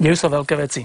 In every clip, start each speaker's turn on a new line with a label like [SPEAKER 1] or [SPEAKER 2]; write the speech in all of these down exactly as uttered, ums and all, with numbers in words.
[SPEAKER 1] Dejú sa veľké veci.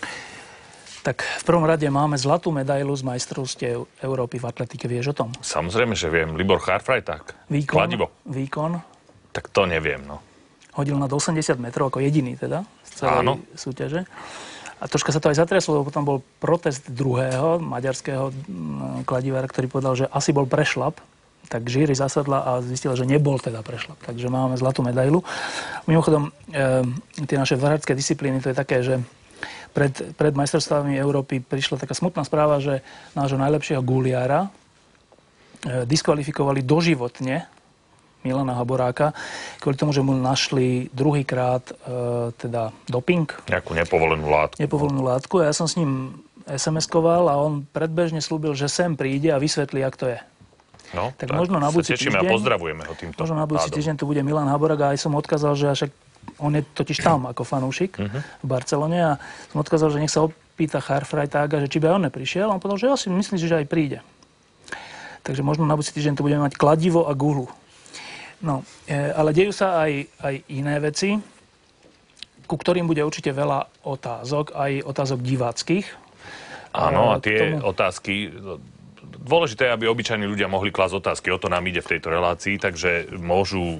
[SPEAKER 1] Tak v prvom rade máme zlatú medailu z majstrovstiev Európy v atletike. Vieš o tom?
[SPEAKER 2] Samozrejme, že viem. Libor Charfrajták.
[SPEAKER 1] Výkon,
[SPEAKER 2] Kladivo.
[SPEAKER 1] výkon.
[SPEAKER 2] Tak to neviem, no.
[SPEAKER 1] Hodil nad osemdesiat metrov ako jediný teda z celej
[SPEAKER 2] Áno.
[SPEAKER 1] súťaže. A troška sa to aj zatriaslo, lebo potom bol protest druhého maďarského kladivára, ktorý povedal, že asi bol prešlap. Tak žíri zasadla a zistila, že nebol teda prešlap. Takže máme zlatú medailu. Mimochodom, e, tie naše vrhačské disciplíny, to je také, že pred, pred majstrovstvami Európy prišla taká smutná správa, že nášho najlepšieho guliára e, diskvalifikovali doživotne Milana Haboráka, kvôli tomu, že mu našli druhýkrát e, teda doping.
[SPEAKER 2] Nejakú nepovolenú látku.
[SPEAKER 1] Nepovolenú látku. Ja som s ním es em eskoval a on predbežne slúbil, že sem príde a vysvetlí, jak to je.
[SPEAKER 2] No,
[SPEAKER 1] tak, tak možno na budúci
[SPEAKER 2] týždeň, a pozdravujeme ho týmto.
[SPEAKER 1] Možno na budúci
[SPEAKER 2] pádom.
[SPEAKER 1] týždeň tu bude Milan Haborák a aj som odkázal, že však on je totiž tam ako fanúšik uh-huh. v Barcelone a som odkázal, že nech sa opýta Charfrajtága, že či by aj on neprišiel. A on povedal, že ja si myslím, že aj príde. Takže možno na budúci týždeň tu budeme mať kladivo a guľu. No, e, ale dejú sa aj, aj iné veci, ku ktorým bude určite veľa otázok, aj otázok diváckych.
[SPEAKER 2] Áno, a tie
[SPEAKER 1] tomu...
[SPEAKER 2] otázky... Dôležité je, aby obyčajní ľudia mohli klásť otázky. O to nám ide v tejto relácii, takže môžu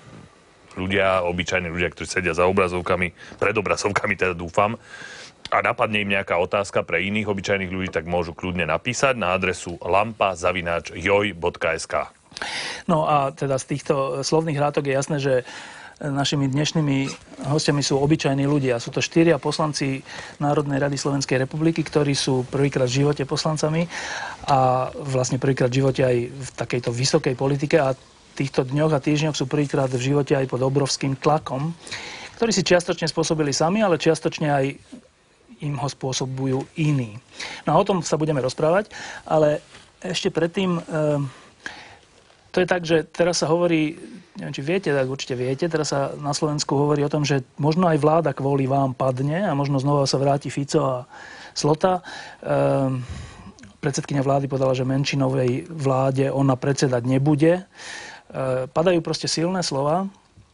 [SPEAKER 2] ľudia, obyčajní ľudia, ktorí sedia za obrazovkami, pred obrazovkami teda dúfam, a napadne im nejaká otázka pre iných obyčajných ľudí, tak môžu kľudne napísať na adresu lampa zavináč joj bodka es ká.
[SPEAKER 1] No a teda z týchto slovných hrátok je jasné, že našimi dnešnými hostiami sú obyčajní ľudia. Sú to štyria poslanci Národnej rady Slovenskej republiky, ktorí sú prvýkrát v živote poslancami a vlastne prvýkrát v živote aj v takejto vysokej politike a týchto dňoch a týždňoch sú prvýkrát v živote aj pod obrovským tlakom, ktorý si čiastočne spôsobili sami, ale čiastočne aj im ho spôsobujú iní. No a o tom sa budeme rozprávať, ale ešte predtým... E, To je tak, že teraz sa hovorí, neviem, či viete, tak určite viete, teraz sa na Slovensku hovorí o tom, že možno aj vláda kvôli vám padne a možno znova sa vráti Fico a Slota. Ehm, predsedkyňa vlády povedala, že menšinovej vláde ona predsedať nebude. Ehm, padajú proste silné slova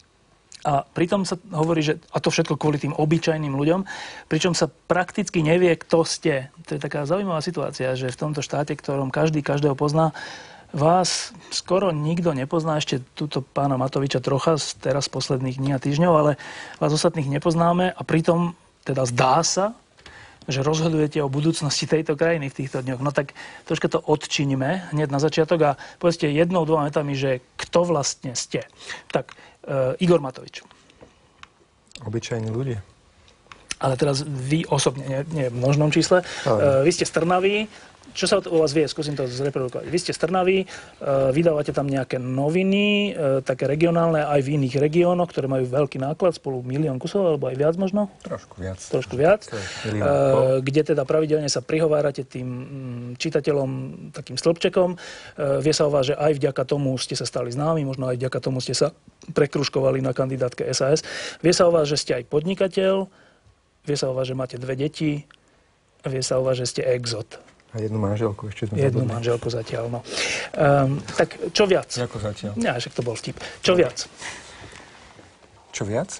[SPEAKER 1] a pritom sa hovorí, že a to všetko kvôli tým obyčajným ľuďom, pričom sa prakticky nevie, kto ste. To je taká zaujímavá situácia, že v tomto štáte, ktorom každý každého pozná, vás skoro nikto nepozná, ešte túto pána Matoviča trocha z teraz posledných dní a týždňov, ale vás ostatných nepoznáme a pritom teda zdá sa, že rozhodujete o budúcnosti tejto krajiny v týchto dňoch. No tak troška to odčiníme hneď na začiatok a povedzte jednou, dvoma vetami, že kto vlastne ste. Tak, e, Igor Matovič.
[SPEAKER 3] Obyčajní ľudia.
[SPEAKER 1] Ale teraz vy osobne, nie, nie v množnom čísle. E, vy ste z Trnavy. Čo sa u vás vie? Skúsim to zreprodukovať. Vy ste z Trnavy, vydávate tam nejaké noviny, také regionálne, aj v iných regiónoch, ktoré majú veľký náklad, spolu milión kusov, alebo aj viac možno?
[SPEAKER 3] Trošku viac.
[SPEAKER 1] Trošku viac. Kde teda pravidelne sa prihovárate tým čitateľom takým stĺpčekom. Vie sa o vás, že aj vďaka tomu ste sa stali známi, možno aj vďaka tomu ste sa prekružkovali na kandidátke es a es. Vie sa o vás, že ste aj podnikateľ, vie sa o vás, že máte dve deti, vie sa o vás, že ste exot.
[SPEAKER 3] A jednu manželku ešte sme
[SPEAKER 1] Jednu zabudli. manželku zatiaľ, no. Um, tak čo viac?
[SPEAKER 3] Ako zatiaľ?
[SPEAKER 1] Ja, však to bol vtip. Čo viac?
[SPEAKER 3] Čo viac?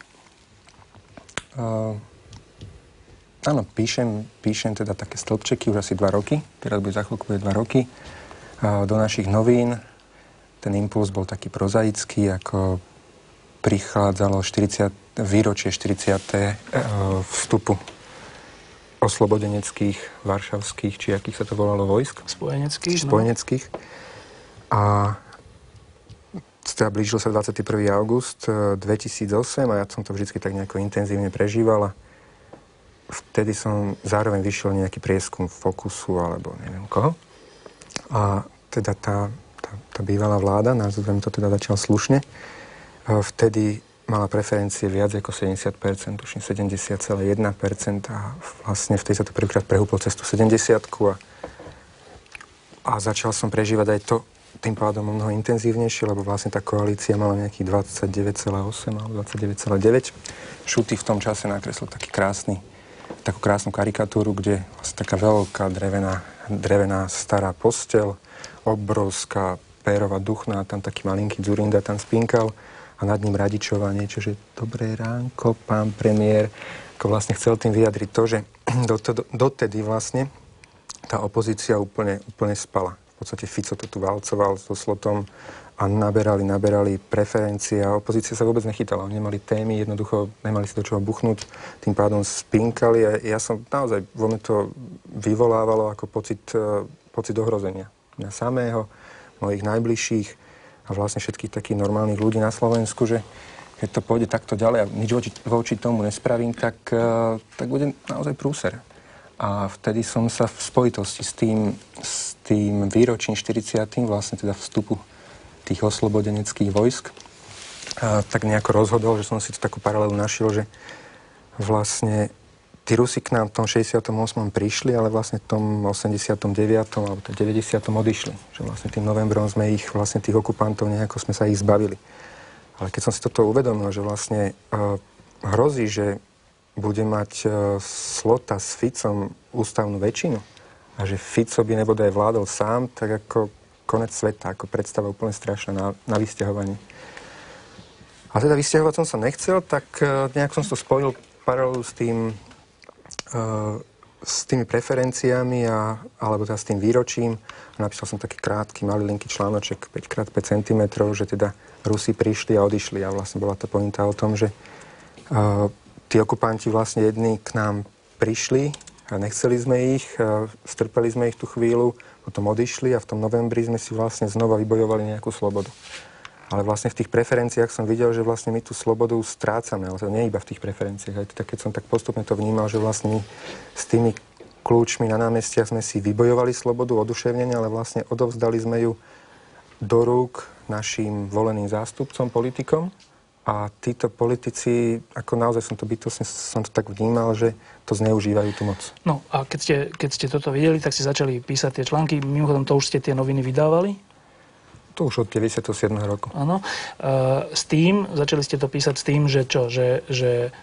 [SPEAKER 3] Uh, áno, píšem, píšem teda také stĺpčeky už asi dva roky. Teraz bude za chvíľku bude dva roky. Uh, do našich novín. Ten impuls bol taký prozaický, ako prichádzalo štyridsiate výročie štyridsiateho Uh, vstupu oslobodeneckých, varšavských, či akých sa to volalo, vojsk?
[SPEAKER 1] Spojeneckých.
[SPEAKER 3] Spojeneckých. No. A teda blížil sa dvadsiateho prvého augusta dvetisícosem a ja som to vždy tak nejako intenzívne prežíval a vtedy som zároveň vyšiel nejaký prieskum Fokusu alebo neviem koho. A teda tá, tá, tá bývalá vláda, nazvem to teda začal slušne, vtedy mala preferencie viac ako sedemdesiat percent, tuším sedemdesiat celá jedna percent a vlastne vtedy sa to prvýkrát prehúplo cez tú sedemdesiatku a, a začal som prežívať aj to tým pádom o mnoho intenzívnejšie, lebo vlastne tá koalícia mala nejakých dvadsaťdeväť celá osem alebo dvadsaťdeväť celá deväť. Šuty v tom čase nakreslil taký krásny, takú krásnu karikatúru, kde vlastne taká veľká drevená, drevená stará posteľ, obrovská pérová duchná, tam taký malinký Dzurinda tam spinkal a nad ním Radičová niečo, že dobré ránko, pán premiér. ako vlastne chcel tým vyjadriť to, že dotedy vlastne tá opozícia úplne, úplne spala. V podstate Fico to tu valcoval so Slotom a naberali, naberali preferencie a opozícia sa vôbec nechytala. Oni nemali témy, jednoducho nemali si do čoho buchnúť, tým pádom spinkali a ja som naozaj, vo mne to vyvolávalo ako pocit, pocit ohrozenia. Mňa samého, mojich najbližších a vlastne všetkých takých normálnych ľudí na Slovensku, že keď to pôjde takto ďalej a nič voči, voči tomu nespravím, tak, tak bude naozaj prúser. A vtedy som sa v spojitosti s tým, s tým výročím štyridsiatym vlastne teda vstupu tých oslobodeneckých vojsk a tak nejako rozhodol, že som si to takú paralelu našiel, že vlastne tí Rusi k nám v tom šesťdesiatom ôsmom prišli, ale vlastne v tom osemdesiatom deviatom alebo deväťdesiatom odišli. Že vlastne tým novembrom sme ich, vlastne tých okupantov nejako sme sa ich zbavili. Ale keď som si toto uvedomil, že vlastne uh, hrozí, že bude mať uh, Slota s Ficom ústavnú väčšinu a že Fico by nebodaj vládol sám, tak ako konec sveta, ako predstava úplne strašná na, na vysťahovanie. A teda vysťahovať som sa nechcel, tak uh, nejak som to spojil paralelu s tým uh, s tými preferenciami a, alebo teda s tým výročím. Napísal som taký krátky, malý linký článoček päť krát päť centimetrov, že teda Rusi prišli a odišli a vlastne bola tá pointa o tom, že uh, tí okupanti vlastne jedni k nám prišli a nechceli sme ich, uh, strpeli sme ich tú chvíľu, potom odišli a v tom novembri sme si vlastne znova vybojovali nejakú slobodu. Ale vlastne v tých preferenciách som videl, že vlastne my tú slobodu strácame, ale to nie iba v tých preferenciách. Aj teda, keď som tak postupne to vnímal, že vlastne my s tými kľúčmi na námestiach sme si vybojovali slobodu, oduševnenie, ale vlastne odovzdali sme ju do rúk našim voleným zástupcom, politikom. A títo politici, ako naozaj som to bytostne som to tak vnímal, že to zneužívajú tú moc.
[SPEAKER 1] No a keď ste, keď ste toto videli, tak ste začali písať tie články. Mimochodom, to už ste tie noviny vydávali?
[SPEAKER 3] To už od deväťdesiateho siedmeho roku.
[SPEAKER 1] Áno. Uh, s tým, začali ste to písať s tým, že čo, že, že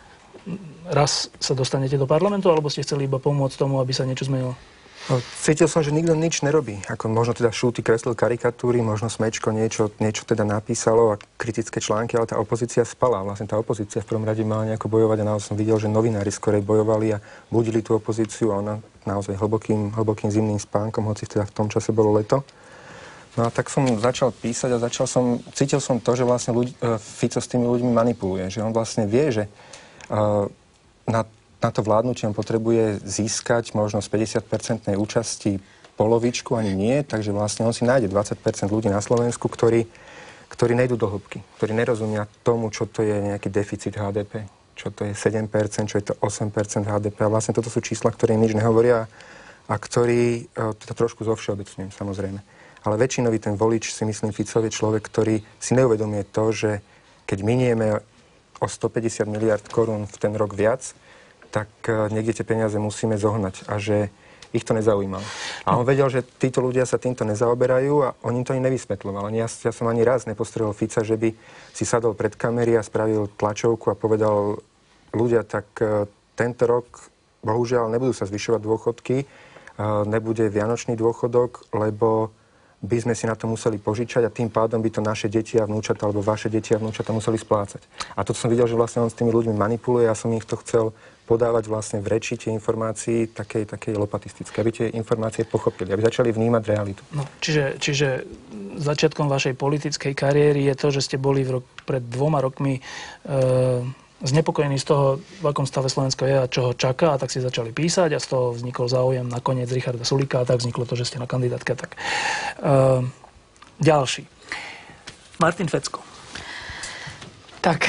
[SPEAKER 1] raz sa dostanete do parlamentu, alebo ste chceli iba pomôcť tomu, aby sa niečo zmenilo?
[SPEAKER 3] No, cítil som, že nikto nič nerobí. Ako možno teda Šúty kreslil karikatúry, možno Smečko niečo, niečo teda napísalo a kritické články, ale tá opozícia spala. Vlastne tá opozícia v prvom rade mala nejako bojovať a naozaj som videl, že novinári skorej bojovali a budili tú opozíciu a ona naozaj hlbokým, hlbokým zimným spánkom, hoci teda v tom čase bolo leto. No a tak som začal písať a začal som, cítil som to, že vlastne ľudí, uh, Fico s tými ľuďmi manipuluje, že on vlastne vie, že uh, na, na to vládnutie on potrebuje získať možno z päťdesiat percent účasti polovičku, ani nie, takže vlastne on si nájde dvadsať percent ľudí na Slovensku, ktorí, ktorí nejdú do hĺbky, ktorí nerozumia tomu, čo to je nejaký deficit há dé pé, čo to je sedem percent, čo je to osem percent há dé pé a vlastne toto sú čísla, ktoré im nič nehovoria a ktorí, uh, to trošku zovšeobecňujem samozrejme. Ale väčšinový ten volič, si myslím, Ficov je človek, ktorý si neuvedomuje to, že keď minieme o stopäťdesiat miliárd korún v ten rok viac, tak niekde tie peniaze musíme zohnať a že ich to nezaujímalo. A on vedel, že títo ľudia sa týmto nezaoberajú a on im to ani nevysvetľoval. Ja, ja som ani raz nepostrelil Fica, že by si sadol pred kamery a spravil tlačovku a povedal ľudia, tak tento rok bohužiaľ nebudú sa zvyšovať dôchodky, nebude vianočný dôchodok, lebo by sme si na to museli požičať a tým pádom by to naše deti a vnúčata alebo vaše deti a vnúčata museli splácať. A to som videl, že vlastne on s tými ľuďmi manipuluje a som ich to chcel podávať vlastne v reči tie informácií takej, takej lopatistické, aby tie informácie pochopili, aby začali vnímať realitu.
[SPEAKER 1] No, čiže, čiže začiatkom vašej politickej kariéry je to, že ste boli v rok, pred dvoma rokmi e, znepokojení z toho, v akom stave Slovensko je a čo ho čaká, a tak si začali písať a z toho vznikol záujem nakoniec Richarda Sulíka a tak vzniklo to, že ste na kandidátke. Tak. Uh, ďalší. Martin Fecko.
[SPEAKER 4] Tak,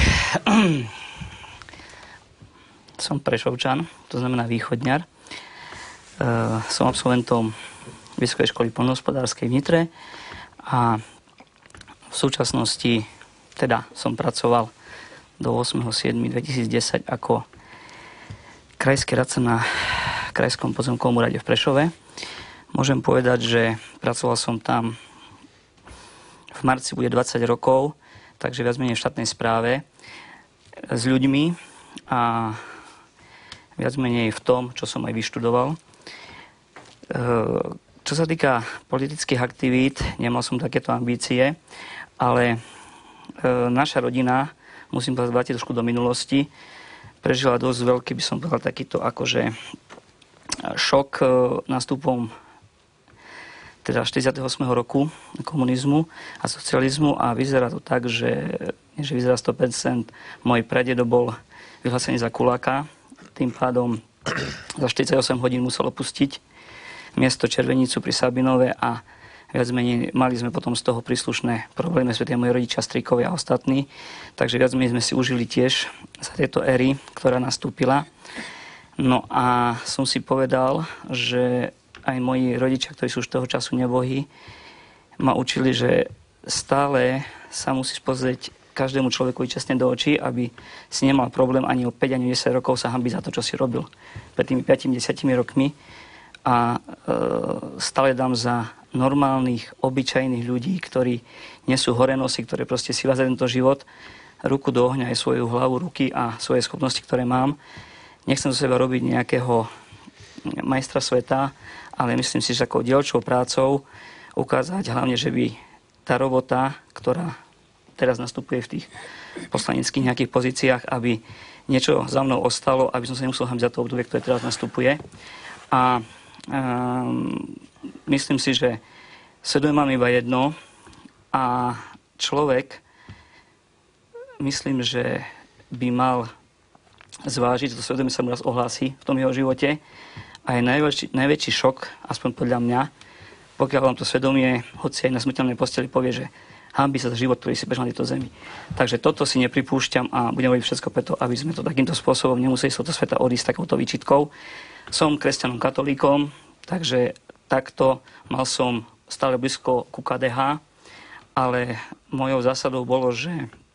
[SPEAKER 4] som Prešovčan, to znamená východňar. Uh, som absolventom Vysokej školy poľnohospodárskej v Nitre a v súčasnosti teda som pracoval do ôsmeho júla dvetisícdesať ako krajský radca na Krajskom pozemkovom úrade v Prešove. Môžem povedať, že pracoval som tam v marci bude dvadsať rokov, takže viac menej v štátnej správe s ľuďmi a viac menej v tom, čo som aj vyštudoval. Čo sa týka politických aktivít, nemal som takéto ambície, ale naša rodina, musím povedať, vrátiť trošku do minulosti. prežila dosť veľký, by som povedal, takýto akože šok nástupom teda štyridsiateho ôsmeho roku komunizmu a socializmu a vyzerá to tak, že, že vyzerá sto percent môj pradedo bol vyhlásený za kuláka, tým pádom za štyridsaťosem hodín musel opustiť miesto Červenicu pri Sabinove a viac menej mali sme potom z toho príslušné problémy, svetia moji rodičia, strikovia a ostatní, takže viac menej sme si užili tiež za tieto éry, ktorá nastúpila. No a som si povedal, že aj moji rodičia, ktorí sú už toho času nebohí, ma učili, že stále sa musíš pozrieť každému človeku čestne do očí, aby si nemal problém ani o päť, ani desať rokov sa hanbiť za to, čo si robil pred tými päť desať rokmi. A e, stále dám za normálnych, obyčajných ľudí, ktorí nie sú horenosy, ktoré proste si za tento život, ruku do ohňa aj svoju hlavu, ruky a svoje schopnosti, ktoré mám. Nechcem zo seba robiť nejakého majstra sveta, ale myslím si, že takou dielčou prácou ukázať hlavne, že by tá robota, ktorá teraz nastupuje v tých poslaneckých nejakých pozíciách, aby niečo za mnou ostalo, aby som sa nemusel hambiť za to obdobie, ktoré teraz nastupuje. A um, myslím si, že svedomie mám iba jedno a človek, myslím, že by mal zvážiť, že to svedomie sa mu raz ohlási v tom jeho živote. A je najväčší, najväčší šok, aspoň podľa mňa, pokiaľ vám to svedomie, hoci aj na smrteľnej posteli, povie, že hanbí sa za život, ktorý si bežal na tejto zemi. Takže toto si nepripúšťam a budem robiť všetko preto, aby sme to takýmto spôsobom nemuseli z tohto sveta odísť takouto výčitkou. Som kresťanom katolíkom, takže takto mal som stále blízko ku ká dé há, ale mojou zásadou bolo, že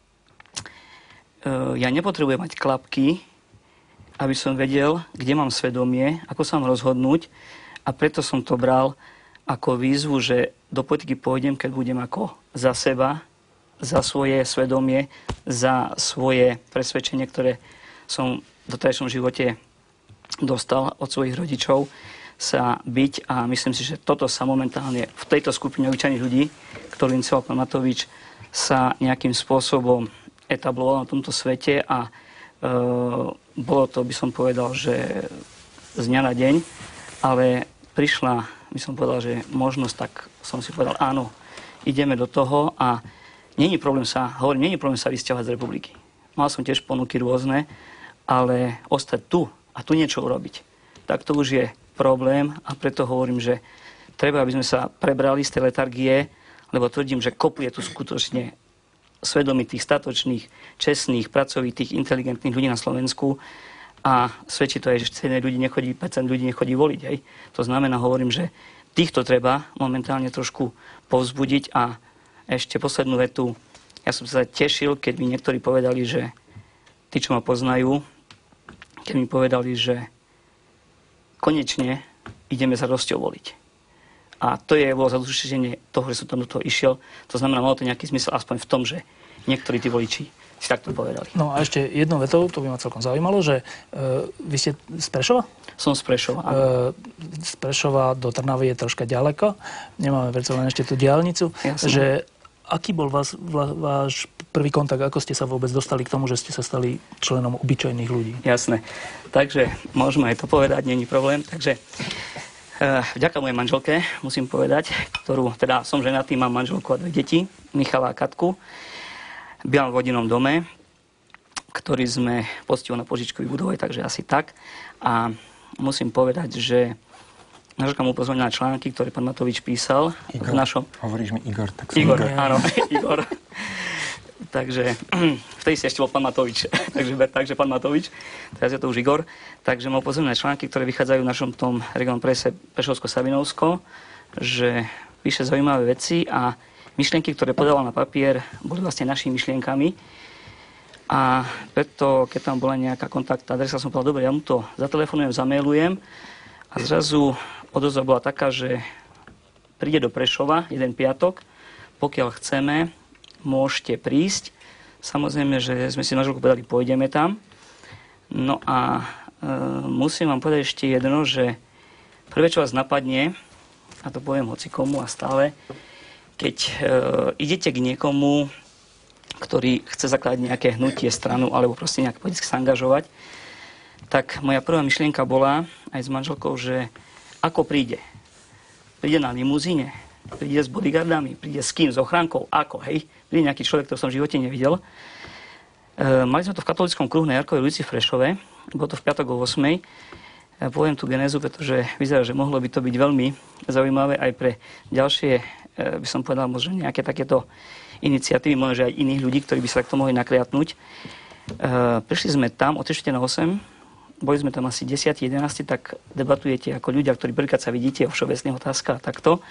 [SPEAKER 4] ja nepotrebujem mať klapky, aby som vedel, kde mám svedomie, ako sa mám rozhodnúť a preto som to bral ako výzvu, že do politiky pôjdem, keď budem ako za seba, za svoje svedomie, za svoje presvedčenie, ktoré som v doterajšom živote dostal od svojich rodičov, sa byť a myslím si, že toto sa momentálne v tejto skupine obyčajných ľudí, ktorú inicioval pán Matovič, sa nejakým spôsobom etabloval na tomto svete a e, bolo to, by som povedal, že z dňa na deň, ale prišla, by som povedal, že možnosť, tak som si povedal, áno, ideme do toho a není problém sa, hovorím, není problém sa vysťahovať z republiky. Mal som tiež ponuky rôzne, ale ostať tu a tu niečo urobiť, tak to už je problém a preto hovorím, že treba, aby sme sa prebrali z tej letargie, lebo tvrdím, že kopu je tu skutočne svedomitých, statočných, čestných, pracovitých, inteligentných ľudí na Slovensku a svedčí to aj, že celé ľudí nechodí, percent ľudí nechodí voliť. Hej. To znamená, hovorím, že týchto treba momentálne trošku povzbudiť a ešte poslednú vetu. Ja som sa tešil, keď mi niektorí povedali, že tí, čo ma poznajú, keď mi povedali, že konečne ideme za Rosťou voliť. A to je bolo zadušenie toho, že som tam do toho išiel. To znamená, malo to nejaký zmysel aspoň v tom, že niektorí tí voliči si takto povedali.
[SPEAKER 1] No a ešte jednou vetou, to by ma celkom zaujímalo, že e, vy ste z Prešova? Som z Prešova, áno. E, z Prešova do Trnavy je troška ďaleko. Nemáme predsa len ešte tú diaľnicu. Jasne. Že aký bol vás, vla, váš prvý kontakt? Ako ste sa vôbec dostali k tomu, že ste sa stali členom obyčajných ľudí? Jasné. Takže môžeme aj to povedať, nie je problém. Takže vďaka mojej manželke, musím povedať, ktorú, teda som ženatý, mám manželku a dve deti, Michala a Katku. Bývam v rodinnom dome, ktorý sme poctivo na požičku vybudovali, takže asi tak. A musím povedať, že manželka mu upozornila na články, ktoré pán Matovič písal.
[SPEAKER 3] Igor,
[SPEAKER 1] v našom...
[SPEAKER 3] hovoríš mi Igor, tak som
[SPEAKER 1] Igor.
[SPEAKER 3] Igor.
[SPEAKER 1] Áno, Igor. Takže vtedy si ešte bol pán Matovič. takže, takže pán Matovič, teraz je to už Igor. Takže mám upozornené články, ktoré vychádzajú v našom tom regionálnom prese Prešovsko-Savinovsko, že píše zaujímavé veci a myšlienky, ktoré podával na papier, boli vlastne našimi myšlienkami. A preto, keď tam bola nejaká kontaktná adresa, som povedal, dobre, ja mu to zatelefonujem, zamailujem. A zrazu odozva bola taká, že príde do Prešova jeden piatok, pokiaľ chceme, môžete prísť. Samozrejme, že sme si manželku povedali, pôjdeme tam. No a e, musím vám povedať ešte jedno, že prvé, čo vás napadne, a to poviem hocikomu a stále, keď e, idete k niekomu, ktorý chce zakladať nejaké hnutie, stranu, alebo proste nejak politicky sa angažovať,
[SPEAKER 4] tak moja prvá myšlienka bola aj s manželkou, že ako príde. Príde na limuzíne, príde s bodyguardami, príde s kým, s ochránkou, ako, hej? Príde nejaký človek, ktorý som v živote nevidel. E, mali sme to v katolíckom kruhu na Jarkovej ulici v Prešove, bolo to v piatok o ôsmej. E, poviem tú genézu, pretože vyzerá, že mohlo by to byť veľmi zaujímavé aj pre ďalšie, e, by som povedal, možno nejaké takéto iniciatívy, možno aj iných ľudí, ktorí by sa takto mohli nakliatnúť. E, prišli sme tam o tri štvrte na osem, boli sme tam asi desať jedenásť, tak debatujete ako ľudia, ktorí prvýkrát sa vidíte o všeobecných otázkach takto.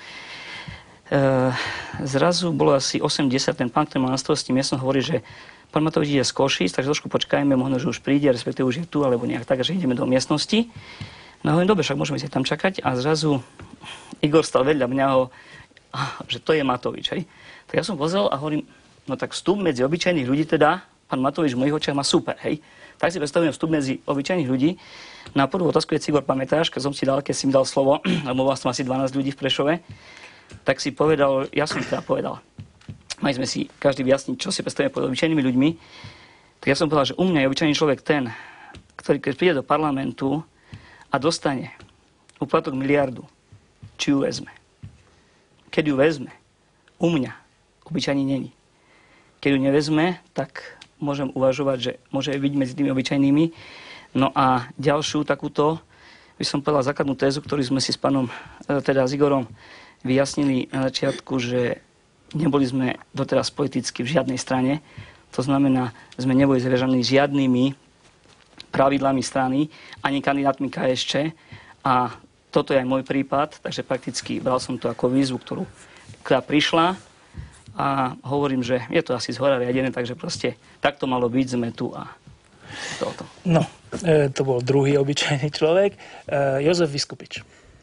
[SPEAKER 4] E, zrazu bolo asi osem desať, ten pán, ktorý mal na starosti miestnosť, hovorí, že pán Matovič ide z Košíc, takže trošku počkajme, možno, že už príde, respektíve už je tu, alebo nejak tak, že ideme do miestnosti. No hovorím, dobre, však môžeme si tam čakať. A zrazu Igor stal vedľa mňa, ho, že to je Matovič, hej. Tak ja som pozrel a hovorím, no tak vstup medzi obyčajných ľudí teda, pán Matovič v mojich očiach má super, hej. Tak si predstavujem vstup medzi obyčajných ľudí. Na prvú otázku je Igor, pamätáš, keď som ti dal, keď si mi dal slovo, lebo vás tam asi dvanásť ľudí v Prešove, tak si povedal, ja som teda povedal, mali sme si každý vyjasniť, čo si predstavíme pod obyčajnými ľuďmi, tak ja som povedal, že u mňa je obyčajný človek ten, ktorý keď príde do parlamentu a dostane úplatok miliardu, či ju vezme. Keď ju vezme, u mňa obyčajný není. Keď ju nevezme, tak môžem uvažovať, že môže byť medzi tými obyčajnými. No a ďalšiu takúto, by som povedal základnú tézu, ktorú sme si s pánom, teda s Igorom, vyjasnili na začiatku, že neboli sme doteraz politicky v žiadnej strane. To znamená, sme neboli zväžaní žiadnymi pravidlami strany, ani kandidátmi ká es čé. A toto je aj môj prípad, takže prakticky bral som to ako výzvu, ktorú, ktorá prišla. A hovorím, že je to asi zhora riadené, takže proste takto malo byť, sme tu a toto.
[SPEAKER 1] No, e, to bol druhý obyčajný človek. E, Jozef Viskupič.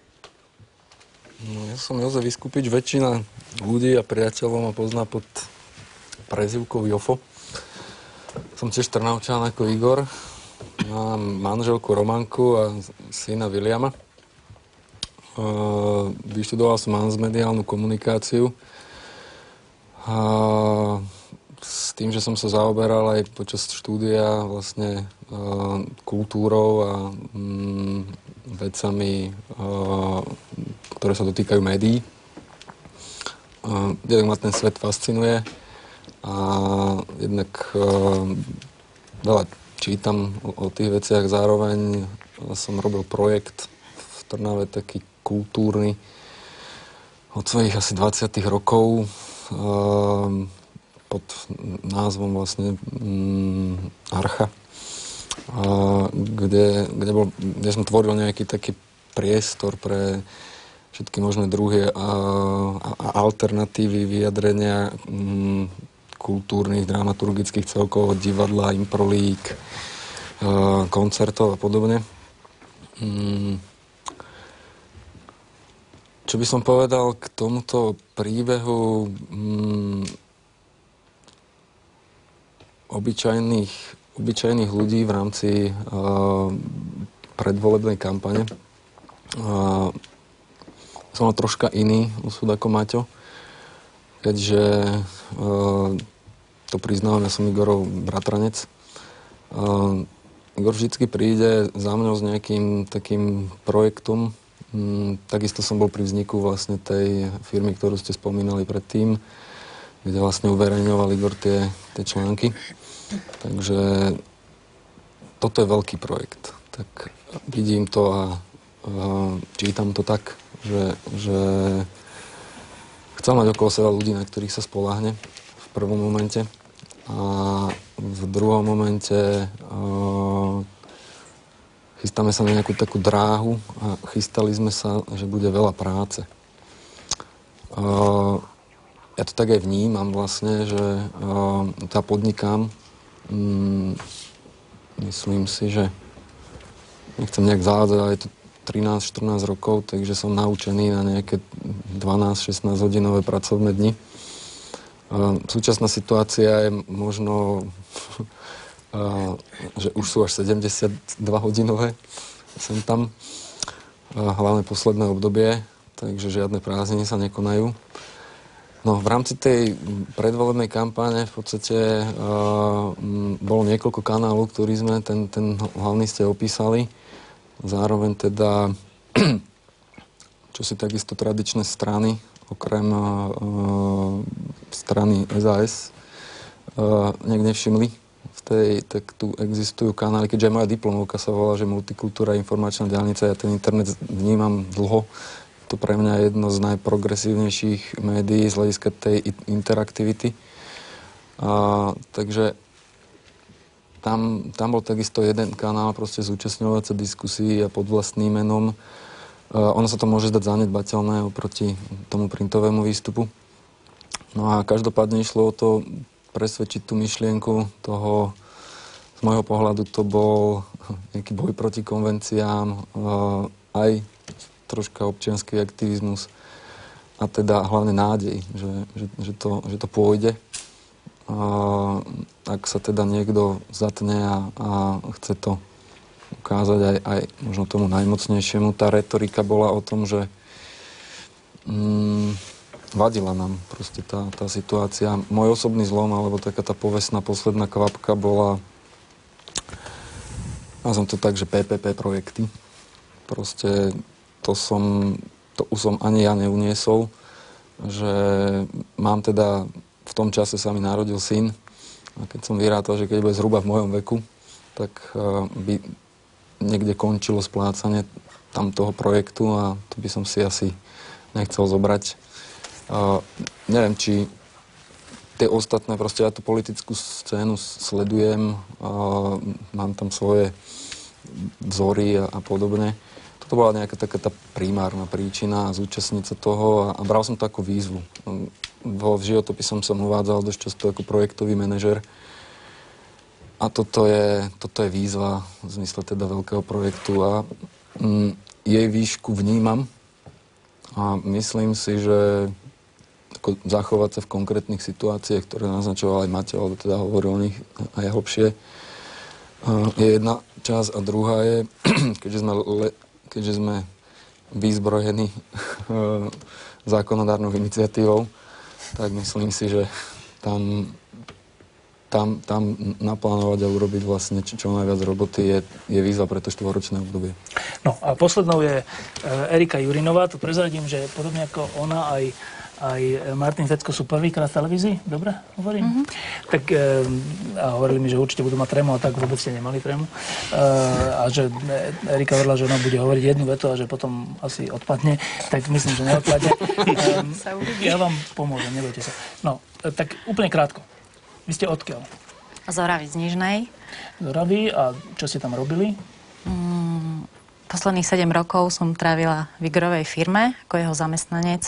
[SPEAKER 5] No, ja som Jozef Viskupič. Väčšina ľudí a priateľov ma pozná pod prezývkou Jofo. Som tiež Trnavčan ako Igor. Mám manželku Romanku a syna Viliama. E, vyštudoval som masmediálnu komunikáciu. A s tým, že som sa zaoberal aj počas štúdia vlastne uh, kultúrou a um, vecami, uh, ktoré sa dotýkajú médií. Uh, jednak ma ten svet fascinuje a jednak uh, veľa čítam o, o tých veciach. Zároveň som robil projekt v Trnave taký kultúrny od svojich asi dvadsiatych rokov, pod názvom vlastne um, Archa, uh, kde, kde, bol, kde som tvoril nejaký taký priestor pre všetky možné druhy a, a alternatívy vyjadrenia um, kultúrnych, dramaturgických celkov, divadla, improlík, uh, koncertov a podobne. Um, Čo by som povedal k tomuto príbehu mm, obyčajných, obyčajných ľudí v rámci uh, predvolebnej kampane. Uh, som mal troška iný osud ako Maťo, keďže uh, to priznávam, ja som Igorov bratranec. Uh, Igor vždycky príde za mňou s nejakým takým projektom. Mm, takisto som bol pri vzniku vlastne tej firmy, ktorú ste spomínali predtým, kde vlastne uverejňoval Igor tie, tie články. Takže toto je veľký projekt. Tak vidím to a, a čítam to tak, že, že chcem mať okolo seba ľudí, na ktorých sa spoľahne v prvom momente. A v druhom momente a, chystáme sa na nejakú takú dráhu a chystali sme sa, že bude veľa práce. Uh, ja to tak aj vnímam vlastne, že uh, tá podnikám. Um, myslím si, že nechcem nejak závádzať, ale je to trinásť štrnásť rokov, takže som naučený na nejaké dvanásť šestnásť hodinové pracovné dni. Uh, súčasná situácia je možno Uh, že už sú až sedemdesiatdva hodinové, sem tam, uh, hlavne posledné obdobie, takže žiadne prázdniny sa nekonajú. No, v rámci tej predvolebnej kampáne v podstate uh, bolo niekoľko kanálov, ktorý sme, ten, ten hlavný ste opísali. Zároveň teda, čo si takisto tradičné strany, okrem uh, strany es a es, uh, niekde všimli. V tej, tak tu existujú kanály, keďže moja diplomovka sa volá, že Multikultúra, informačná diaľnica, ja ten internet vnímam dlho. To pre mňa jedno z najprogresívnejších médií z hľadiska tej interaktivity. A, takže tam, tam bol takisto jeden kanál, proste zúčastňovať sa diskusí a pod vlastným menom. A ono sa to môže zdať zanedbateľné oproti tomu printovému výstupu. No a každopádne išlo o to presvedčiť tú myšlienku toho, z môjho pohľadu to bol nejaký boj proti konvenciám, aj troška občiansky aktivizmus a teda hlavne nádej, že, že, že, to, že to pôjde. A ak sa teda niekto zatne a, a chce to ukázať aj, aj možno tomu najmocnejšiemu, tá retorika bola o tom, že mm, vadila nám proste tá, tá situácia. Môj osobný zlom, alebo taká tá povestná posledná kvapka bola, nazvem to tak, že pé pé pé projekty. Proste to som, to už som ani ja neuniesol, že mám teda, v tom čase sa mi narodil syn a keď som vyrátal, že keď bude zhruba v mojom veku, tak uh, by niekde končilo splácanie tam toho projektu a to by som si asi nechcel zobrať. Uh, neviem, či tie ostatné, proste ja tú politickú scénu sledujem, uh, mám tam svoje vzory a, a podobne. Toto bola nejaká taká tá primárna príčina zúčastniť sa toho a, a bral som to ako výzvu. Vo životopise som uvádzal dosť často ako projektový manažer a toto je, toto je výzva v zmysle teda veľkého projektu a mm, jej výšku vnímam a myslím si, že ako zachovať sa v konkrétnych situáciách, ktoré naznačoval aj Matej, alebo teda hovoril o nich aj hlbšie, je jedna časť a druhá je, keďže sme le, keďže sme vyzbrojení zákonodárnou iniciatívou, tak myslím si, že tam, tam, tam naplánovať a urobiť vlastne čo, čo najviac roboty je, je výzva pre to štvoročné obdobie.
[SPEAKER 1] No a poslednou je Erika Jurinová. Tu prezradím, že podobne ako ona, aj aj Martin Fecko sú prvýkrát v televízii, dobre hovorím? Mm-hmm. Tak e, a hovorili mi, že určite budú mať trému, a tak vôbec ste nemali trému. E, a že Erika hovorila, že ona bude hovoriť jednu vetu a že potom asi odpadne, tak myslím, že neodpadne. E, ja vám pomôžem, nebojte sa. No, e, tak úplne krátko. Vy ste odkiaľ?
[SPEAKER 6] Z Oravy, z Nižnej.
[SPEAKER 1] Z Oravy, a čo ste tam robili?
[SPEAKER 6] Mm, posledných sedem rokov som trávila v Igrovej firme ako jeho zamestnanec.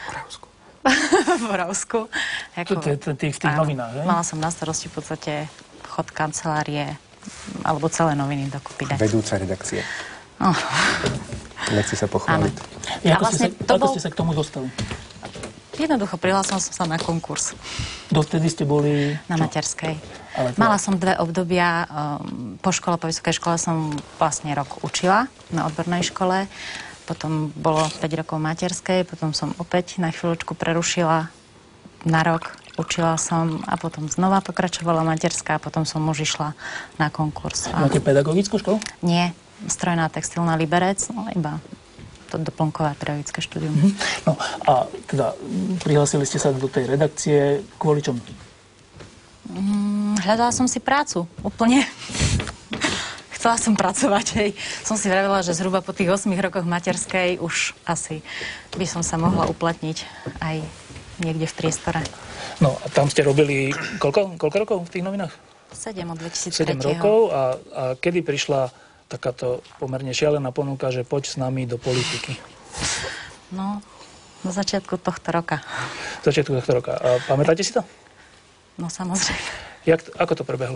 [SPEAKER 6] V Oravsku.
[SPEAKER 1] Ako, v tých novinách, že?
[SPEAKER 6] Mala som na starosti v podstate chod kancelárie, alebo celé noviny dokopy dať.
[SPEAKER 3] Vedúca redakcie.
[SPEAKER 6] Oh.
[SPEAKER 3] Nechci sa pochváliť.
[SPEAKER 1] Ja, ako vlastne ste, sa, ako bol... ste sa k tomu dostali?
[SPEAKER 6] Jednoducho, prihlásila som sa na konkurs.
[SPEAKER 1] Dovtedy ste boli...
[SPEAKER 6] Na čo? Materskej. Ale to... Mala som dve obdobia. Um, po škole, po vysokej škole som vlastne rok učila na odbornej škole. Potom bolo päť rokov materskej, potom som opäť na chvíľočku prerušila na rok, učila som a potom znova pokračovala materská a potom som už išla na konkurs. A...
[SPEAKER 1] Máte pedagogickú školu?
[SPEAKER 6] Nie, strojná textilná Liberec, no iba to doplnkové pedagogické štúdium.
[SPEAKER 1] Mm-hmm. No a teda prihlásili ste sa do tej redakcie kvôli čomu?
[SPEAKER 6] Mm, hľadala som si prácu, úplne. Chcela som pracovať, hej. Som si vravila, že zhruba po tých ôsmich rokoch materskej už asi by som sa mohla uplatniť aj niekde v priestore.
[SPEAKER 1] No a tam ste robili koľko, koľko rokov v tých novinách?
[SPEAKER 6] Sedem od dvetisíctri.
[SPEAKER 1] Sedem rokov a, a kedy prišla takáto pomerne šialená ponuka, že poď s nami do politiky?
[SPEAKER 6] No, na začiatku tohto roka.
[SPEAKER 1] Začiatku tohto roka. A pamätáte si to?
[SPEAKER 6] No, samozrejme.
[SPEAKER 1] Jak, ako to prebehlo?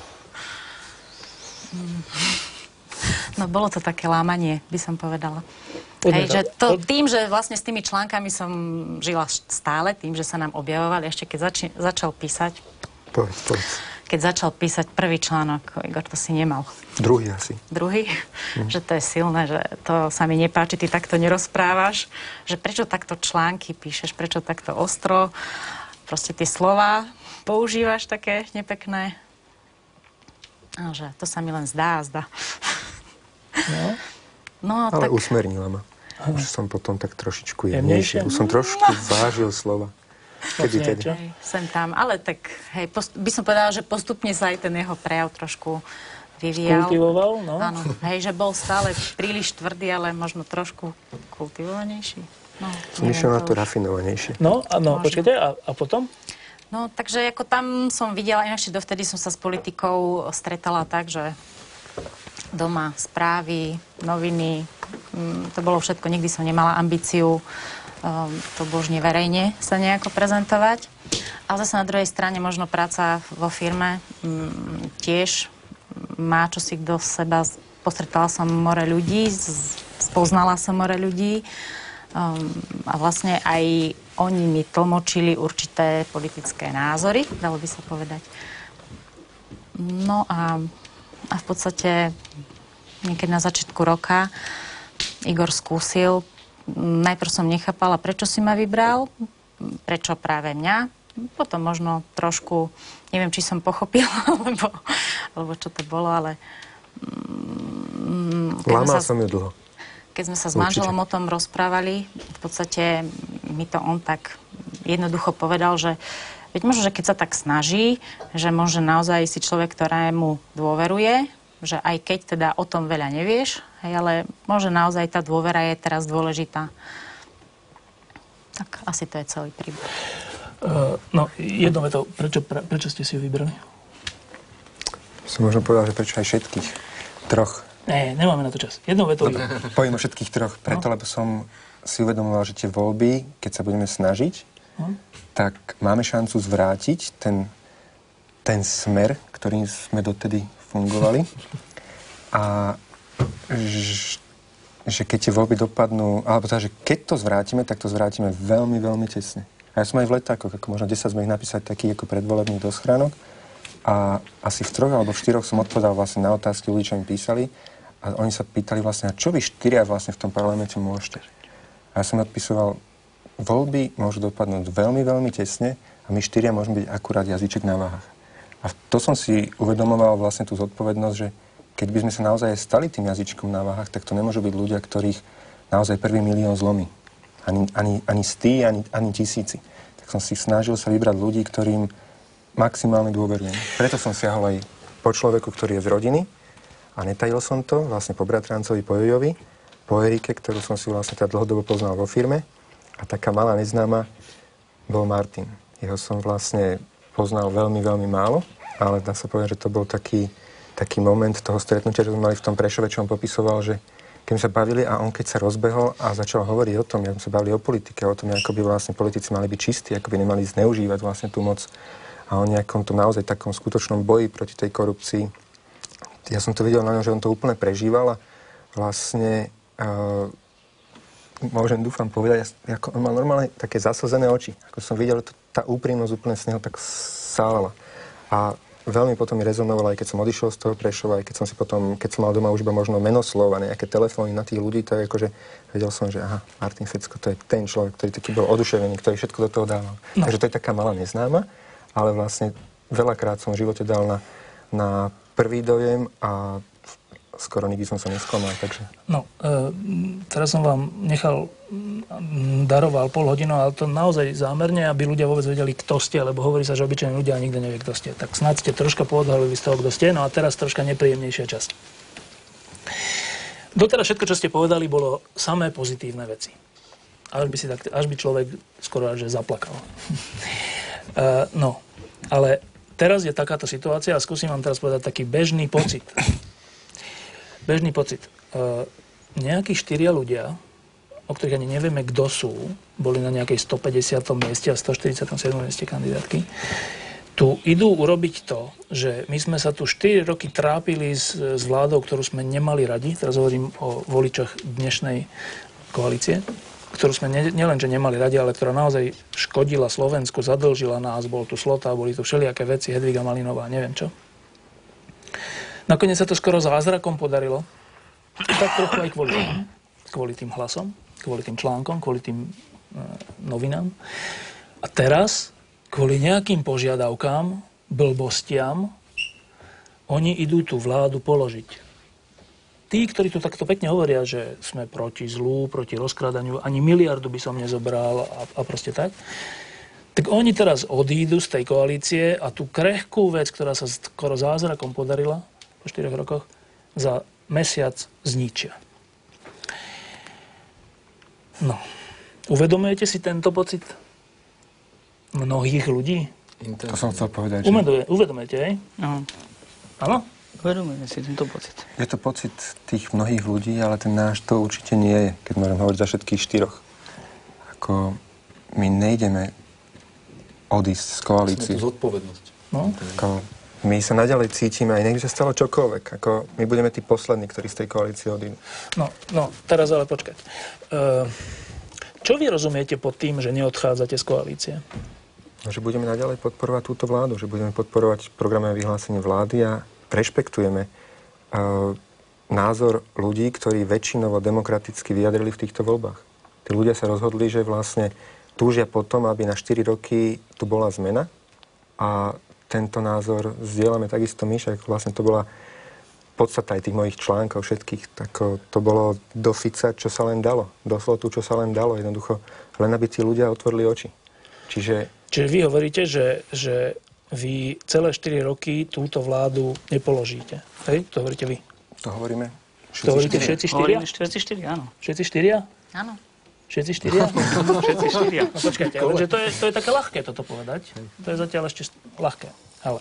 [SPEAKER 6] No, bolo to také lámanie, by som povedala. Hej, že to, tým, že vlastne s tými článkami som žila stále, tým, že sa nám objavovali, ešte keď zači- začal písať.
[SPEAKER 3] Povedz, povedz.
[SPEAKER 6] Keď keď začal písať prvý článok, Igor, to si nemal.
[SPEAKER 3] Druhý asi.
[SPEAKER 6] Druhý? Mm. Že to je silné, že to sa mi nepáči, ty takto nerozprávaš. Že prečo takto články píšeš, prečo takto ostro, proste tie slova používaš také nepekné. A že to sa mi len zdá a zdá.
[SPEAKER 3] No,
[SPEAKER 6] no
[SPEAKER 3] ale
[SPEAKER 6] tak...
[SPEAKER 3] usmernila ma. Už som potom tak trošičku jemnejšie. Už som trošku vážil slova. Kedy tedy.
[SPEAKER 6] Hej, sem tam, ale tak hej, post- by som povedala, že postupne sa aj ten jeho prejav trošku vyvíjal.
[SPEAKER 1] Kultivoval, no.
[SPEAKER 6] Áno, hej, že bol stále príliš tvrdý, ale možno trošku kultivovanejší. No,
[SPEAKER 3] som išiel na to rafinovanejšie.
[SPEAKER 1] No, a no, počkajte, a, a potom?
[SPEAKER 6] No, takže ako tam som videla, inakšie dovtedy som sa s politikou stretala tak, že doma správy, noviny, mm, to bolo všetko, nikdy som nemala ambíciu um, to božne verejne sa nejako prezentovať. Ale zase na druhej strane možno práca vo firme um, tiež má čosi do seba. Postretala som more ľudí, spoznala som more ľudí um, a vlastne aj oni mi tlmočili určité politické názory, dalo by sa povedať. No a, a v podstate niekedy na začiatku roka Igor skúsil. Najprv som nechápala, prečo si ma vybral, prečo práve mňa. Potom možno trošku, neviem, či som pochopila, alebo, alebo čo to bolo, ale...
[SPEAKER 3] Mm, Lámal sa, som ju dlho.
[SPEAKER 6] Keď sme sa s manželom o tom rozprávali, v podstate mi to on tak jednoducho povedal, že veď možno, že keď sa tak snaží, že môže naozaj si človek, ktorému dôveruje, že aj keď teda o tom veľa nevieš, hej, ale môže naozaj tá dôvera je teraz dôležitá. Tak asi to je celý príbeh.
[SPEAKER 1] Uh, no, jedno veto, prečo, pre, prečo ste si ju vybrali?
[SPEAKER 3] Som možno povedal, že prečo aj všetkých troch.
[SPEAKER 1] Nie, nemáme na to čas. Jedno veto.
[SPEAKER 3] Poviem o všetkých troch, preto, no. lebo som si uvedomoval, že tie voľby, keď sa budeme snažiť, no. tak máme šancu zvrátiť ten, ten smer, ktorým sme dotedy fungovali. A ž, že keď tie voľby dopadnú, alebo teda, že keď to zvrátime, tak to zvrátime veľmi, veľmi tesne. A ja som aj v letákoch, ako možno desať sme ich napísať takých ako predvolebných do schránok. A asi v troch alebo v štyroch som odpovedal vlastne na otázky, ľudí, čo mi písali. A oni sa pýtali vlastne, a čo vy štyria vlastne v tom parlamente môžete? A ja som odpisoval, voľby môžu dopadnúť veľmi, veľmi tesne a my štyria môžeme byť akurát jazyček na váhach. A to som si uvedomoval vlastne tú zodpovednosť, že keď by sme sa naozaj stali tým jazyčkom na váhach, tak to nemôžu byť ľudia, ktorých naozaj prvý milión zlomí. Ani, ani, ani stý, ani, ani tisíci. Tak som si snažil sa vybrať ľudí, ktorým maximálne dôverujem. Preto som siahol aj po človeku, ktorý je z rodiny a netajil som to, vlastne po bratrancovi, po Jojovi, po Erike, ktorú som si vlastne teda dlhodobo poznal vo firme. A taká malá neznáma bol Martin. Jeho som vlastne poznal veľmi, veľmi málo, ale dá sa povedať, že to bol taký, taký moment toho stretnutia, že sme mali v tom Prešove, čo on popisoval, že keď sme sa bavili a on keď sa rozbehol a začal hovoriť o tom, jak sme sa bavili o politike, o tom, ako by vlastne politici mali byť čistí, ako by nemali zneužívať vlastne tú moc a o nejakom to naozaj takom skutočnom boji proti tej korupcii. Ja som to videl na ňom, že on to úplne prežíval a vlastne uh, môžem, dúfam, povedať, ako on mal normálne také zaslzené oči. Ako som videl, to, tá úprimnosť úplne z neho tak sávala. A veľmi potom mi rezonovalo, aj keď som odišiel z toho Prešova, aj keď som si potom, keď som mal doma už iba možno menoslov a nejaké telefóny na tých ľudí, tak akože vedel som, že aha, Martin Fecko, to je ten človek, ktorý taký bol oduševnený, ktorý všetko do toho dával. No. Takže to je taká malá neznáma, ale vlastne veľakrát som v živote dal na, na prvý dojem a skoro nikdy som sa nesklamal, takže...
[SPEAKER 1] No, e, teraz som vám nechal, daroval pol hodinu, ale to naozaj zámerne, aby ľudia vôbec vedeli, kto ste, lebo hovorí sa, že obyčajní ľudia nikto nevie, kto ste. Tak snáď ste troška poodhalili z toho, kto ste, no a teraz troška nepríjemnejšia časť. Doteraz všetko, čo ste povedali, bolo samé pozitívne veci. Až by, si tak, až by človek skoro až zaplakal. e, no, ale teraz je takáto situácia a skúsim vám teraz povedať taký bežný pocit. Bežný pocit. E, nejakí štyria ľudia, o ktorých ani nevieme, kto sú, boli na nejakej stopäťdesiatom mieste a stoštyridsiatom siedmom mieste kandidátky, tu idú urobiť to, že my sme sa tu štyri roky trápili s, s vládou, ktorú sme nemali radi, teraz hovorím o voličoch dnešnej koalície, ktorú sme ne, nielen, že nemali radi, ale ktorá naozaj škodila Slovensku, zadlžila nás, bol tu Slota, boli tu všelijaké veci, Hedviga Malinová, neviem čo. Nakoniec sa to skoro zázrakom podarilo. Tak trochu aj kvôli, kvôli tým hlasom, kvôli tým článkom, kvôli tým e, novinám. A teraz, kvôli nejakým požiadavkám, blbostiam, oni idú tú vládu položiť. Tí, ktorí tu takto pekne hovoria, že sme proti zlu, proti rozkrádaniu, ani miliardu by som nezobral a, a proste tak, tak oni teraz odídu z tej koalície a tú krehkú vec, ktorá sa skoro zázrakom podarila po štyroch rokoch, za mesiac zničia. No. Uvedomujete si tento pocit mnohých ľudí?
[SPEAKER 3] To som chcel povedať. Že...
[SPEAKER 1] Uvedomujete, uvedomujete, hej?
[SPEAKER 4] No.
[SPEAKER 1] Áno?
[SPEAKER 4] Uvedomujeme si tento pocit.
[SPEAKER 3] Je to pocit tých mnohých ľudí, ale ten náš to určite nie je, keď môžem hovoriť za všetkých štyroch. Ako my nejdeme odísť z koalície.
[SPEAKER 5] Sme to zodpovednosť.
[SPEAKER 1] No.
[SPEAKER 3] Ako my sa naďalej cítime, aj nech by sa stalo čokoľvek. Ako my budeme tí poslední, ktorí z tej koalície odídu.
[SPEAKER 1] No, no, teraz ale počkať. Uh, čo vy rozumiete pod tým, že neodchádzate z koalície?
[SPEAKER 3] No, že budeme naďalej podporovať túto vládu, že budeme podporovať programové vyhlásenie vlády a rešpektujeme uh, názor ľudí, ktorí väčšinovo demokraticky vyjadrili v týchto voľbách. Tí ľudia sa rozhodli, že vlastne túžia potom, aby na štyri roky tu bola zmena a tento názor zdieľame takisto my, však vlastne to bola podstata aj tých mojich článkov všetkých. Tak to bolo do Fica, čo sa len dalo. Do Slotu, čo sa len dalo. Jednoducho, len aby tí ľudia otvorili oči. Čiže...
[SPEAKER 1] Čiže vy hovoríte, že, že vy celé štyri roky túto vládu nepoložíte. Hej? To hovoríte vy.
[SPEAKER 3] To hovoríme
[SPEAKER 1] všetci to hovoríte štyria? Všetci štyria?
[SPEAKER 4] Hovoríme všetci štyria, áno.
[SPEAKER 1] Všetci štyria?
[SPEAKER 6] Áno.
[SPEAKER 1] Všetci štyria?
[SPEAKER 4] Všetci štyria.
[SPEAKER 1] No počkajte, lenže to je, to je také ľahké toto povedať. To je zatiaľ ešte ľahké. Ale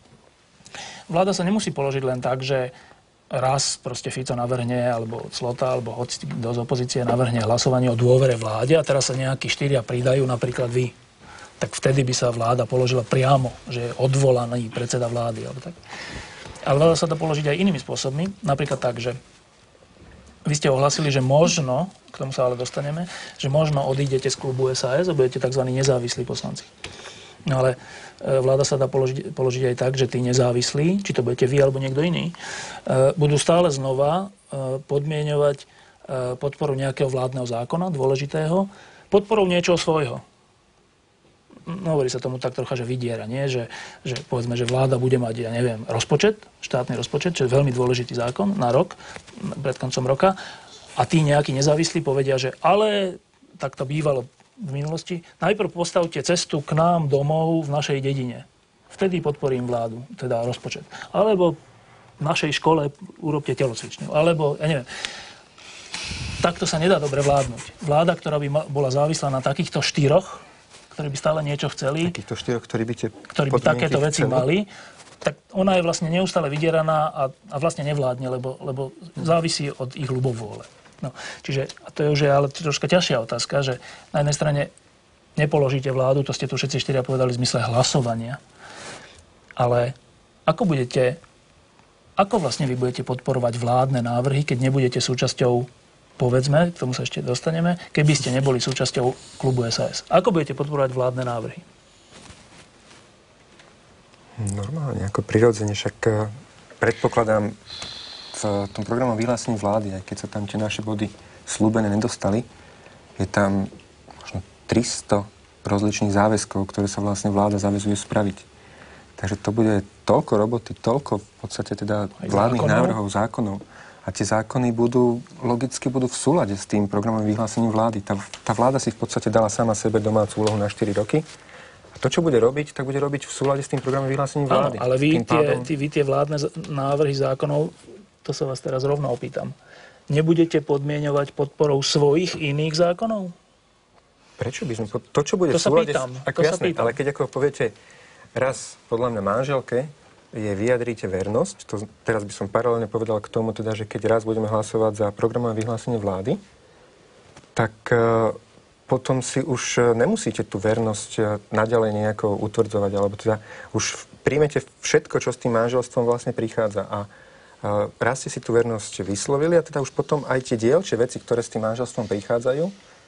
[SPEAKER 1] vláda sa nemusí položiť len tak, že raz proste Fico navrhne, alebo Slota, alebo hoci kto z opozície navrhne hlasovanie o dôvere vláde a teraz sa nejakí štyria pridajú, napríklad vy. Tak vtedy by sa vláda položila priamo, že je odvolaný predseda vlády. Alebo tak. Ale vláda sa dá položiť aj inými spôsobmi. Napríklad tak, že vy ste ohlasili, že možno, k tomu sa ale dostaneme, že možno odídete z klubu es a es a budete tzv. Nezávislí poslanci. No ale vláda sa dá položiť, položiť aj tak, že tí nezávislí, či to budete vy alebo niekto iný, budú stále znova podmieňovať podporu nejakého vládneho zákona, dôležitého, podporou niečoho svojho. No, hovorí sa tomu tak trocha, že vydiera, nie? Že, že povedzme, že vláda bude mať, ja neviem, rozpočet, štátny rozpočet, čo je veľmi dôležitý zákon na rok, pred koncom roka, a tí nejakí nezávislí povedia, že ale tak to bývalo v minulosti, najprv postavte cestu k nám domov v našej dedine. Vtedy podporím vládu, teda rozpočet. Alebo v našej škole urobte telocvičňu. Alebo, ja neviem, takto sa nedá dobre vládnuť. Vláda, ktorá by bola závislá na takýchto štyroch, ktorí by stále niečo chceli,
[SPEAKER 3] takýchto štyroch, ktorí by, tie
[SPEAKER 1] ktorí by takéto veci chceli mali, tak ona je vlastne neustále vydieraná a, a vlastne nevládne, lebo, lebo závisí od ich ľubovôle. No, čiže, a to je už ale troška ťažšia otázka, že na jednej strane nepoložíte vládu, to ste tu všetci štyria povedali v zmysle hlasovania, ale ako budete, ako vlastne vy budete podporovať vládne návrhy, keď nebudete súčasťou, povedzme, k tomu sa ešte dostaneme, keby ste neboli súčasťou klubu es a es. Ako budete podporovať vládne návrhy?
[SPEAKER 3] Normálne, ako prirodzene, však predpokladám v tom programovom vyhlásení vlády, aj keď sa tam tie naše body slúbené nedostali, je tam možno tristo rozličných záväzkov, ktoré sa vlastne vláda zaväzuje spraviť. Takže to bude toľko roboty, toľko v podstate teda vládnych zákonov. návrhov, zákonov. A tie zákony budú, logicky budú v súlade s tým programovým vyhlásením vlády. Tá, tá vláda si v podstate dala sama sebe domácu úlohu na štyri roky. A to, čo bude robiť, tak bude robiť v súlade s tým programovým vyhlásením vlády.
[SPEAKER 1] Áno, ale vy tie,
[SPEAKER 3] pádom...
[SPEAKER 1] tí, vy tie vládne návrhy zákonov, to sa vás teraz rovno opýtam, nebudete podmieňovať podporou svojich iných zákonov?
[SPEAKER 3] Prečo by sme... To, čo bude
[SPEAKER 1] to
[SPEAKER 3] v súlade...
[SPEAKER 1] Sa pýtam,
[SPEAKER 3] ako
[SPEAKER 1] to
[SPEAKER 3] jasné,
[SPEAKER 1] sa pýtam.
[SPEAKER 3] Ale keď ako poviete raz podľa mňa manželke, je vyjadríte vernosť. To, teraz by som paralelne povedal k tomu, teda, že keď raz budeme hlasovať za programové vyhlásenie vlády, tak uh, potom si už nemusíte tú vernosť uh, naďalej nejako utvrdzovať, alebo teda už príjmete všetko, čo s tým manželstvom vlastne prichádza. A uh, raz ste si tú vernosť vyslovili a teda už potom aj tie dielčie veci, ktoré s tým manželstvom prichádzajú,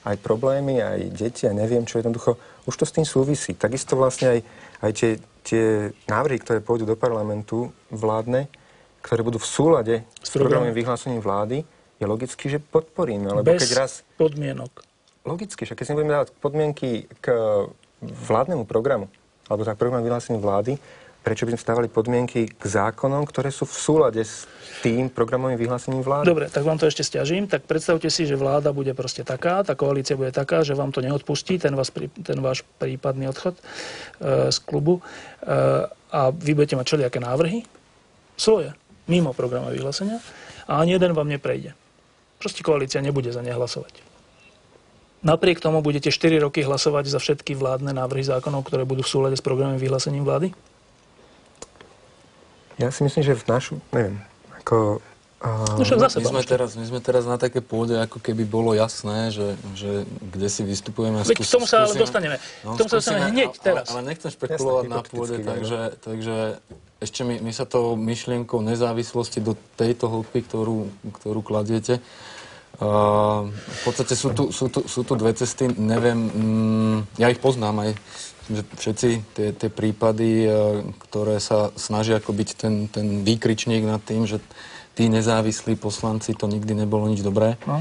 [SPEAKER 3] aj problémy, aj deti, aj neviem čo, jednoducho, už to s tým súvisí. Takisto vlastne aj, aj tie, tie návrhy, ktoré pôjdu do parlamentu vládne, ktoré budú v súlade s programovým vyhlásením vlády, je logicky, že podporíme. Lebo
[SPEAKER 1] bez
[SPEAKER 3] keď raz...
[SPEAKER 1] podmienok.
[SPEAKER 3] Logicky, však keď si nebudeme dávať podmienky k vládnemu programu, alebo tak program vyhlásení vlády, prečo by sme stávali podmienky k zákonom, ktoré sú v súlade s tým programovým vyhlásením vlády? Dobre,
[SPEAKER 1] tak vám to ešte stiažím. Tak predstavte si, že vláda bude proste taká, tá koalícia bude taká, že vám to neodpustí, ten, vás, ten váš prípadný odchod e, z klubu. E, a vy budete mať všelijaké návrhy, svoje, mimo programové vyhlásenia, a ani jeden vám neprejde. Proste koalícia nebude za ne hlasovať. Napriek tomu budete štyri roky hlasovať za všetky vládne návrhy zákonov, ktoré budú v súlade s programovým vyhlásením vlády?
[SPEAKER 3] Ja si myslím, že v našu, neviem, ako...
[SPEAKER 1] Uh, no však za seba.
[SPEAKER 5] My sme, teraz, my sme teraz na také pôde, ako keby bolo jasné, že, že kde si vystupujeme.
[SPEAKER 1] Veď k tomu sa ale dostaneme.
[SPEAKER 5] No,
[SPEAKER 1] k tomu sa dostaneme hneď teraz.
[SPEAKER 5] Ale, ale nechcem špekulovať Jasne, na pôde, takže, takže ešte my, my sa tou myšlienkou nezávislosti do tejto hĺbky, ktorú, ktorú kladiete. Uh, v podstate sú tu, sú, tu, sú tu dve cesty, neviem, mm, ja ich poznám aj, že všetci tie, tie prípady, uh, ktoré sa snažia ako byť ten, ten výkričník nad tým, že tí nezávislí poslanci, to nikdy nebolo nič dobré. No.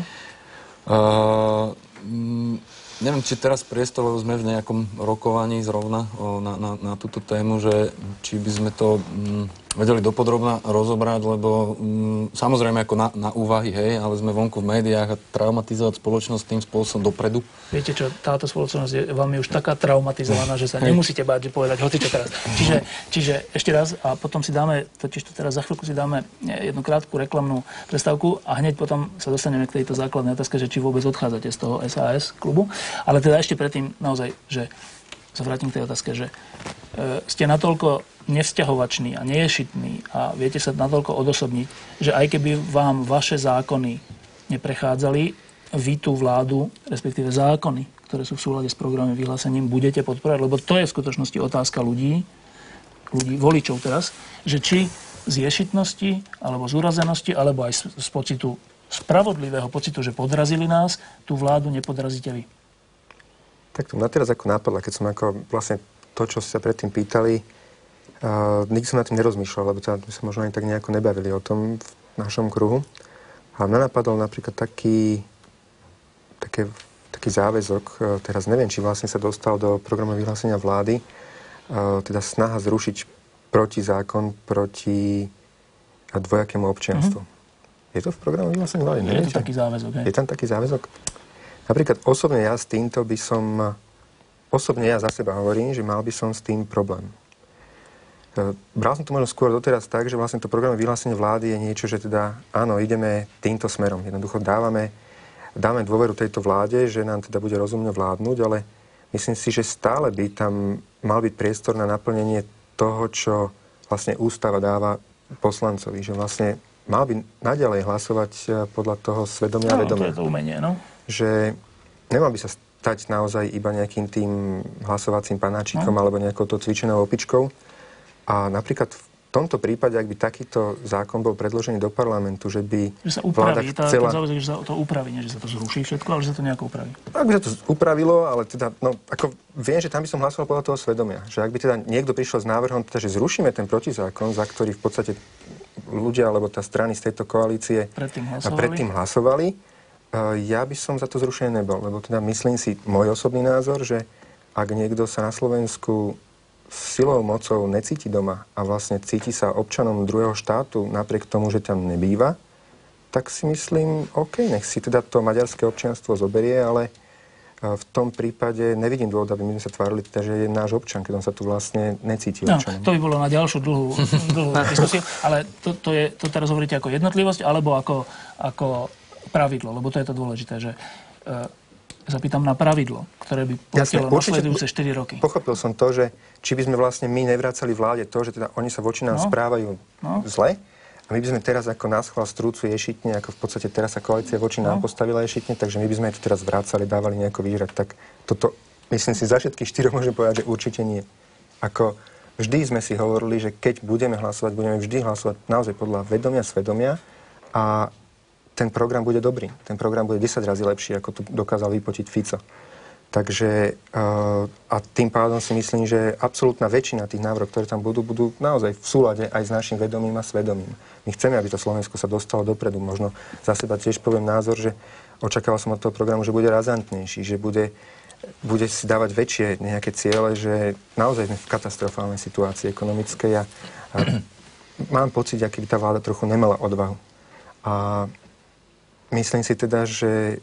[SPEAKER 5] Uh, mm, neviem, či teraz priestor, lebo sme v nejakom rokovaní zrovna o, na, na, na túto tému, že či by sme to mm, vedeli dopodrobna rozobrať, lebo mm, samozrejme ako na, na úvahy, hej, ale sme vonku v médiách a traumatizovať spoločnosť tým spôsobom dopredu.
[SPEAKER 1] Viete čo, táto spoločnosť je vám je už taká traumatizovaná, že sa nemusíte báť, že povedať hocičo teraz. Čiže, čiže ešte raz a potom si dáme, totiž to teraz za chvíľku si dáme jednu krátku reklamnú prestávku a hneď potom sa dostaneme k tejto základnej otázke, že či vôbec odchádzate z toho es a es klubu. Ale teda ešte predtým naozaj, že sa vrátim k tej otázke, že e, ste natoľko nevzťahovační a neješitní a viete sa natoľko odosobniť, že aj keby vám vaše zákony neprechádzali, vy tú vládu, respektíve zákony, ktoré sú v súlade s programovým vyhlásením, budete podporovať, lebo to je v skutočnosti otázka ľudí, ľudí, voličov teraz, že či z ješitnosti, alebo z urazenosti, alebo aj z, z pocitu, spravodlivého pocitu, že podrazili nás, tú vládu nepodrazíte vy.
[SPEAKER 3] Tak to mňa teraz ako nápadla, keď som ako vlastne to, čo ste sa predtým pýtali, Uh, nikdy som nad tým nerozmýšľal, lebo teda my sa možno ani tak nejako nebavili o tom v našom kruhu. A mňa napadol napríklad taký, také, taký záväzok, uh, teraz neviem, či vlastne sa dostal do programu vyhlásenia vlády, uh, teda snaha zrušiť protizákon proti dvojakému občianstvu. Mm-hmm. Je to v programu vyhlásenia vlády?
[SPEAKER 1] Je to taký záväzok, hej.
[SPEAKER 3] Je tam taký záväzok? Napríklad osobne ja s týmto by som, osobne ja za seba hovorím, že mal by som s tým problém. Bral som to možno skôr doteraz tak, že vlastne to programové vyhlásenie vlády je niečo, že teda áno, ideme týmto smerom. Jednoducho dávame, dáme dôveru tejto vláde, že nám teda bude rozumne vládnuť, ale myslím si, že stále by tam mal byť priestor na naplnenie toho, čo vlastne ústava dáva poslancovi. Že vlastne mal by naďalej hlasovať podľa toho svedomia a vedomia.
[SPEAKER 1] No, to je to umenie, no.
[SPEAKER 3] Že nemal by sa stať naozaj iba nejakým tým hlasovacím panáčikom no. alebo nejakou to cvičenou opičkou. A napríklad v tomto prípade, ak by takýto zákon bol predložený do parlamentu, že by
[SPEAKER 1] že sa upraví, vláda chcela... Tá, že sa to upraví, nie že sa to zruší všetko, ale že sa to nejako upraví.
[SPEAKER 3] Ak by sa to upravilo, ale teda, no, ako viem, že tam by som hlasoval podľa toho svedomia. Že ak by teda niekto prišiel s návrhom, teda, že zrušíme ten protizákon, za ktorý v podstate ľudia, alebo tá strany z tejto koalície
[SPEAKER 1] predtým hlasovali,
[SPEAKER 3] predtým hlasovali ja by som za to zrušenie nebol. Lebo teda myslím si, môj osobný názor, že ak niekto sa na Slovensku silou, mocou necíti doma a vlastne cíti sa občanom druhého štátu napriek tomu, že tam nebýva, tak si myslím, OK, nech si teda to maďarské občianstvo zoberie, ale v tom prípade nevidím dôvod, aby my sme sa tvárili, teda, že je náš občan, keď on sa tu vlastne necíti občanom.
[SPEAKER 1] No, to by bolo na ďalšiu dlhú, dlhú diskusiu, ale to, to, je, to teraz hovoríte ako jednotlivosť, alebo ako, ako pravidlo, lebo to je to dôležité, že sa pýtam na pravidlo, ktoré by platilo nasledujúce štyri roky.
[SPEAKER 3] Pochopil som to, že či by sme vlastne my nevracali vláde to, že teda oni sa voči nám no. správajú no. zle a my by sme teraz ako náschval strúcu ješitne, ako v podstate teraz sa koalícia voči no. nám postavila ješitne, takže my by sme to teraz vracali, dávali nejako výhrať. Tak toto, myslím si, za všetkých štyroch môžem povedať, že určite nie. Ako vždy sme si hovorili, že keď budeme hlasovať, budeme vždy hlasovať naozaj podľa vedomia, svedomia a ten program bude dobrý. Ten program bude desať razy lepší, ako tu dokázal vypotiť Fico. Takže uh, a tým pádom si myslím, že absolútna väčšina tých návrhov, ktoré tam budú, budú naozaj v súlade aj s našim vedomím a svedomím. My chceme, aby to Slovensko sa dostalo dopredu. Možno za seba tiež poviem názor, že očakával som od toho programu, že bude razantnejší, že bude, bude si dávať väčšie nejaké ciele, že naozaj sme v katastrofálnej situácii ekonomickej a, a mám pocit, aký by tá vláda trochu nemala odvahu. A myslím si teda, že,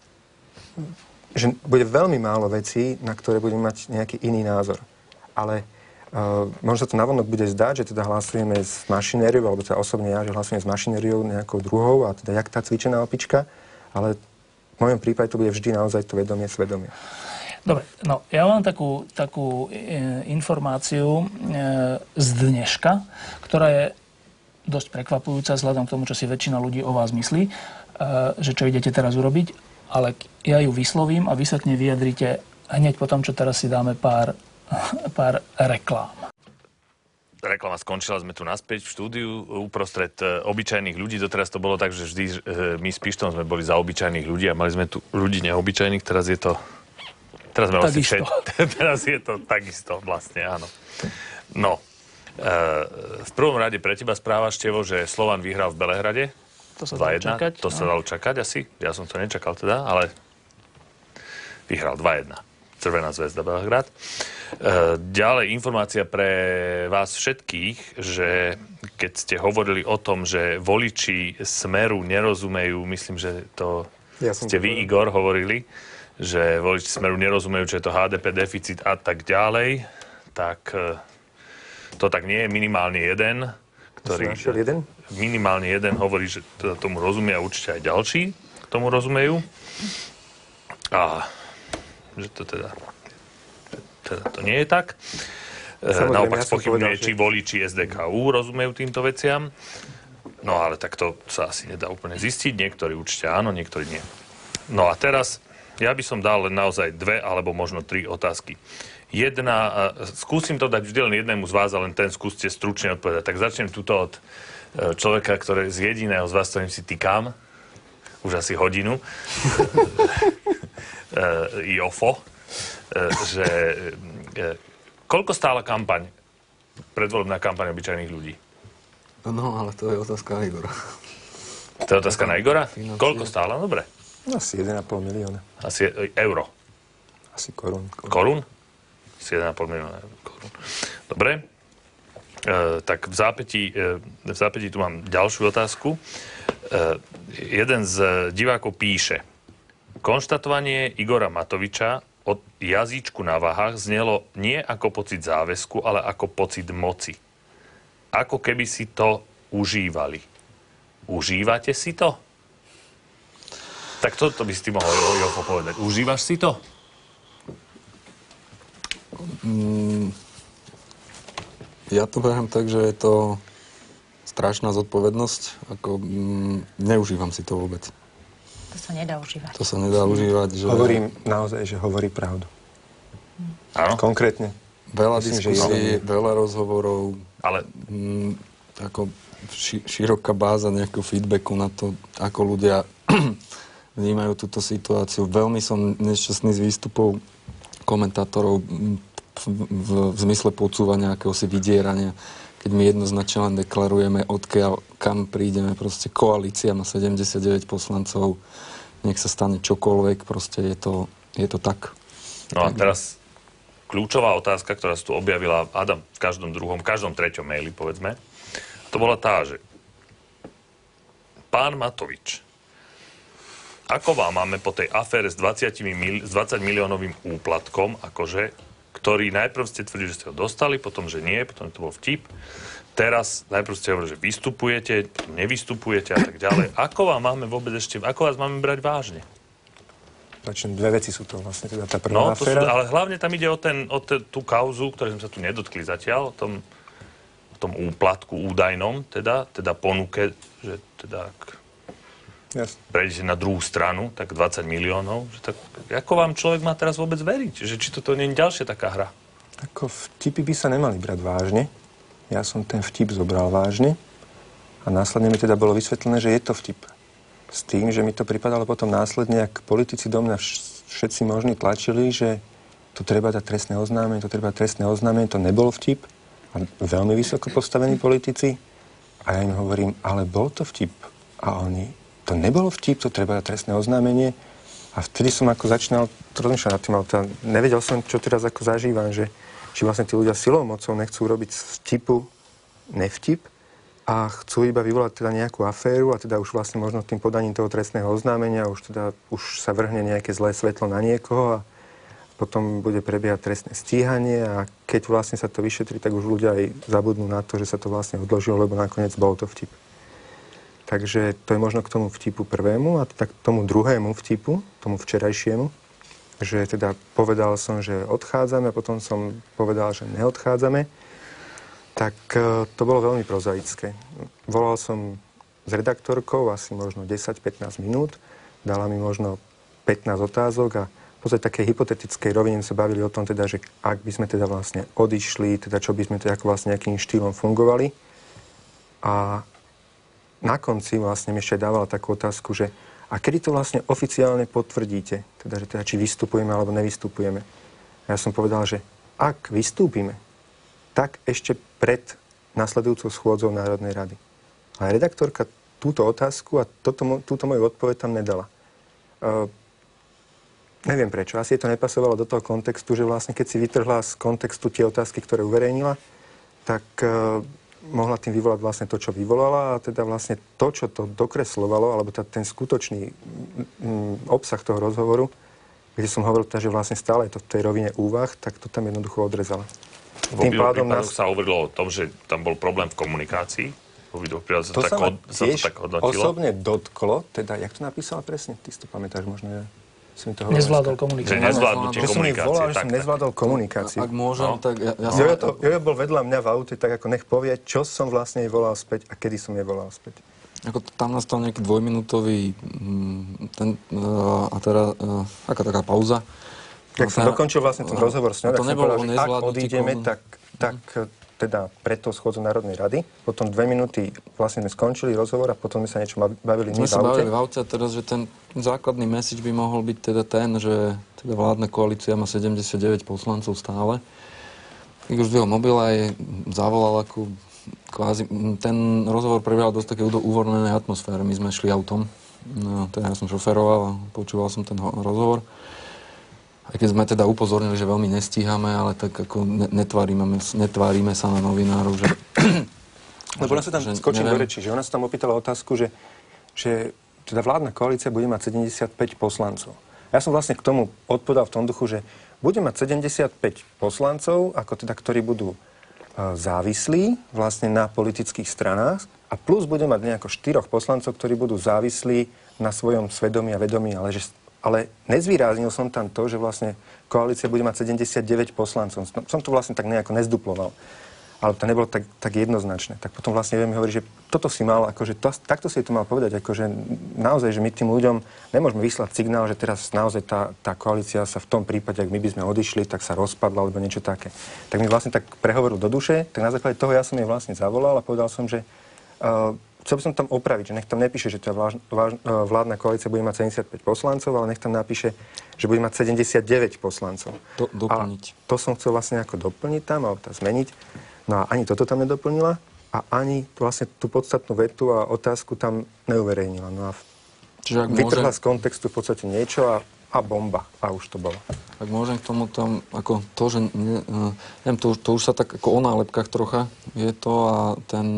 [SPEAKER 3] že bude veľmi málo vecí, na ktoré budeme mať nejaký iný názor. Ale uh, možno sa to navonok bude zdať, že teda hlasujeme s mašinériou, alebo teda osobne ja, že hlasujem s mašinériou nejakou druhou, a teda jak tá cvičená opička, ale v mojom prípade to bude vždy naozaj to vedomie svedomie.
[SPEAKER 1] Dobre, no ja mám takú, takú e, informáciu e, z dneška, ktorá je dosť prekvapujúca vzhľadom k tomu, čo si väčšina ľudí o vás myslí, e, že čo idete teraz urobiť, ale ja ju vyslovím a vy sa k nej vyjadrite hneď po tom, čo teraz si dáme pár, pár reklám.
[SPEAKER 2] Reklama skončila, sme tu naspäť v štúdiu uprostred e, obyčajných ľudí. Doteraz to bolo tak, že vždy e, my s Pištom sme boli za obyčajných ľudí a mali sme tu ľudí neobyčajných. Teraz je to... Teraz, sme vlastne všet... teraz je to takisto vlastne, áno. No, e, v prvom rade pre teba správa, Števo, že Slovan vyhral v Belehrade.
[SPEAKER 1] To sa dalo čakať.
[SPEAKER 2] To sa dalo čakať asi. Ja som to nečakal teda, ale vyhral dva jedna. Červená Zväzda Belehrad. E, ďalej informácia pre vás všetkých, že keď ste hovorili o tom, že voliči Smeru nerozumejú, myslím, že to ja ste vy, Igor, hovorili, že voliči Smeru nerozumejú, čo je to há dé pé deficit a tak ďalej, tak to tak nie je. Minimálne jeden, ktorý...
[SPEAKER 3] jeden?
[SPEAKER 2] Minimálne jeden hovorí, že teda tomu rozumie a určite aj ďalší k tomu rozumejú. A že to teda, teda to nie je tak. Samozrejme, naopak ja spochybňuje, že... či voliči es dé ká ú rozumejú týmto veciam. No ale tak to sa asi nedá úplne zistiť. Niektorí určite áno, niektorí nie. No a teraz ja by som dal len naozaj dve alebo možno tri otázky. Jedna, skúsim to dať vždy len jednému z vás, a len ten skúste stručne odpovedať. Tak začnem tuto od človeka, ktorý z jediného z vás, ktorým si tykám, už asi hodinu, Jofo, že koľko stála kampaň, predvolebná kampaň obyčajných ľudí?
[SPEAKER 5] No, ale to je otázka na Igora.
[SPEAKER 2] To je otázka na Igora? Financie. Koľko stála? Dobre.
[SPEAKER 3] Asi jeden a pol milióna.
[SPEAKER 2] Asi euro.
[SPEAKER 3] Asi korún.
[SPEAKER 2] Korún? Asi jeden a pol milióna korún. Dobre. E, tak v zápätí, e, v zápätí tu mám ďalšiu otázku. E, jeden z divákov píše: konštatovanie Igora Matoviča od jazyčku na váhach znelo nie ako pocit záväzku, ale ako pocit moci. Ako keby si to užívali. Užívate si to? Tak to, to by si ty mohol, Jofo, povedať. Užívaš si to?
[SPEAKER 5] Mm, ja to beriem tak, že je to strašná zodpovednosť. Ako, mm, neužívam si to vôbec.
[SPEAKER 6] To sa nedá užívať.
[SPEAKER 5] To sa nedá užívať. Že...
[SPEAKER 3] Hovorím naozaj, že hovorí pravdu.
[SPEAKER 2] Áno?
[SPEAKER 3] Konkrétne.
[SPEAKER 5] Veľa
[SPEAKER 3] Myslím,
[SPEAKER 5] diskusí, veľa rozhovorov.
[SPEAKER 2] Ale...
[SPEAKER 5] Mm, ako ši, široká báza nejakého feedbacku na to, ako ľudia vnímajú túto situáciu. Veľmi som nešťastný z výstupov komentátorov v, v, v zmysle podsúvania akéhosi vydierania, keď my jednoznačne len deklarujeme, odkiaľ, kam prídeme. Proste koalícia má sedemdesiatdeväť poslancov, nech sa stane čokoľvek, proste je to, je to tak.
[SPEAKER 2] No a teraz kľúčová otázka, ktorá sa tu objavila, Adam, v každom druhom, v každom treťom maili, povedzme, to bola tá, že pán Matovič, ako vám máme po tej afére s, s dvadsať miliónovým úplatkom, akože, ktorý najprv ste tvrdili, že ste ho dostali, potom, že nie, potom to bol vtip. Teraz najprv ste hovorili, že vystupujete, potom nevystupujete a tak ďalej. Ako vám máme vôbec ešte, ako vás máme brať vážne?
[SPEAKER 3] Začne, dve veci sú to vlastne, teda tá prvá
[SPEAKER 2] no, to
[SPEAKER 3] aféra.
[SPEAKER 2] Sú, ale hlavne tam ide o, ten, o te, tú kauzu, ktoré sme sa tu nedotkli zatiaľ, o tom, o tom úplatku údajnom, teda, teda ponuke, že teda...
[SPEAKER 3] Jasne.
[SPEAKER 2] Prejdete na druhú stranu, tak dvadsať miliónov. Že tak, ako vám človek má teraz vôbec veriť? Že či toto nie je ďalšia taká hra?
[SPEAKER 3] Ako vtipy by sa nemali brať vážne. Ja som ten vtip zobral vážne a následne mi teda bolo vysvetlené, že je to vtip. s tým, že mi to pripadalo potom následne, ak politici do mňa všetci možní tlačili, že to treba dať trestné oznámenie, to treba trestné oznámenie, to nebol vtip. A veľmi vysoko postavení politici. A ja im hovorím, ale bol to vtip. A oni, to nebolo vtip, to treba dať trestné oznámenie. A vtedy som ako začínal rozmýšľať nad tým, ale teda nevedel som, čo teraz ako zažívam, že či vlastne tí ľudia silou mocou nechcú robiť z vtipu nevtip a chcú iba vyvolať teda nejakú aféru a teda už vlastne možno tým podaním toho trestného oznámenia už teda už sa vrhne nejaké zlé svetlo na niekoho a potom bude prebiehať trestné stíhanie a keď vlastne sa to vyšetrí, tak už ľudia aj zabudnú na to, že sa to vlastne odložilo, lebo nakoniec bol to vtip. Takže to je možno k tomu vtipu prvému a tak k tomu druhému vtipu, tomu včerajšiemu, že teda povedal som, že odchádzame a potom som povedal, že neodchádzame, tak to bolo veľmi prozaické. Volal som s redaktorkou asi možno desať pätnásť minút, dala mi možno pätnásť otázok a v podstate také hypotetickej rovine sa bavili o tom teda, že ak by sme teda vlastne odišli, teda čo by sme teda ako vlastne nejakým štýlom fungovali a na konci vlastne mi ešte dávala takú otázku, že a kedy to vlastne oficiálne potvrdíte, teda, že teda či vystupujeme alebo nevystupujeme. A ja som povedal, že ak vystúpime, tak ešte pred nasledujúcou schôdzou Národnej rady. A redaktorka túto otázku a toto, túto moju odpoveď tam nedala. Uh, neviem prečo. Asi je to nepasovalo do toho kontextu, že vlastne keď si vytrhla z kontextu tie otázky, ktoré uverejnila, tak uh, mohla tým vyvolať vlastne to, čo vyvolala a teda vlastne to, čo to dokreslovalo, alebo tá, ten skutočný mm, obsah toho rozhovoru, kde som hovoril teda, že vlastne stále je to v tej rovine úvah, tak to tam jednoducho odrezala.
[SPEAKER 2] V obidvoch prípadoch nás... sa hovorilo o tom, že tam bol problém v komunikácii. V obidvoch prípadoch sa to, tak, od, sa to tak hodnotilo.
[SPEAKER 3] Osobne dotklo, teda, jak to napísala presne? Ty si to pamätáš možno, ja.
[SPEAKER 1] Nezvládol komunikáciu.
[SPEAKER 2] Že nezvládnutie
[SPEAKER 3] komunikácie.
[SPEAKER 2] komunikácie.
[SPEAKER 3] Volal, že som nezvládol komunikáciu.
[SPEAKER 5] Ak môžem, no. tak ja, ja
[SPEAKER 3] som... Jojo, to, Jojo bol vedľa mňa v aute, tak ako nech povie, čo som vlastne jej volal späť a kedy som jej volal späť.
[SPEAKER 5] Ako tam nastal nejaký dvojminútový ten, uh, a teda uh, aká taká pauza.
[SPEAKER 3] Tak som dokončil vlastne ten rozhovor s ňou, tak som povedal, že ak odídeme,
[SPEAKER 5] komun...
[SPEAKER 3] tak, tak teda pred tou schôdzou Národnej rady. Potom dve minúty vlastne sme skončili rozhovor a potom sme sa niečo bavili my v aute. My
[SPEAKER 5] sa bavili v aute a teraz, že ten základný message by mohol byť teda ten, že teda vládna koalícia má sedemdesiatdeväť poslancov stále. Igor zdvihol mobil a jej zavolal ako kvázi... Ten rozhovor prebiehal dosť také uvoľnenej atmosfére. My sme šli autom. No, teda ja som šoferoval a počúval som ten rozhovor. Aj keď sme teda upozornili, že veľmi nestíhame, ale tak ako netvárime, netvárime sa na novinárov, že...
[SPEAKER 3] Lebo ona sa tam, skočím do reči, že ona sa tam opýtala otázku, že, že teda vládna koalícia bude mať sedemdesiatpäť poslancov. Ja som vlastne k tomu odpovedal v tom duchu, že bude mať sedemdesiatpäť poslancov, ako teda, ktorí budú uh, závislí vlastne na politických stranách a plus bude mať nejako štyroch poslancov, ktorí budú závislí na svojom svedomí a vedomí, ale že Ale nezvýraznil som tam to, že vlastne koalícia bude mať sedemdesiatdeväť poslancov. Som to vlastne tak nejako nezduploval. Ale to nebolo tak, tak jednoznačné. Tak potom vlastne mi hovorí, že toto si mal, akože to, takto si to mal povedať, akože naozaj, že my tým ľuďom nemôžeme vyslať signál, že teraz naozaj tá, tá koalícia sa v tom prípade, ak my by sme odišli, tak sa rozpadla, alebo niečo také. Tak mi vlastne tak prehovoril do duše, tak na základe toho ja som jej vlastne zavolal a povedal som, že uh, chcel by som tam opraviť, že nech tam nepíše, že tá vládna koalícia bude mať sedemdesiatpäť poslancov, ale nech tam napíše, že bude mať sedemdesiatdeväť poslancov.
[SPEAKER 5] Do, doplniť.
[SPEAKER 3] A to som chcel vlastne ako doplniť tam, alebo tam zmeniť. No a ani toto tam nedoplnila a ani vlastne tú podstatnú vetu a otázku tam neuverejnila. No a
[SPEAKER 5] Čiže ak
[SPEAKER 3] vytrhla
[SPEAKER 5] môžem...
[SPEAKER 3] z kontextu v podstate niečo a, a bomba. A už to bolo.
[SPEAKER 5] Ak môžem k tomu tam, ako to, že ne, uh, neviem, to, to už sa tak ako o nálepkách trocha je to a ten...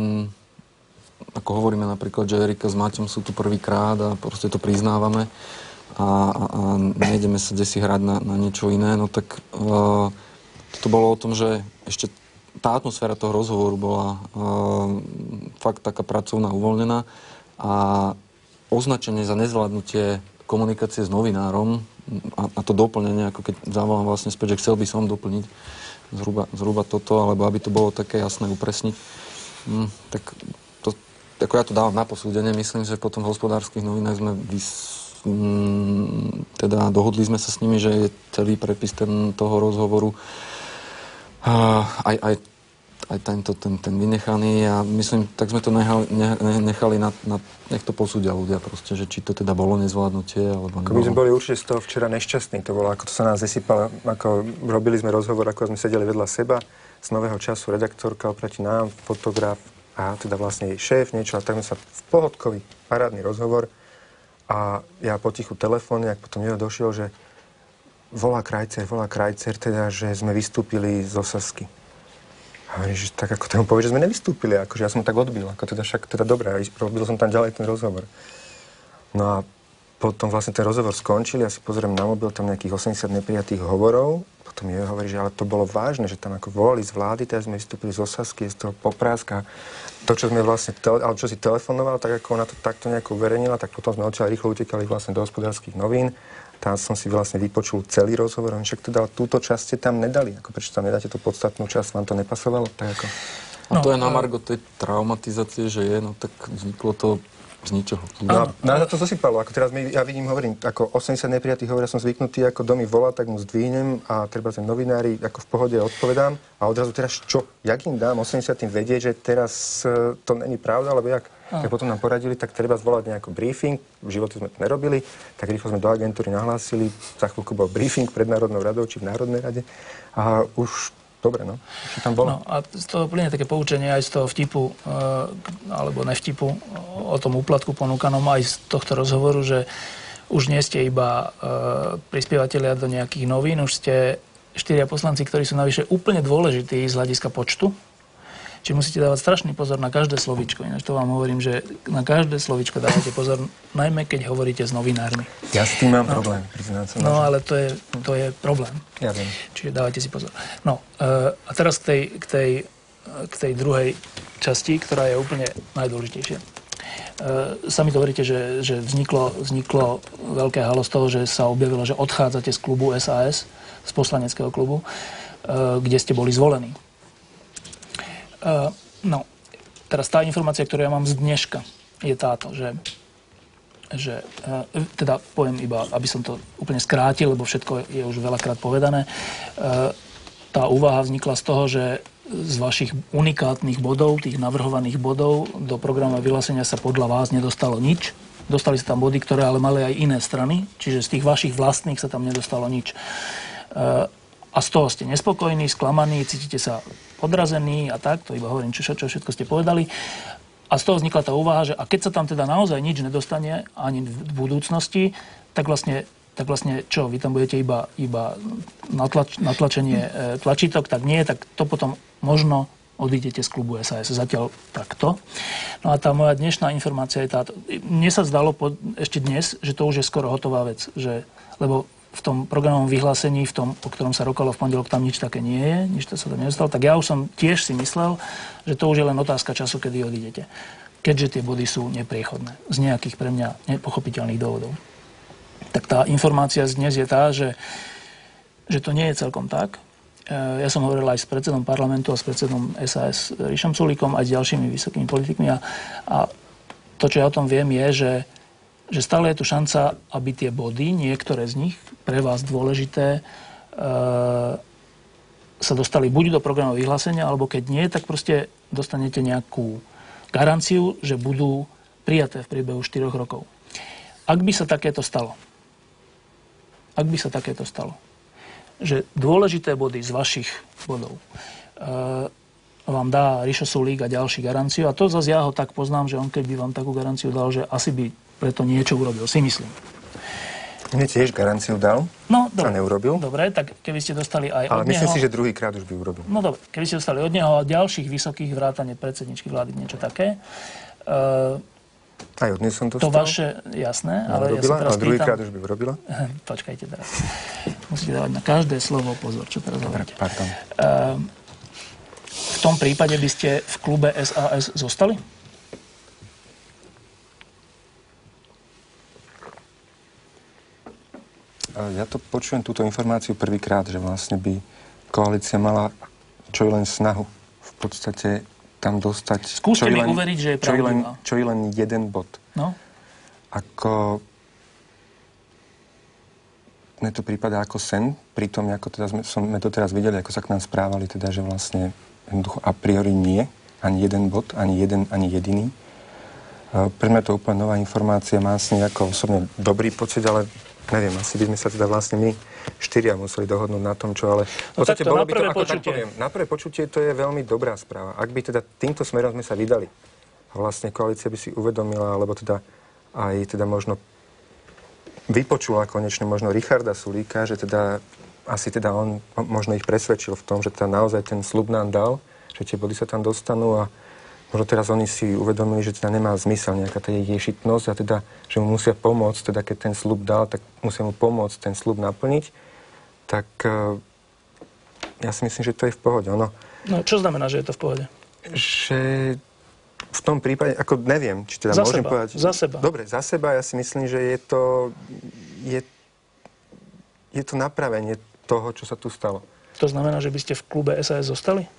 [SPEAKER 5] Ako hovoríme napríklad, že Erika s Maťom sú tu prvýkrát a proste to priznávame a, a, a nejdeme sa desi hrať na, na niečo iné, no tak uh, to bolo o tom, že ešte tá atmosféra toho rozhovoru bola uh, fakt taká pracovná, uvoľnená a označenie za nezvládnutie komunikácie s novinárom a, a to doplnenie, ako keď zavolám vlastne späť, že chcel by som doplniť zhruba, zhruba toto, alebo aby to bolo také jasné upresniť, hm, tak ako ja to dávam na posúdenie, myslím, že potom v Hospodárskych novinách sme vys... m, teda dohodli sme sa s nimi, že je celý prepis ten, toho rozhovoru. A, aj, aj aj tento, ten, ten vynechaný a myslím, tak sme to nechali, nechali na, na, nech to posúdia ľudia proste, že či to teda bolo nezvládnutie, alebo nebolo.
[SPEAKER 3] My sme boli určite z toho včera nešťastní, to bolo, ako to sa nás zesypalo, ako robili sme rozhovor, ako sme sedeli vedľa seba, z Nového času redaktorka oproti nám, fotograf a teda vlastne jej šéf, niečo, a tak sme sa v pohodkový, parádny rozhovor a ja potichu telefónne, ak potom jeho došiel, že volá Krajcer, volá Krajcer, teda, že sme vystúpili z Osasky. A hovorím, že tak ako tomu povie, že sme nevystúpili, akože ja som tak odbil, ako teda však, teda dobré, robil som tam ďalej ten rozhovor. No a potom vlastne ten rozhovor skončil, ja si pozriem na mobil, tam nejakých osemdesiat neprijatých hovorov, potom je hovorí, že ale to bolo vážne, že tam ako volali z vlády, teda sme vystúpili z Osasky, z toho Popráska. To, čo sme vlastne, tele, ale čo si telefonoval, tak ako ona to takto nejako uverejnila, tak potom sme odtiaľ rýchlo utekali vlastne do Hospodárskych novín. Tam som si vlastne vypočul celý rozhovor, on však teda túto časť ste tam nedali, ako prečo tam nedáte tú podstatnú časť, vám to nepasovalo? Tak ako...
[SPEAKER 5] A to je na margo tej traumatizácie, že je, no tak vzniklo to z ničoho.
[SPEAKER 3] No, nás to zosypalo, ako teraz my, ja vidím, hovorím, ako osemdesiat neprijatých hovorí, ja som zvyknutý, ako domy volá, tak mu zdvihnem a treba ten novinári, ako v pohode odpovedám a odrazu teraz čo, jak im dám osemdesiat vedieť, že teraz uh, to není pravda, alebo jak? Tak potom nám poradili, tak treba zvolať nejaký briefing, v živote sme to nerobili, tak rýchlo sme do agentúry nahlásili, za chvíľku bol briefing pred Národnou radou, či v Národnej rade a už dobre, no, čo tam bolo.
[SPEAKER 1] No a z toho plyne také poučenie aj z toho vtipu, e, alebo nevtipu o tom úplatku ponúkanom, aj z tohto rozhovoru, že už nie ste iba e, prispievateľia do nejakých novín, už ste štyria poslanci, ktorí sú navyše úplne dôležití z hľadiska počtu. Čiže musíte dávať strašný pozor na každé slovíčko. Ináč to vám hovorím, že na každé slovíčko dávate pozor, najmä keď hovoríte s novinármi.
[SPEAKER 3] Ja s tým mám
[SPEAKER 1] no,
[SPEAKER 3] problém, priznám sa.
[SPEAKER 1] No, ale to je, to je problém.
[SPEAKER 3] Ja viem.
[SPEAKER 1] Čiže dávajte si pozor. No, uh, a teraz k tej, k, tej, k tej druhej časti, ktorá je úplne najdôležitejšia. Uh, sami to hovoríte, že, že vzniklo, vzniklo veľké halo z toho, že sa objavilo, že odchádzate z klubu es a es, z poslaneckého klubu, uh, kde ste boli zvolení. Uh, no, teraz tá informácia, ktorú ja mám z dneška, je táto, že, že uh, teda poviem iba, aby som to úplne skrátil, lebo všetko je už veľakrát povedané. Uh, tá úvaha vznikla z toho, že z vašich unikátnych bodov, tých navrhovaných bodov, do programu vyhlásenia sa podľa vás nedostalo nič. Dostali sa tam body, ktoré ale mali aj iné strany, čiže z tých vašich vlastných sa tam nedostalo nič. Uh, a z toho ste nespokojní, sklamaní, cítite sa podrazení a tak, to iba hovorím, čo, čo všetko ste povedali. A z toho vznikla tá úvaha, že a keď sa tam teda naozaj nič nedostane ani v budúcnosti, tak vlastne, tak vlastne čo, vy tam budete iba, iba natlač, natlačenie e, tlačítok, tak nie, tak to potom možno odídete z klubu es a es. Zatiaľ takto. No a tá moja dnešná informácia je táto. Mne sa zdalo po, ešte dnes, že to už je skoro hotová vec, že, lebo v tom programovom vyhlásení, v tom, o ktorom sa rokalo v pondelok, tam nič také nie je, nič to sa tam nedostalo, tak ja už som tiež si myslel, že to už je len otázka času, kedy odídete. Keďže tie body sú nepriechodné. Z nejakých pre mňa nepochopiteľných dôvodov. Tak tá informácia z dnes je tá, že, že to nie je celkom tak. Ja som hovoril aj s predsedom parlamentu a s predsedom es a es Rišom Sulíkom, aj s ďalšími vysokými politikmi a, a to, čo ja o tom viem, je, že že stále je tu šanca, aby tie body, niektoré z nich, pre vás dôležité, e, sa dostali buď do programu vyhlásenia, alebo keď nie, tak proste dostanete nejakú garanciu, že budú prijaté v priebehu štyroch rokov. Ak by sa takéto stalo, ak by sa takéto stalo, že dôležité body z vašich bodov e, vám dá Rišo Sulík a ďalší garanciu, a to zase ja ho tak poznám, že on keby vám takú garanciu dal, že asi by preto niečo urobil, si myslím.
[SPEAKER 3] Mne tiež garanciu dal,
[SPEAKER 1] no,
[SPEAKER 3] a neurobil.
[SPEAKER 1] Dobre, tak keby ste dostali aj
[SPEAKER 3] ale
[SPEAKER 1] od neho...
[SPEAKER 3] Ale myslím si, že druhýkrát už by urobil.
[SPEAKER 1] No dobre, keby ste dostali od neho a ďalších vysokých vrátane predsedničky vlády, niečo také. Uh,
[SPEAKER 3] aj od nej som
[SPEAKER 1] To
[SPEAKER 3] dostal.
[SPEAKER 1] vaše, jasné, ale
[SPEAKER 3] urobila,
[SPEAKER 1] ja sa teraz
[SPEAKER 3] ale druhýkrát už by urobila.
[SPEAKER 1] Počkajte teraz. Musíte dávať na každé slovo pozor, čo teraz hovoríte.
[SPEAKER 3] Pardon.
[SPEAKER 1] Uh, v tom prípade by ste v klube es a es zostali?
[SPEAKER 3] Ja to počujem túto informáciu prvýkrát, že vlastne by koalícia mala čo i len snahu v podstate tam dostať...
[SPEAKER 1] Skúste mi len, uveriť, že je
[SPEAKER 3] čo i, len,
[SPEAKER 1] pravdivá.
[SPEAKER 3] čo i len jeden bod.
[SPEAKER 1] No?
[SPEAKER 3] Ako... Mne to prípada ako sen, pri tom, ako teda sme, sme to teraz videli, ako sa k nám správali, teda, že vlastne jednoducho a priori nie. Ani jeden bod, ani jeden, ani jediný. Pre mňa to úplne nová informácia. Mám s nej ako osobne dobrý pocit, ale neviem, asi by sme sa teda vlastne my štyria museli dohodnúť na tom, čo ale...
[SPEAKER 1] No
[SPEAKER 3] podstate,
[SPEAKER 1] takto,
[SPEAKER 3] bolo
[SPEAKER 1] na
[SPEAKER 3] by to,
[SPEAKER 1] prvé
[SPEAKER 3] ako
[SPEAKER 1] počutie.
[SPEAKER 3] tak poviem, na prvé počutie to je veľmi dobrá správa. Ak by teda týmto smerom sme sa vydali a vlastne koalícia by si uvedomila, alebo teda aj teda možno vypočula konečne možno Richarda Sulíka, že teda asi teda on možno ich presvedčil v tom, že teda naozaj ten sľub nám dal, že tie body sa tam dostanú a možno teraz oni si uvedomili, že teda nemá zmysel nejaká tá ješitnosť a teda, že mu musia pomôcť, teda keď ten sľub dal, tak musia mu pomôcť ten sľub naplniť, tak uh, ja si myslím, že to je v pohode. Ono,
[SPEAKER 1] no čo znamená, že je to v pohode?
[SPEAKER 3] Že v tom prípade, ako neviem, či teda
[SPEAKER 1] za
[SPEAKER 3] môžem
[SPEAKER 1] seba,
[SPEAKER 3] povedať...
[SPEAKER 1] Za seba.
[SPEAKER 3] Dobre, za seba ja si myslím, že je to, je, je to napravenie toho, čo sa tu stalo.
[SPEAKER 1] To znamená, že by ste v klube es a es zostali?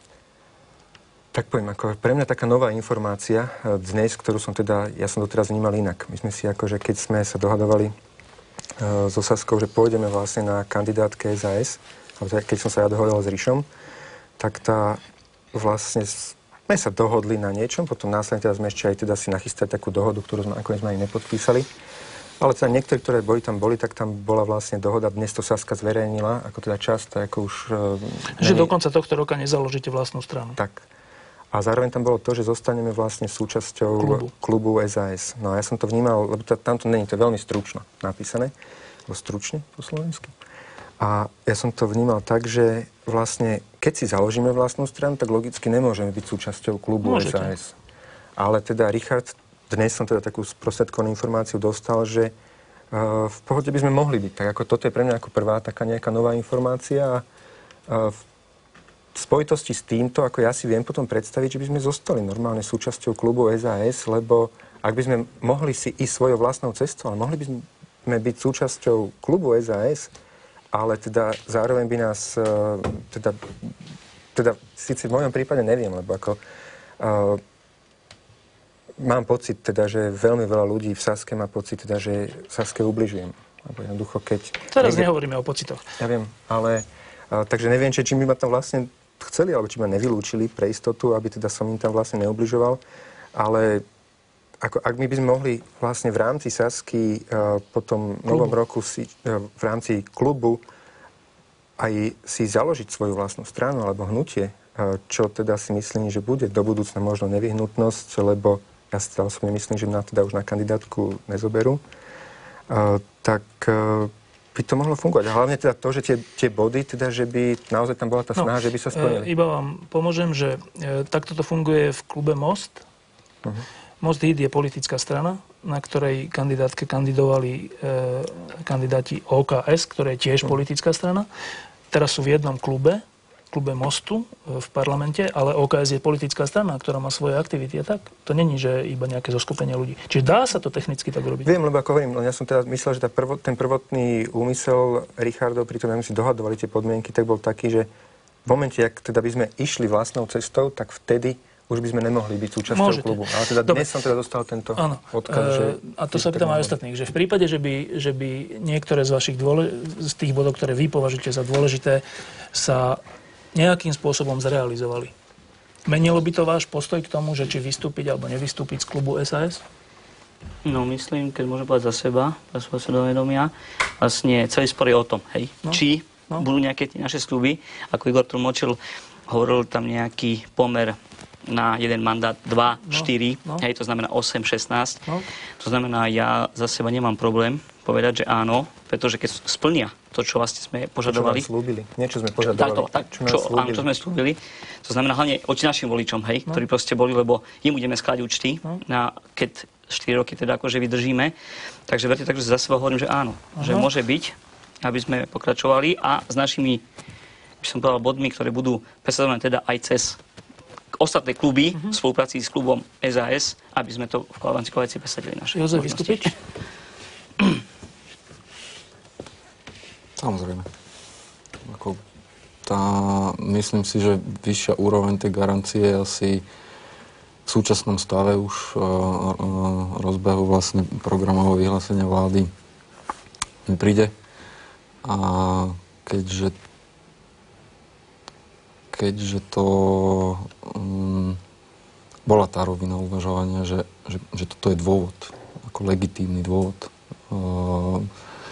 [SPEAKER 3] Tak poviem, ako pre mňa taká nová informácia dnes, ktorú som teda, ja som doteraz vnímal inak. My sme si akože, keď sme sa dohadovali uh, so Saskou, že pôjdeme vlastne na kandidátke es a es, alebo keď som sa ja dohodoval s Rišom, tak tá vlastne sme sa dohodli na niečom, potom následne teda sme ešte aj teda si nachystali takú dohodu, ktorú sme nakoniec sme aj nepodpísali. Ale teda niektorí, ktoré boli tam boli, tak tam bola vlastne dohoda. Dnes to Saska zverejnila, ako teda často, ako už... Uh,
[SPEAKER 1] že do konca tohto roka nezaložíte vlastnú stranu.
[SPEAKER 3] Tak. A zároveň tam bolo to, že zostaneme vlastne súčasťou klubu, klubu es a es. No a ja som to vnímal, lebo tam to nie je, to je veľmi stručno napísané, alebo stručne po slovensky. A ja som to vnímal tak, že vlastne, keď si založíme vlastnú stranu, tak logicky nemôžeme byť súčasťou klubu Môžete. es a es. Ale teda Richard, dnes som teda takú sprostredkovanú informáciu dostal, že uh, v pohode by sme mohli byť. Tak ako toto je pre mňa ako prvá taká nejaká nová informácia. Uh, v spojitosti s týmto, ako ja si viem potom predstaviť, že by sme zostali normálne súčasťou klubu es a es, lebo ak by sme mohli si ísť svojou vlastnou cestou, ale mohli by sme byť súčasťou klubu es a es, ale teda zároveň by nás, teda, teda síce v mojom prípade neviem, lebo ako uh, mám pocit teda, že veľmi veľa ľudí v Saske má pocit teda, že Saske ubližujem. Lebo jednoducho, keď...
[SPEAKER 1] Teraz
[SPEAKER 3] niekde...
[SPEAKER 1] nehovoríme o pocitoch.
[SPEAKER 3] Ja viem, ale uh, takže neviem, či, či by ma tam vlastne chceli, alebo či ma nevylúčili pre istotu, aby teda som im tam vlastne neubližoval. Ale ako, ak my by sme mohli vlastne v rámci Sasky uh, po tom novom roku si, uh, v rámci klubu aj si založiť svoju vlastnú stranu alebo hnutie, uh, čo teda si myslím, že bude do budúcna možno nevyhnutnosť, lebo ja si teda osobne myslím, že na teda už na kandidátku nezoberú, uh, tak uh, by to mohlo fungovať. A hlavne teda to, že tie, tie body, teda, že by naozaj tam bola tá snaha, no, že by sa splnili.
[SPEAKER 1] E, iba vám pomôžem, že e, takto to funguje v klube Most. Uh-huh. Most Hit je politická strana, na ktorej kandidátke kandidovali e, kandidáti ó ká es, ktoré je tiež uh-huh. politická strana. Teraz sú v jednom klube, klube Mostu e, v parlamente, ale ó ká es je politická strana, ktorá má svoje aktivity. A tak to není, že iba nejaké zoskupenie ľudí. Čiže dá sa to technicky tak robiť?
[SPEAKER 3] Viem, lebo ako hovorím, ja som teda myslel, že tá prvo, ten prvotný úmysel Richardov, pri tom, ako si dohadovali tie podmienky, tak bol taký, že v momente, ak teda by sme išli vlastnou cestou, tak vtedy už by sme nemohli byť súčasťou Môžete. klubu. Ale teda Dobre. dnes som teda dostal tento ano. odkaz, že...
[SPEAKER 1] A to sa pýtam aj ostatných, že v prípade, že by, že by niektoré z vašich dôle, z tých bodov, ktoré vy považujete za dôležité, sa nejakým spôsobom zrealizovali. Menilo by to váš postoj k tomu, že či vystúpiť alebo nevystúpiť z klubu es a es?
[SPEAKER 4] No, myslím, keď môžem povedať za seba, za svoje svedovedomia, vlastne celý spor je o tom, hej, no. či no. budú nejaké naše sľuby, ako Igor Tlmočil hovoril tam nejaký pomer na jeden mandát dva, no. štyri, no. hej, to znamená osem, šestnásť. No. To znamená, ja za seba nemám problém povedať, že áno, pretože keď splnia to, čo vlastne sme požadovali.
[SPEAKER 3] Čo slúbili. Niečo sme požadovali.
[SPEAKER 4] Takto, tak, čo, čo, áno, čo sme slúbili. To znamená hlavne oči našim voličom, hej, no. ktorí proste boli, lebo im budeme skladať účty, no. na, keď štyri roky teda akože vydržíme. Takže verte, takže za seba hovorím, že áno, Aha. že môže byť, aby sme pokračovali a s našimi, by som povedal, bodmi, ktoré budú presadzované teda aj cez ostatné kluby uh-huh. v spolupráci s klubom es a es, aby sme to v rámci koalície presadili naše
[SPEAKER 1] Jozef, vystúpiť?
[SPEAKER 5] Samozrejme. Ako tá, myslím si, že vyššia úroveň tej garancie asi v súčasnom stave už uh, uh, rozbehu vlastne programového vyhlásenia vlády nepríde. A keďže keďže to um, bola tá rovina uvažovania, že, že, že toto je dôvod, ako legitímny dôvod uh,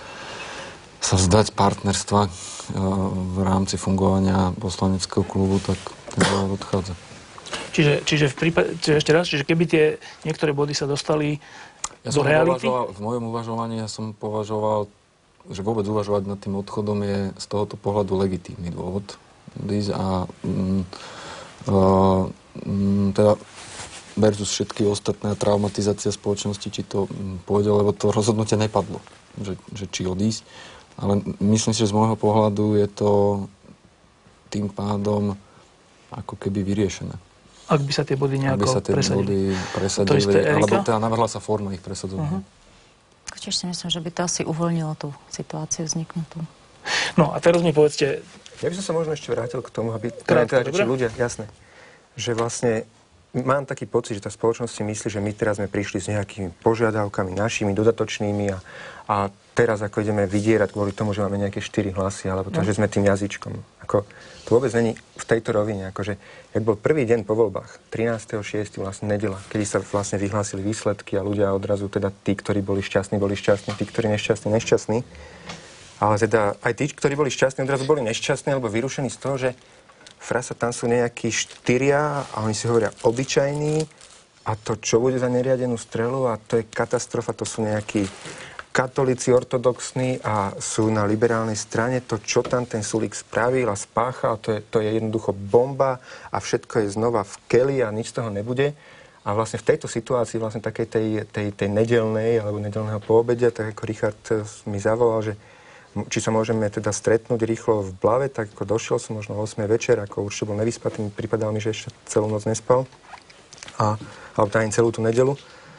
[SPEAKER 5] sa vzdať partnerstva uh, v rámci fungovania poslaneckého klubu, tak ten dôvod odchádza.
[SPEAKER 1] Čiže, čiže, v prípade, čiže ešte raz, čiže keby tie niektoré body sa dostali
[SPEAKER 5] ja
[SPEAKER 1] do reality?
[SPEAKER 5] V mojom uvažovaní ja som považoval, že vôbec uvažovať nad tým odchodom je z tohoto pohľadu legitímny dôvod. A mm, uh, mm, teda versus všetky ostatné traumatizácia spoločnosti, či to mm, pôjde, lebo to rozhodnutie nepadlo, že, že či odísť. Ale myslím si, že z môjho pohľadu je to tým pádom ako keby vyriešené.
[SPEAKER 1] Ak by sa tie body nejako
[SPEAKER 5] presadili. Ak by sa tie
[SPEAKER 1] presadili.
[SPEAKER 5] body presadili,
[SPEAKER 1] isté,
[SPEAKER 5] alebo teda navrhla sa forma ich presadzovania.
[SPEAKER 6] Uh-huh. Tiež si myslím, že by to asi uvoľnilo tú situáciu vzniknutú.
[SPEAKER 1] No a teraz mi povedzte...
[SPEAKER 3] Ja by som sa možno ešte vrátil k tomu, aby... Krátko, teda, či ľudia, jasné, že vlastne mám taký pocit, že tá spoločnosť si myslí, že my teraz sme prišli s nejakými požiadavkami našimi, dodatočnými a, a teraz ako ideme vydierať kvôli tomu, že máme nejaké štyri hlasy, alebo to, no. že sme tým jazyčkom. Ako, to vôbec není v tejto rovine. Akože, jak bol prvý deň po voľbách, trinásteho šiesteho vlastne nedela, kedy sa vlastne vyhlásili výsledky a ľudia odrazu, teda tí, ktorí boli šťastní, boli šťastní, tí, ktorí nešťastní, nešťastní. Ale teda aj tí, ktorí boli šťastní, odrazu boli nešťastní alebo vyrušení z toho, že frasa, tam sú nejakí štyria a oni si hovoria obyčajní a to, čo bude za neriadenú strelu a to je katastrofa, to sú nejakí katolíci ortodoxní a sú na liberálnej strane. To, čo tam ten Sulík spravil a spáchal, to je, to je jednoducho bomba a všetko je znova v keli a nič z toho nebude. A vlastne v tejto situácii, vlastne takej tej, tej, tej nedelnej alebo nedelného poobedia, tak ako Richard mi zavolal, že či sa môžeme teda stretnúť rýchlo v Blave, tak ako došiel som možno o ôsmej večer, ako určite bol nevyspatý, pripadal mi, že ešte celú noc nespal. A, alebo teda celú tú nedelu.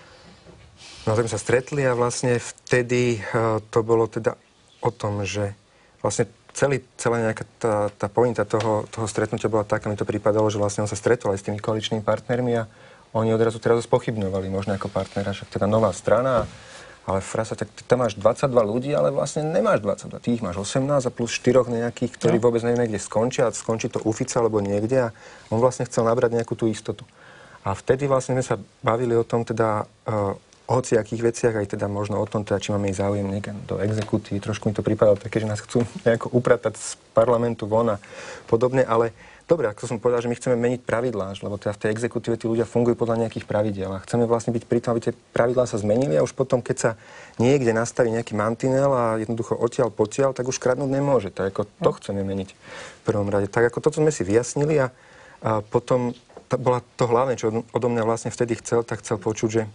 [SPEAKER 3] No tak sme sa stretli a vlastne vtedy uh, to bolo teda o tom, že vlastne celý, celá nejaká tá, tá pointa toho, toho stretnutia bola taká, mi to pripadalo, že vlastne on sa stretol aj s tými koaličnými partnermi a oni odrazu teraz spochybňovali možno ako partnera, že teda nová strana. Ale frasa, tak ty tam máš dvadsaťdva ľudí, ale vlastne nemáš dvadsaťdva. Ty ich máš osemnásť a plus štyroch nejakých, ktorí no. vôbec nevieme, kde skončia. A skončí to u Fica alebo niekde. A on vlastne chcel nabrať nejakú tú istotu. A vtedy vlastne sme sa bavili o tom teda uh, o hociakých veciach, aj teda možno o tom, teda, či máme ich záujem niekam do exekutívy. Trošku mi to pripadalo také, že nás chcú nejako upratať z parlamentu von a podobne, ale dobre, ako som povedal, že my chceme meniť pravidlá, lebo teda v tej exekutíve tí ľudia fungujú podľa nejakých pravidiel a chceme vlastne byť pri tom, aby tie pravidlá sa zmenili a už potom, keď sa niekde nastaví nejaký mantinel a jednoducho odtiaľ potiaľ, tak už kradnúť nemôže. Tak ako to chceme meniť v prvom rade. Tak ako toto sme si vyjasnili a, a potom to bola to hlavné, čo odo mňa vlastne vtedy chcel, tak chcel počuť, že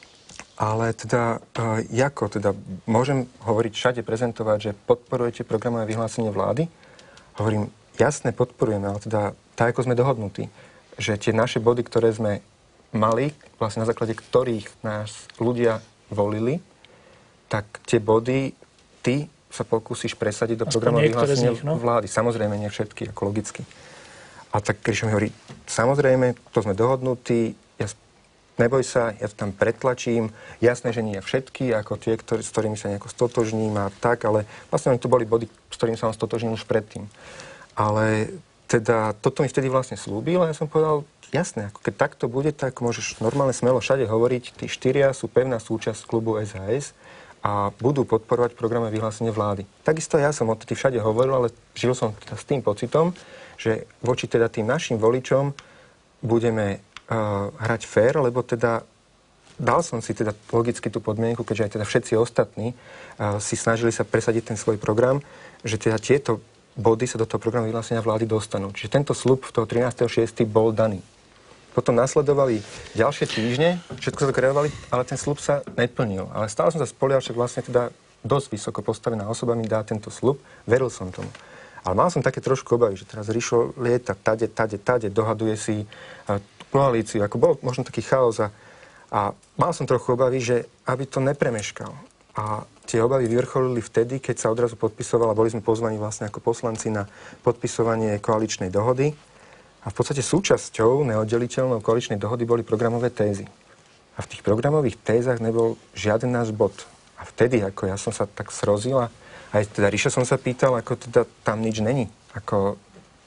[SPEAKER 3] ale teda, uh, ako teda, môžem hovoriť všade, prezentovať, že podporujete programové vyhlásenie vlády? Hovorím, jasne, podporujeme, ale teda tak, ako sme dohodnutí, že tie naše body, ktoré sme mali, vlastne na základe ktorých nás ľudia volili, tak tie body ty sa pokúsiš presadiť do programového vyhlásenia no? vlády. Samozrejme, nie všetky, ako logicky. A tak Krišo mi hovorí, samozrejme, to sme dohodnutí, ja, neboj sa, ja to tam pretlačím, jasné, že nie všetky, ako tie, ktorý, s ktorými sa nejako stotožním a tak, ale vlastne to boli body, s ktorými sa on stotožnil už predtým. Ale teda toto mi vtedy vlastne slúbil a ja som povedal, jasné, ako keď takto bude, tak môžeš normálne smelo všade hovoriť, tí štyria sú pevná súčasť klubu es há es a budú podporovať programové vyhlásenie vlády. Takisto ja som odtedy všade hovoril, ale žil som teda s tým pocitom, že voči teda tým našim voličom budeme uh, hrať fér, lebo teda dal som si teda logicky tú podmienku, keďže aj teda všetci ostatní uh, si snažili sa presadiť ten svoj program, že teda tieto body sa do toho programu vyhlásenia vlády dostanú. Čiže tento sľub toho trinásteho šiesteho bol daný. Potom nasledovali ďalšie týždne, všetko sa to kreovali, ale ten sľub sa neplnil. Ale stále som sa spolial, že vlastne teda dosť vysoko postavená osoba mi dá tento sľub, veril som tomu. Ale mal som také trošku obavy, že teraz Rišo lieta tade, tade, tade, dohaduje si uh, koalíciu, ako bol možno taký chaos a, a mal som trochu obavy, že aby to nepremeškal. A tie obavy vyvrcholili vtedy, keď sa odrazu podpisovala, boli sme pozvaní vlastne ako poslanci na podpisovanie koaličnej dohody. A v podstate súčasťou neoddeliteľnou koaličnej dohody boli programové tézy. A v tých programových tézach nebol žiaden náš bod. A vtedy, ako ja som sa tak srozil a aj teda Ríša som sa pýtal, ako teda tam nič není. Ako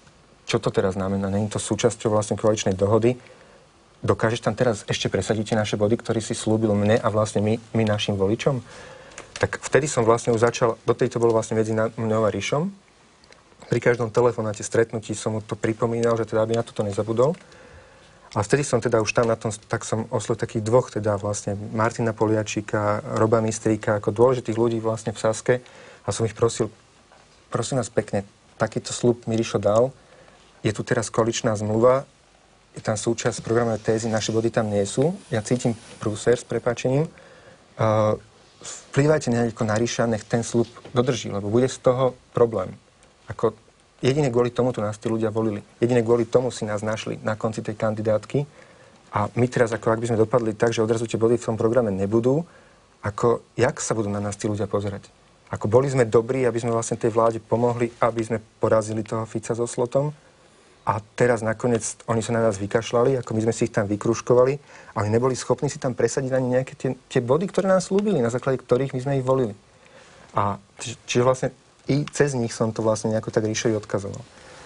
[SPEAKER 3] čo to teraz znamená? Není to súčasťou vlastne koaličnej dohody? Dokážeš tam teraz ešte presadiť naše body, ktorý si slúbil mne a vlastne my, my našim voličom? Tak vtedy som vlastne už začal, do tejto bolo vlastne medzi mňou a Rišom. Pri každom telefonáte, stretnutí som mu to pripomínal, že teda aby na toto nezabudol. A vtedy som teda už tam na tom, tak som oslovil takých dvoch, teda vlastne Martina Poliačíka, Roba Mistríka, ako dôležitých ľudí vlastne v Saske. A som ich prosil, prosím vás pekne, takýto sľub mi Rišo dal. Je tu teraz koaličná zmluva, je tam súčasť programovej tézy, naše body tam nie sú. Ja cítim prúser s prepáčením. Uh, vplývajte nejako na Riša, nech ten sľub dodrží, lebo bude z toho problém. Ako jedine kvôli tomu tu nás tí ľudia volili. Jedine kvôli tomu si nás našli na konci tej kandidátky. A my teraz, ako ak by sme dopadli tak, že odrazu tie body v tom programe nebudú, ako jak sa budú na nás tí ľudia pozerať? Ako boli sme dobrí, aby sme vlastne tej vláde pomohli, aby sme porazili toho Fica so Slotom. A teraz nakoniec oni sa na nás vykašľali, ako my sme si ich tam vykružkovali, ale neboli schopní si tam presadiť ani nejaké tie, tie body, ktoré nás slúbili, na základe ktorých my sme ich volili. A či, čiže vlastne i cez nich som to vlastne nejako tak Ríšovi odkazoval.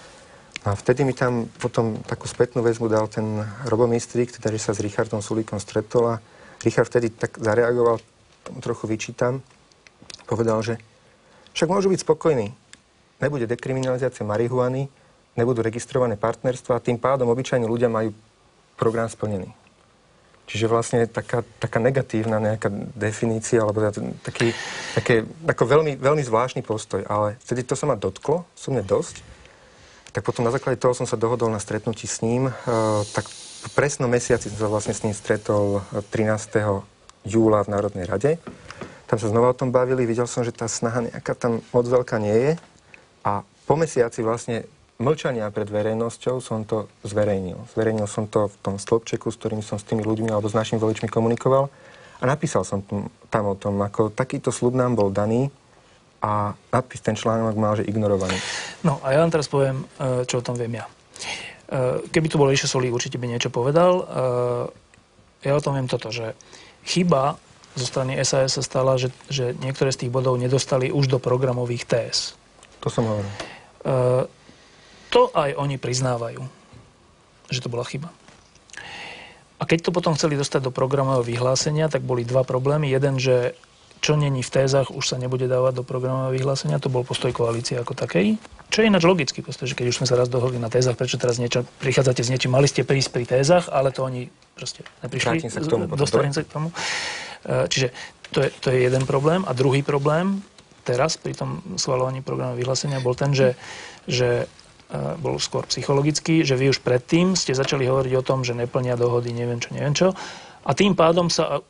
[SPEAKER 3] A vtedy mi tam potom takú spätnú väzbu dal ten Robo Mistrík, teda, že sa s Richardom Sulíkom stretol a Richard vtedy tak zareagoval, tomu trochu vyčítam, povedal, že však môžu byť spokojní. Nebude dekriminalizácia marihuany, nebudú registrované partnerstva a tým pádom obyčajní ľudia majú program splnený. Čiže vlastne taká, taká negatívna nejaká definícia, alebo taký, také, ako veľmi, veľmi zvláštny postoj. Ale vtedy to sa ma dotklo, som mne dosť. Tak potom na základe toho som sa dohodol na stretnutí s ním. E, tak po presnom mesiaci som sa vlastne s ním stretol trinásteho júla v Národnej rade. Tam sa znova o tom bavili, videl som, že tá snaha nejaká tam moc veľká nie je. A po mesiaci vlastne mlčania pred verejnosťou som to zverejnil. Zverejnil som to v tom stĺpčeku, s ktorým som s tými ľuďmi alebo s našimi voličmi komunikoval a napísal som tam o tom, ako takýto sľub nám bol daný a nadpis ten článok mal, že ignorovaný.
[SPEAKER 1] No a ja vám teraz poviem, čo o tom viem ja. Keby tu bol Ríšo Sulík, určite by niečo povedal. Ja o tom viem toto, že chyba zo strany es a es sa stala, že, že niektoré z tých bodov nedostali už do programových téz.
[SPEAKER 3] To som hovoril.
[SPEAKER 1] To aj oni priznávajú, že to bola chyba. A keď to potom chceli dostať do programového vyhlásenia, tak boli dva problémy. Jeden, že čo není v tézach, už sa nebude dávať do programového vyhlásenia. To bol postoj koalície ako takej. Čo je ináč logický postoj, že keď už sme sa raz dohodli na tézach, prečo teraz niečo, prichádzate s niečím, mali ste prísť pri tézach, ale to oni proste neprišli.
[SPEAKER 3] Vrátim sa k tomu.
[SPEAKER 1] Dostanem sa k tomu. Čiže to je, to je jeden problém. A druhý problém, teraz pri tom schvaľovaní programového vyhlásenia, bol ten, že, že bol skôr psychologický, že vy už predtým ste začali hovoriť o tom, že neplnia dohody, neviem čo, neviem čo. A tým pádom sa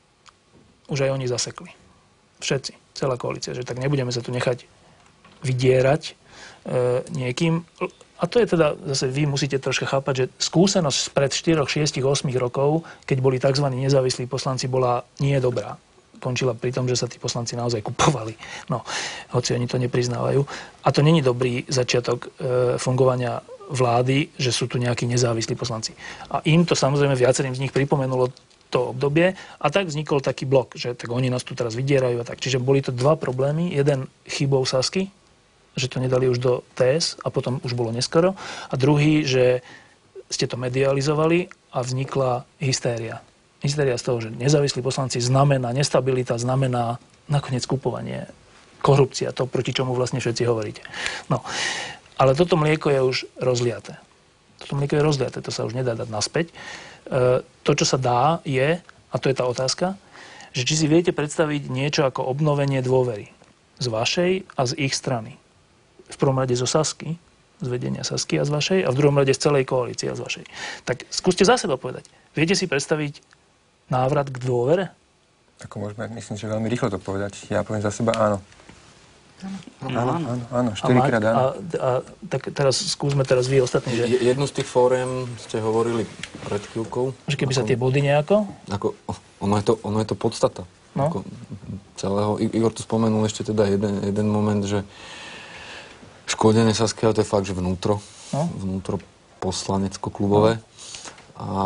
[SPEAKER 1] už aj oni zasekli. Všetci, celá koalícia, že tak nebudeme sa tu nechať vydierať e, niekým. A to je teda, zase vy musíte troška chápať, že skúsenosť pred štyri, šesť, osem rokov, keď boli tzv. Nezávislí poslanci, bola nie dobrá. Končila pri tom, že sa tí poslanci naozaj kupovali. No, hoci oni to nepriznávajú. A to není dobrý začiatok e, fungovania vlády, že sú tu nejakí nezávislí poslanci. A im to samozrejme viacerým z nich pripomenulo to obdobie a tak vznikol taký blok, že tak oni nás tu teraz vydierajú a tak. Čiže boli to dva problémy. Jeden chybou Sasky, že to nedali už do té es a potom už bolo neskoro. A druhý, že ste to medializovali a vznikla hystéria. Hystéria z toho, že nezávislí poslanci znamená nestabilita, znamená nakoniec kupovanie, korupcia, to, proti čomu vlastne všetci hovoríte. No, ale toto mlieko je už rozliaté. Toto mlieko je rozliaté, to sa už nedá dať naspäť. E, to, čo sa dá, je, a to je tá otázka, že či si viete predstaviť niečo ako obnovenie dôvery z vašej a z ich strany. V prvom rade zo Sasky, z vedenia Sasky a z vašej, a v druhom rade z celej koalície a z vašej. Tak skúste za seba povedať. Viete si predstaviť návrat k dôvere?
[SPEAKER 3] Ako môžeme, myslím, že veľmi rýchlo to povedať. Ja poviem za seba áno. Áno, áno, áno, áno štyrikrát áno.
[SPEAKER 1] A, a tak teraz skúsme teraz vy ostatní, že...
[SPEAKER 5] Jednu z tých fóriem ste hovorili pred chvíľkou.
[SPEAKER 1] Že keby ako, sa tie body nejako?
[SPEAKER 5] Ako, ono, je to, ono je to podstata.
[SPEAKER 1] No.
[SPEAKER 5] Ako celého. Igor tu spomenul ešte teda jeden, jeden moment, že škodenie Sasky, to je fakt, že vnútro. No. Vnútro poslanecko-klubové. No. A...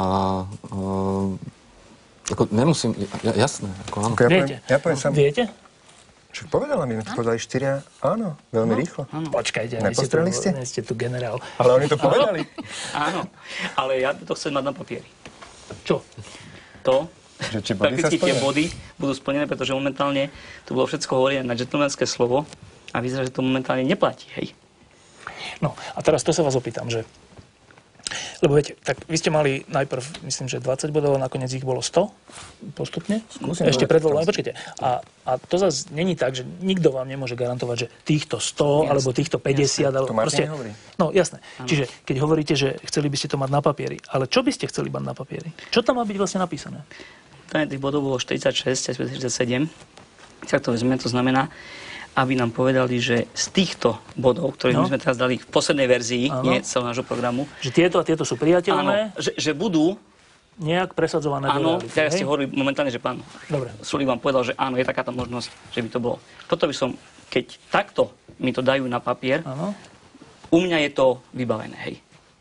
[SPEAKER 5] Uh, Ako nemusím, ja, jasné, ako áno.
[SPEAKER 1] Okay, ja viete?
[SPEAKER 3] Ja poviem sam...
[SPEAKER 1] Viete?
[SPEAKER 3] Čo povedala mi, mi to povedali štyria, áno, veľmi no, rýchlo.
[SPEAKER 1] Áno. Počkajte,
[SPEAKER 3] nepostreli ste?
[SPEAKER 1] Nie ste tu generál.
[SPEAKER 3] Ale oni to povedali.
[SPEAKER 4] Áno, ale ja to chcem mať na papieri.
[SPEAKER 1] Čo?
[SPEAKER 4] To,
[SPEAKER 3] že či body
[SPEAKER 4] prakticky tie body budú splnené, pretože momentálne tu bolo všetko hovorené na gentlemanské slovo a vyzerá, že to momentálne neplatí, hej.
[SPEAKER 1] No a teraz to sa vás opýtam, že lebo viete, tak vy ste mali najprv, myslím, že dvadsať bodov, nakoniec ich bolo sto postupne.
[SPEAKER 3] Skúsim
[SPEAKER 1] ešte pred voľbami. Počkajte. A, a to zase není tak, že nikto vám nemôže garantovať, že týchto sto, jasne, alebo týchto päťdesiat. Alebo,
[SPEAKER 3] to Martin hovorí.
[SPEAKER 1] No jasné. Ano. Čiže keď hovoríte, že chceli by ste to mať na papieri, ale čo by ste chceli mať na papieri? Čo tam má byť vlastne napísané? Tam
[SPEAKER 4] tých bodov bolo štyridsaťšesť, štyridsaťsedem. Tak to vezme, to znamená, aby nám povedali, že z týchto bodov, ktorých no. my sme teraz dali v poslednej verzii, ano. nie celého nášho programu,
[SPEAKER 1] že tieto a tieto sú priateľné,
[SPEAKER 4] áno, že, že budú
[SPEAKER 1] nejak presadzované
[SPEAKER 4] áno,
[SPEAKER 1] do reality.
[SPEAKER 4] Áno, ja ste hovorili momentálne, že pán
[SPEAKER 1] Dobre.
[SPEAKER 4] Sulík vám povedal, že áno, je takáto možnosť, že by to bolo. Toto by som, keď takto mi to dajú na papier, áno. u mňa je to vybavené, hej.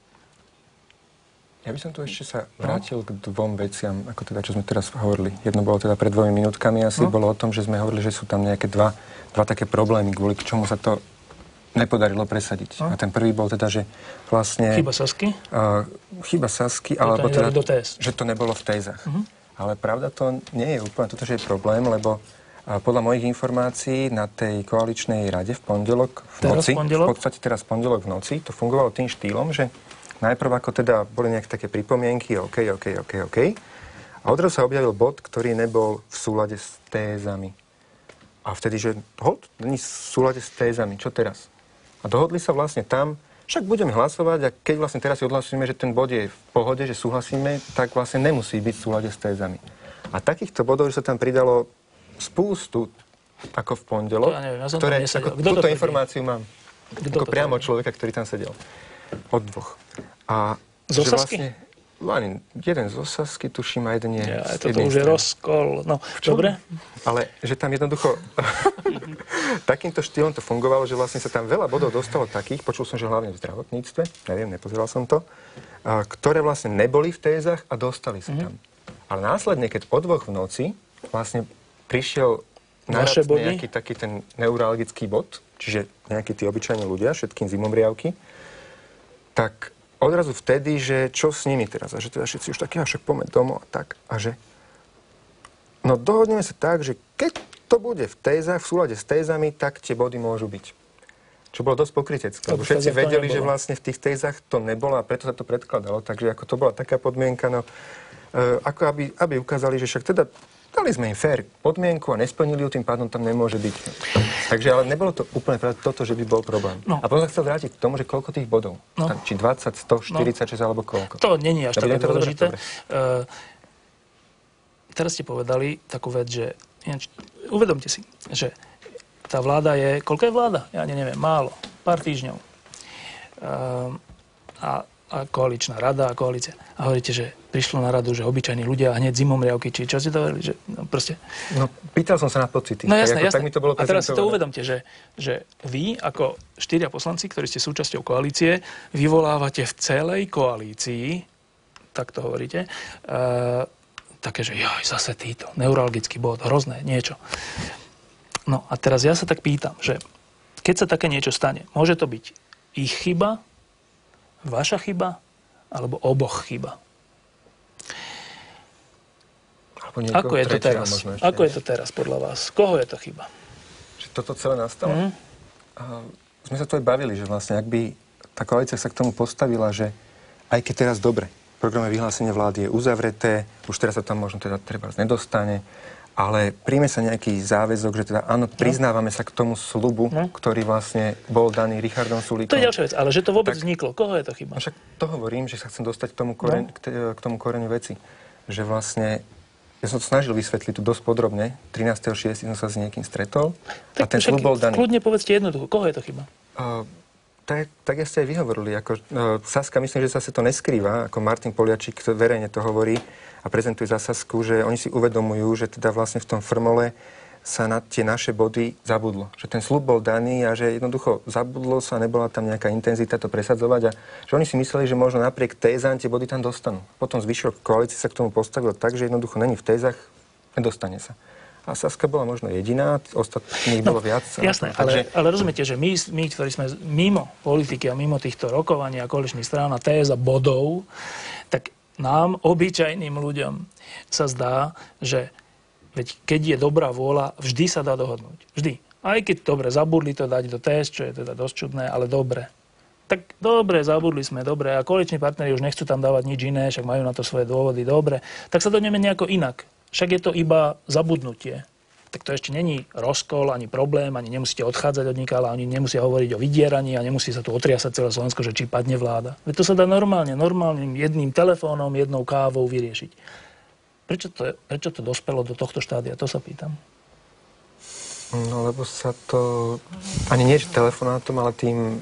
[SPEAKER 3] Ja by som tu ešte sa vrátil no. k dvom veciam, ako teda, čo sme teraz hovorili. Jedno bolo teda pred dvomi minútkami asi, no. bolo o tom, že sme hovorili, že sú tam nejaké dva, dva také problémy, kvôli k čomu sa to nepodarilo presadiť. No. A ten prvý bol teda, že vlastne...
[SPEAKER 1] Chyba Sasky?
[SPEAKER 3] Uh, chyba Sasky, alebo teda, že to nebolo v tézach. Uh-huh. Ale pravda to nie je úplne toto, že je problém, lebo uh, podľa mojich informácií na tej koaličnej rade v pondelok v
[SPEAKER 1] teraz
[SPEAKER 3] noci,
[SPEAKER 1] pondelok?
[SPEAKER 3] v podstate teraz pondelok v noci, to fungovalo tým štýlom, že najprv ako teda boli nejaké také pripomienky, OK, OK, OK, OK. A odrazu sa objavil bod, ktorý nebol v súlade s tézami. A vtedy, že hod, není v súlade s tézami, čo teraz? A dohodli sa vlastne tam, však budeme hlasovať a keď vlastne teraz si odhlasujeme, že ten bod je v pohode, že súhlasíme, tak vlastne nemusí byť v súlade s tézami. A takýchto bodov, že sa tam pridalo spústu, ako v pondelok,
[SPEAKER 1] ja neviem, ja som
[SPEAKER 3] ktoré, ako, túto informáciu mám.
[SPEAKER 1] Kto
[SPEAKER 3] ako priamo od človeka, ktorý tam sedel. Od dvoch. A
[SPEAKER 1] zo Sasky?
[SPEAKER 3] Vlastne, jeden zo Sasky, tuším, a jeden je...
[SPEAKER 1] Ja, toto už je rozkol. No, dobre?
[SPEAKER 3] Ale, že tam jednoducho... takýmto štýlom to fungovalo, že vlastne sa tam veľa bodov dostalo takých, počul som, že hlavne v zdravotníctve, neviem, nepozeral som to, a, ktoré vlastne neboli v tézach a dostali sa mm-hmm. tam. Ale následne, keď o dvoch v noci vlastne prišiel naraz nejaký taký ten neuralgický bod, čiže nejakí tí obyčajní ľudia, všetkým zimomriavky, tak odrazu vtedy, že čo s nimi teraz? A že teda všetci už takí, a však poďme domov a tak. A že no dohodneme sa tak, že keď to bude v tézach, v súlade s tézami, tak tie body môžu byť. Čo bolo dosť pokrytecké. Lebo všetci vedeli, že vlastne v tých tézach to nebolo a preto sa to predkladalo. Takže ako to bola taká podmienka, no e, ako aby, aby ukázali, že však teda dali sme im fér podmienku a nesplnili ju, tým pádom tam nemôže byť. Takže ale nebolo to úplne práve toto, že by bol problém. No. A potom sa chcel vrátiť k tomu, že koľko tých bodov. No. Tam, či dvadsať, sto, štyridsaťšesť no. alebo koľko.
[SPEAKER 1] To není až také dôležité. Uh, teraz ste povedali takú vec, že ináč, uvedomte si, že tá vláda je, koľko je vláda? Ja neviem, málo, pár týždňov. Uh, a a koaličná rada a koalícia. A hovoríte, že prišlo na radu, že obyčajní ľudia a hneď zimomriavky, či čo ste to hovorili, že no proste...
[SPEAKER 3] No, pýtal som sa na pocity.
[SPEAKER 1] No jasné,
[SPEAKER 3] tak,
[SPEAKER 1] jasné.
[SPEAKER 3] Tak mi to bolo
[SPEAKER 1] a teraz si to uvedomte, že, že vy, ako štyria poslanci, ktorí ste súčasťou koalície, vyvolávate v celej koalícii, tak to hovoríte, uh, také, že joj, zase títo, neuralgický bod, hrozné, niečo. No a teraz ja sa tak pýtam, že keď sa také niečo stane, môže to byť ich chyba, vaša chyba, alebo oboch chyba? Ako je to teraz? Ako je to teraz podľa vás? Koho je to chyba?
[SPEAKER 3] Že toto celé nastalo? Mm. A sme sa tu aj bavili, že vlastne, ak by tá koalícia sa k tomu postavila, že aj keď teraz dobre, programové vyhlásenie vlády je uzavreté, už teraz sa tam možno teda treba nedostane, ale príjme sa nejaký záväzok, že teda áno, priznávame sa k tomu sľubu, no. ktorý vlastne bol daný Richardom Sulíkom.
[SPEAKER 1] To je ďalšia vec, ale že to vôbec tak, vzniklo. Koho je to chyba?
[SPEAKER 3] Však to hovorím, že sa chcem dostať k tomu, koreň, no. k, k tomu koreňu veci. Že vlastne, ja som to snažil vysvetliť tu dosť podrobne, trinásteho šiesteho som sa s niekým stretol tak, a ten sľub bol daný.
[SPEAKER 1] Kľudne povedzte jednoducho, koho je to chyba? Uh,
[SPEAKER 3] tak, tak ja ste aj vyhovorili. Ako, uh, Saska, myslím, že sa to neskrýva, ako Martin Poliačik verejne to hovorí a prezentuje za Sasku, že oni si uvedomujú, že teda vlastne v tom formole sa na tie naše body zabudlo. Že ten sľub bol daný a že jednoducho zabudlo sa, nebola tam nejaká intenzita to presadzovať a že oni si mysleli, že možno napriek tézám tie body tam dostanú. Potom zvyšok koalície sa k tomu postavil tak, že jednoducho není v tézach, nedostane sa. A Saska bola možno jediná, ostatných no, bolo viac.
[SPEAKER 1] Jasné,
[SPEAKER 3] tom,
[SPEAKER 1] ale,
[SPEAKER 3] takže...
[SPEAKER 1] ale rozumiete, že my, my, ktorí sme mimo politiky a mimo týchto rokovaní a koaličných strán a téz a bodov, tak nám, obyčajným ľuďom, sa zdá, že veď keď je dobrá vôľa, vždy sa dá dohodnúť. Vždy. Aj keď dobre zabudli to dať do téz, čo je teda dosť čudné, ale dobre. Tak dobre, zabudli sme, dobre. A koaliční partneri už nechcú tam dávať nič iné, však majú na to svoje dôvody, dobre. Tak sa dojdeme nejako inak. Však je to iba zabudnutie. Tak to ešte není rozkol, ani problém, ani nemusíte odchádzať od nikáľa, ani nemusia hovoriť o vydieraní a nemusí sa tu otriasať celé Slovensko, že či padne vláda. Veď to sa dá normálne, normálnym jedným telefónom, jednou kávou vyriešiť. Prečo to, prečo to dospelo do tohto štádia? To sa pýtam.
[SPEAKER 3] No, lebo sa to ani nie telefonátom, ale tým,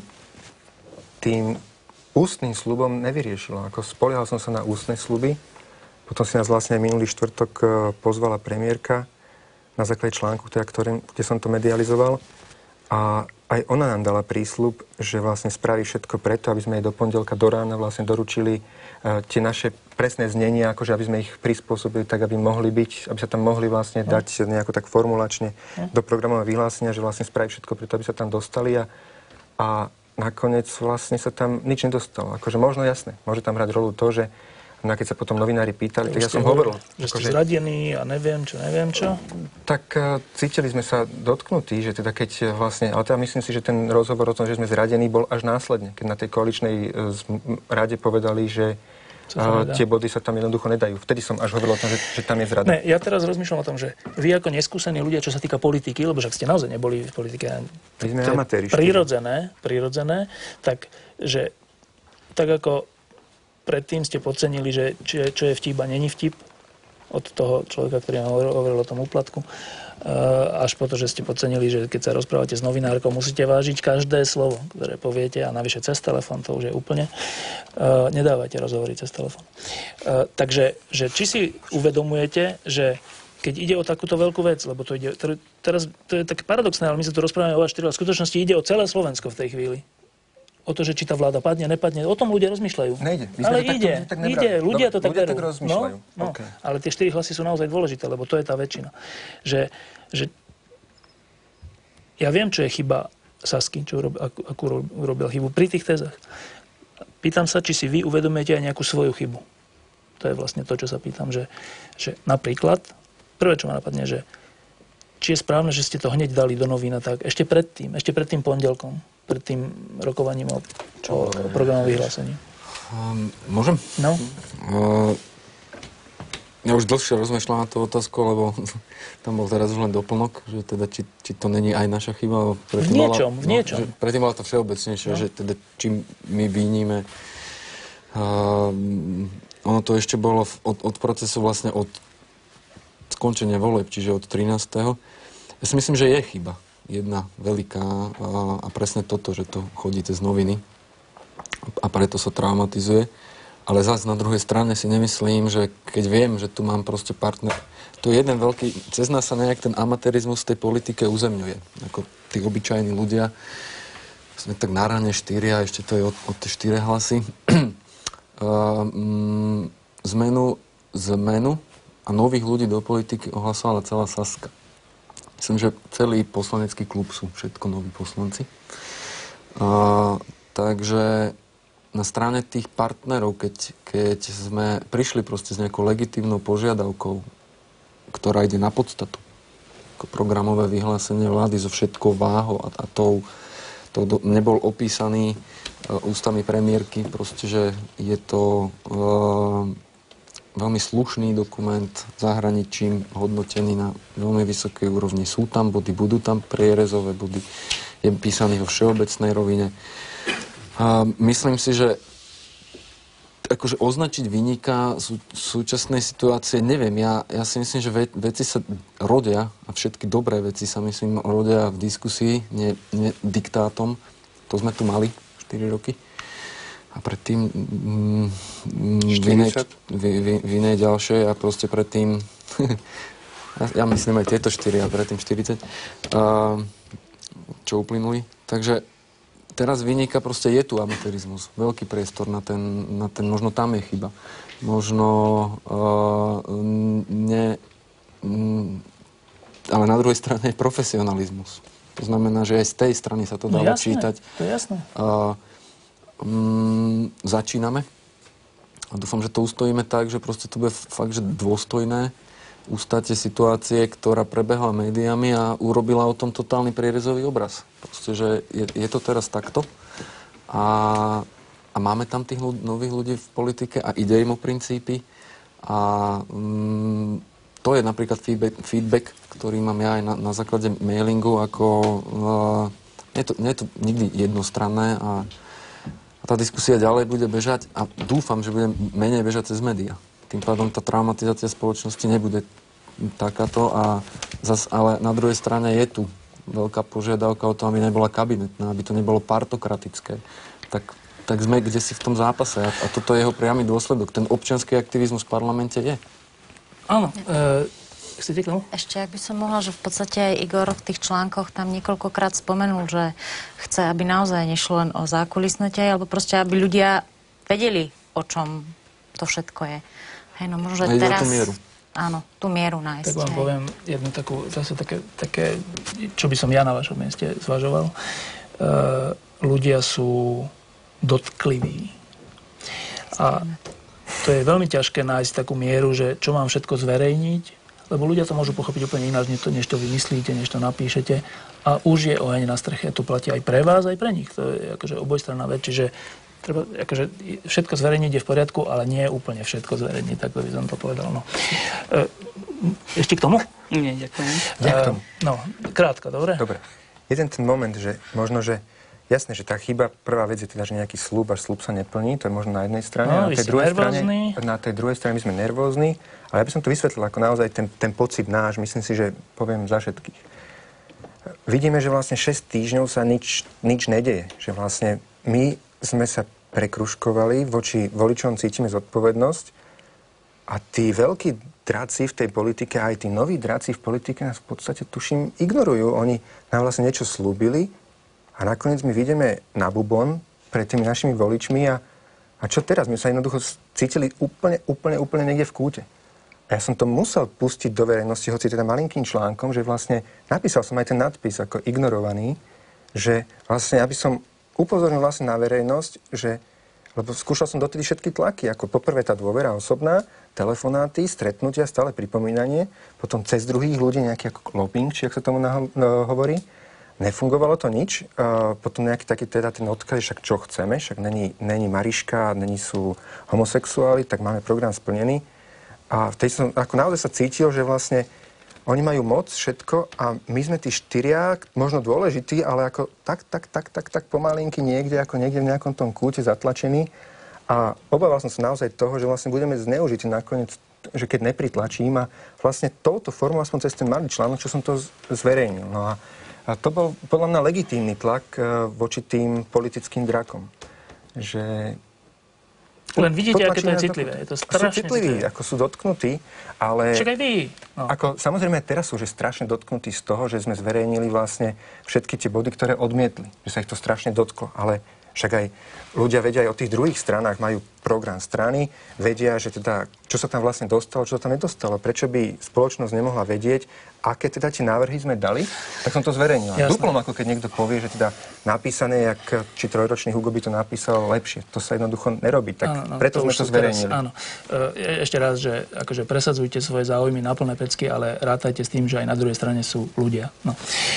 [SPEAKER 3] tým ústnym sľubom nevyriešilo. Ako spoliehal som sa na ústne sľuby. Potom si nás vlastne minulý štvrtok pozvala premiérka na základe článku, teda, ktorý, kde som to medializoval. A aj ona nám dala prísľub, že vlastne spraví všetko preto, aby sme jej do pondelka do rána vlastne doručili uh, tie naše presné znenia, akože aby sme ich prispôsobili tak, aby mohli byť, aby sa tam mohli vlastne no. dať nejako tak formulačne no. do programového vyhlásenia, že vlastne spraví všetko preto, aby sa tam dostali. A, a nakoniec vlastne sa tam nič nedostalo. Akože možno jasné, môže tam hrať rolu to, že no a keď sa potom novinári pýtali, tak ja som hovoril.
[SPEAKER 1] Že ste že... zradení a neviem čo, neviem čo.
[SPEAKER 3] Tak uh, cítili sme sa dotknutí, že teda keď vlastne, ale teda myslím si, že ten rozhovor o tom, že sme zradení, bol až následne, keď na tej koaličnej uh, rade povedali, že uh, tie body sa tam jednoducho nedajú. Vtedy som až hovoril o tom, že, že tam je zrada.
[SPEAKER 1] Ne, ja teraz rozmýšľam o tom, že vy ako neskúsení ľudia, čo sa týka politiky, lebo však ste naozaj neboli v politike,
[SPEAKER 3] my sme amatéri.
[SPEAKER 1] Prirodzené, prirodzené, tak, že tak ako predtým ste podcenili, že čo, čo je vtip a není vtip od toho človeka, ktorý hovoril, hovoril o tom úplatku, až po to, že ste podcenili, že keď sa rozprávate s novinárkou, musíte vážiť každé slovo, ktoré poviete a navyše cez telefón, to už je úplne. Nedávajte rozhovory cez telefón. Takže, že či si uvedomujete, že keď ide o takúto veľkú vec, lebo to ide, teraz to je tak paradoxné, ale my sa tu rozprávame o vás štyri, ale v skutočnosti ide o celé Slovensko v tej chvíli. O to, že či tá vláda padne, nepadne. O tom ľudia rozmýšľajú.
[SPEAKER 3] Nejde.
[SPEAKER 1] Ale ide,
[SPEAKER 3] tak, tak
[SPEAKER 1] ide. Ľudia to tak
[SPEAKER 3] ľudia
[SPEAKER 1] berú.
[SPEAKER 3] tak rozmýšľajú.
[SPEAKER 1] No, no.
[SPEAKER 3] Okay.
[SPEAKER 1] Ale tie štyri hlasy sú naozaj dôležité, lebo to je tá väčšina. Že, že ja viem, čo je chyba Sasky, čo urobil, akú, akú urobil chybu pri tých tézach. Pýtam sa, či si vy uvedomujete aj nejakú svoju chybu. To je vlastne to, čo sa pýtam, že, že napríklad, prvé, čo ma napadne, že či je správne, že ste to hneď dali do novín a tak, ešte predtým, ešte pred tým pondelkom, pred tým rokovaním o, o programovom vyhlásení.
[SPEAKER 5] Um, môžem?
[SPEAKER 1] No.
[SPEAKER 5] Uh, ja už dlhšie rozmýšľam na tú otázku, lebo tam bol teraz už len doplnok, že teda či, či to není aj naša chyba.
[SPEAKER 1] V niečom, bola, v niečom.
[SPEAKER 5] No, predtým bola to všeobecnejšie, no. Že teda či my vínime. Uh, ono to ešte bolo v, od, od procesu vlastne od skončenia volieb, čiže od trinásteho Ja si myslím, že je chyba. Jedna veľká a, a presne toto, že to chodí cez noviny a preto sa traumatizuje. Ale zase na druhej strane si nemyslím, že keď viem, že tu mám proste partner, to je jeden veľký, cez nás sa nejak ten amatérizmus v tej politike uzemňuje. Ako tí obyčajní ľudia, sme tak na ráne štyria, ešte to je od, od tie štyre hlasy. uh, mm, zmenu, zmenu a nových ľudí do politiky ohlasovala celá Saska. Myslím, že celý poslanecký klub sú všetko noví poslanci. Uh, takže na strane tých partnerov, keď, keď sme prišli proste s nejakou legitímnou požiadavkou, ktorá ide na podstatu, ako programové vyhlásenie vlády so všetkou váhou a, a tou, to do, nebol opísaný uh, ústami premiérky, proste, že je to uh, veľmi slušný dokument, zahraničím hodnotený na veľmi vysokej úrovni. Sú tam body, budú tam prierezové body, je písaný vo všeobecnej rovine. A myslím si, že akože označiť vyníka sú, súčasnej situácie, neviem, ja, ja si myslím, že ve, veci sa rodia a všetky dobré veci sa myslím rodia v diskusii, nie, nie diktátom. To sme tu mali štyri roky. A predtým mm, v, inej, v, v, v inej ďalšej a proste predtým ja, ja myslím aj tieto štyri a predtým štyridsať uh, čo uplynuli. Takže teraz vyniká proste je tu amatérizmus. Veľký priestor na ten, na ten možno tam je chyba. Možno uh, ne, ale na druhej strane je profesionalizmus. To znamená, že aj z tej strany sa to dá
[SPEAKER 1] no,
[SPEAKER 5] čítať.
[SPEAKER 1] To je jasné.
[SPEAKER 5] Uh, um, začíname. A dúfam, že to ustojíme tak, že proste to bude fakt, že dôstojné. Ustáte situácie, ktorá prebehla médiami a urobila o tom totálny prierezový obraz. Proste, že je, je to teraz takto. A, a máme tam tých ľudí, nových ľudí v politike a ide im o princípy. A um, to je napríklad feedback, feedback, ktorý mám ja aj na, na základe mailingu, ako uh, nie, je to, nie je to nikdy jednostranné a, a tá diskusia ďalej bude bežať a dúfam, že bude menej bežať cez médiá. Tým pádom tá traumatizácia spoločnosti nebude takáto, a zas, ale na druhej strane je tu veľká požiadavka o to, aby nebola kabinetná, aby to nebolo partokratické. Tak, tak sme kdesi v tom zápase a, a toto je jeho priamy dôsledok. Ten občiansky aktivizmus v parlamente je.
[SPEAKER 1] Áno. E, chcete k tomu?
[SPEAKER 6] Ešte, ak by som mohla, že v podstate aj Igor v tých článkoch tam niekoľkokrát spomenul, že chce, aby naozaj nešlo len o zákulisnutie, alebo proste, aby ľudia vedeli, o čom to všetko je. Hej, no možno, že teraz...
[SPEAKER 5] tú mieru.
[SPEAKER 6] Áno, tú mieru nájsť.
[SPEAKER 1] Tak vám poviem jednu takú, zase také, také, čo by som ja na vašom mieste zvažoval. E, ľudia sú dotkliví. A to je veľmi ťažké nájsť takú mieru, že čo mám všetko zverejniť, lebo ľudia to môžu pochopiť úplne ináč, než to, než to vymyslíte, než to napíšete. A už je oheň na streche. To platí aj pre vás, aj pre nich. To je akože obojstranná vec. Čiže treba, akože všetko zverejniť je v poriadku, ale nie je úplne všetko zverejniť. Tak by som to povedal. No. E, ešte k tomu?
[SPEAKER 4] Nie, ďakujem.
[SPEAKER 3] Ja k tomu.
[SPEAKER 1] E, no, krátko, dobre?
[SPEAKER 3] Dobre. Jeden ten moment, že možno, že jasné, že tá chyba, prvá vec je teda, že nejaký sľub, až sľub sa neplní, to je možno na jednej strane.
[SPEAKER 1] No,
[SPEAKER 3] na, tej druhej strane na tej druhej strane my sme nervózni, ale ja by som to vysvetlil ako naozaj ten, ten pocit náš, myslím si, že poviem za všetkých. Vidíme, že vlastne šesť týždňov sa nič, nič nedeje, že vlastne my sme sa prekružkovali, voči voličom cítime zodpovednosť a tí veľkí draci v tej politike, aj tí noví draci v politike nás v podstate, tuším, ignorujú. Oni nám vlastne niečo slúbili a nakoniec my vidíme na bubon pred tými našimi voličmi a, a čo teraz? My sa jednoducho cítili úplne, úplne, úplne niekde v kúte. A ja som to musel pustiť do verejnosti, hoci teda malinkým článkom, že vlastne napísal som aj ten nadpis ako ignorovaný, že vlastne, aby som upozornil vlastne na verejnosť, že, lebo skúšal som dotedy všetky tlaky, ako poprvé tá dôvera osobná, telefonáty, stretnutia, stále pripomínanie, potom cez druhých ľudí nejaký ako lobbying, či ak sa tomu naho- no, hovorí. Nefungovalo to nič. Uh, potom nejaký taký teda ten odkaz, však čo chceme, však není, není Mariška, není sú homosexuáli, tak máme program splnený. A v tej som ako naozaj sa cítil, že vlastne oni majú moc, všetko a my sme tí štyria, možno dôležití, ale ako tak, tak, tak, tak, tak pomalinky niekde, ako niekde v nejakom tom kúte zatlačení. A obával som sa naozaj toho, že vlastne budeme zneužití nakoniec, že keď nepritlačím a vlastne touto formou, aspoň cez ten malý článok, čo som to zverejnil. No a, a to bol podľa mňa legitímny tlak uh, voči tým politickým drakom. Že...
[SPEAKER 1] Len vidíte, aké to je citlivé. Je to strašne
[SPEAKER 3] sú citliví, citlivé. Ako sú dotknutí, ale...
[SPEAKER 1] Však aj vy. No.
[SPEAKER 3] Ako, samozrejme, teraz sú že strašne dotknutí z toho, že sme zverejnili vlastne všetky tie body, ktoré odmietli. Že sa ich to strašne dotklo. Ale však aj ľudia vedia aj o tých druhých stranách, majú program strany, vedia, že teda, čo sa tam vlastne dostalo, čo sa tam nedostalo. Prečo by spoločnosť nemohla vedieť, aké teda tie návrhy sme dali, tak som to zverejnil. Duplom, ako keď niekto povie, že teda napísané, jak či trojročný Hugo by to napísal lepšie. To sa jednoducho nerobí. Tak áno, preto to sme to zverejnili. Teraz, áno.
[SPEAKER 1] E, ešte raz, že akože presadzujte svoje záujmy na plné pecky, ale rátajte s tým, že aj na druhej strane sú ľudia. No.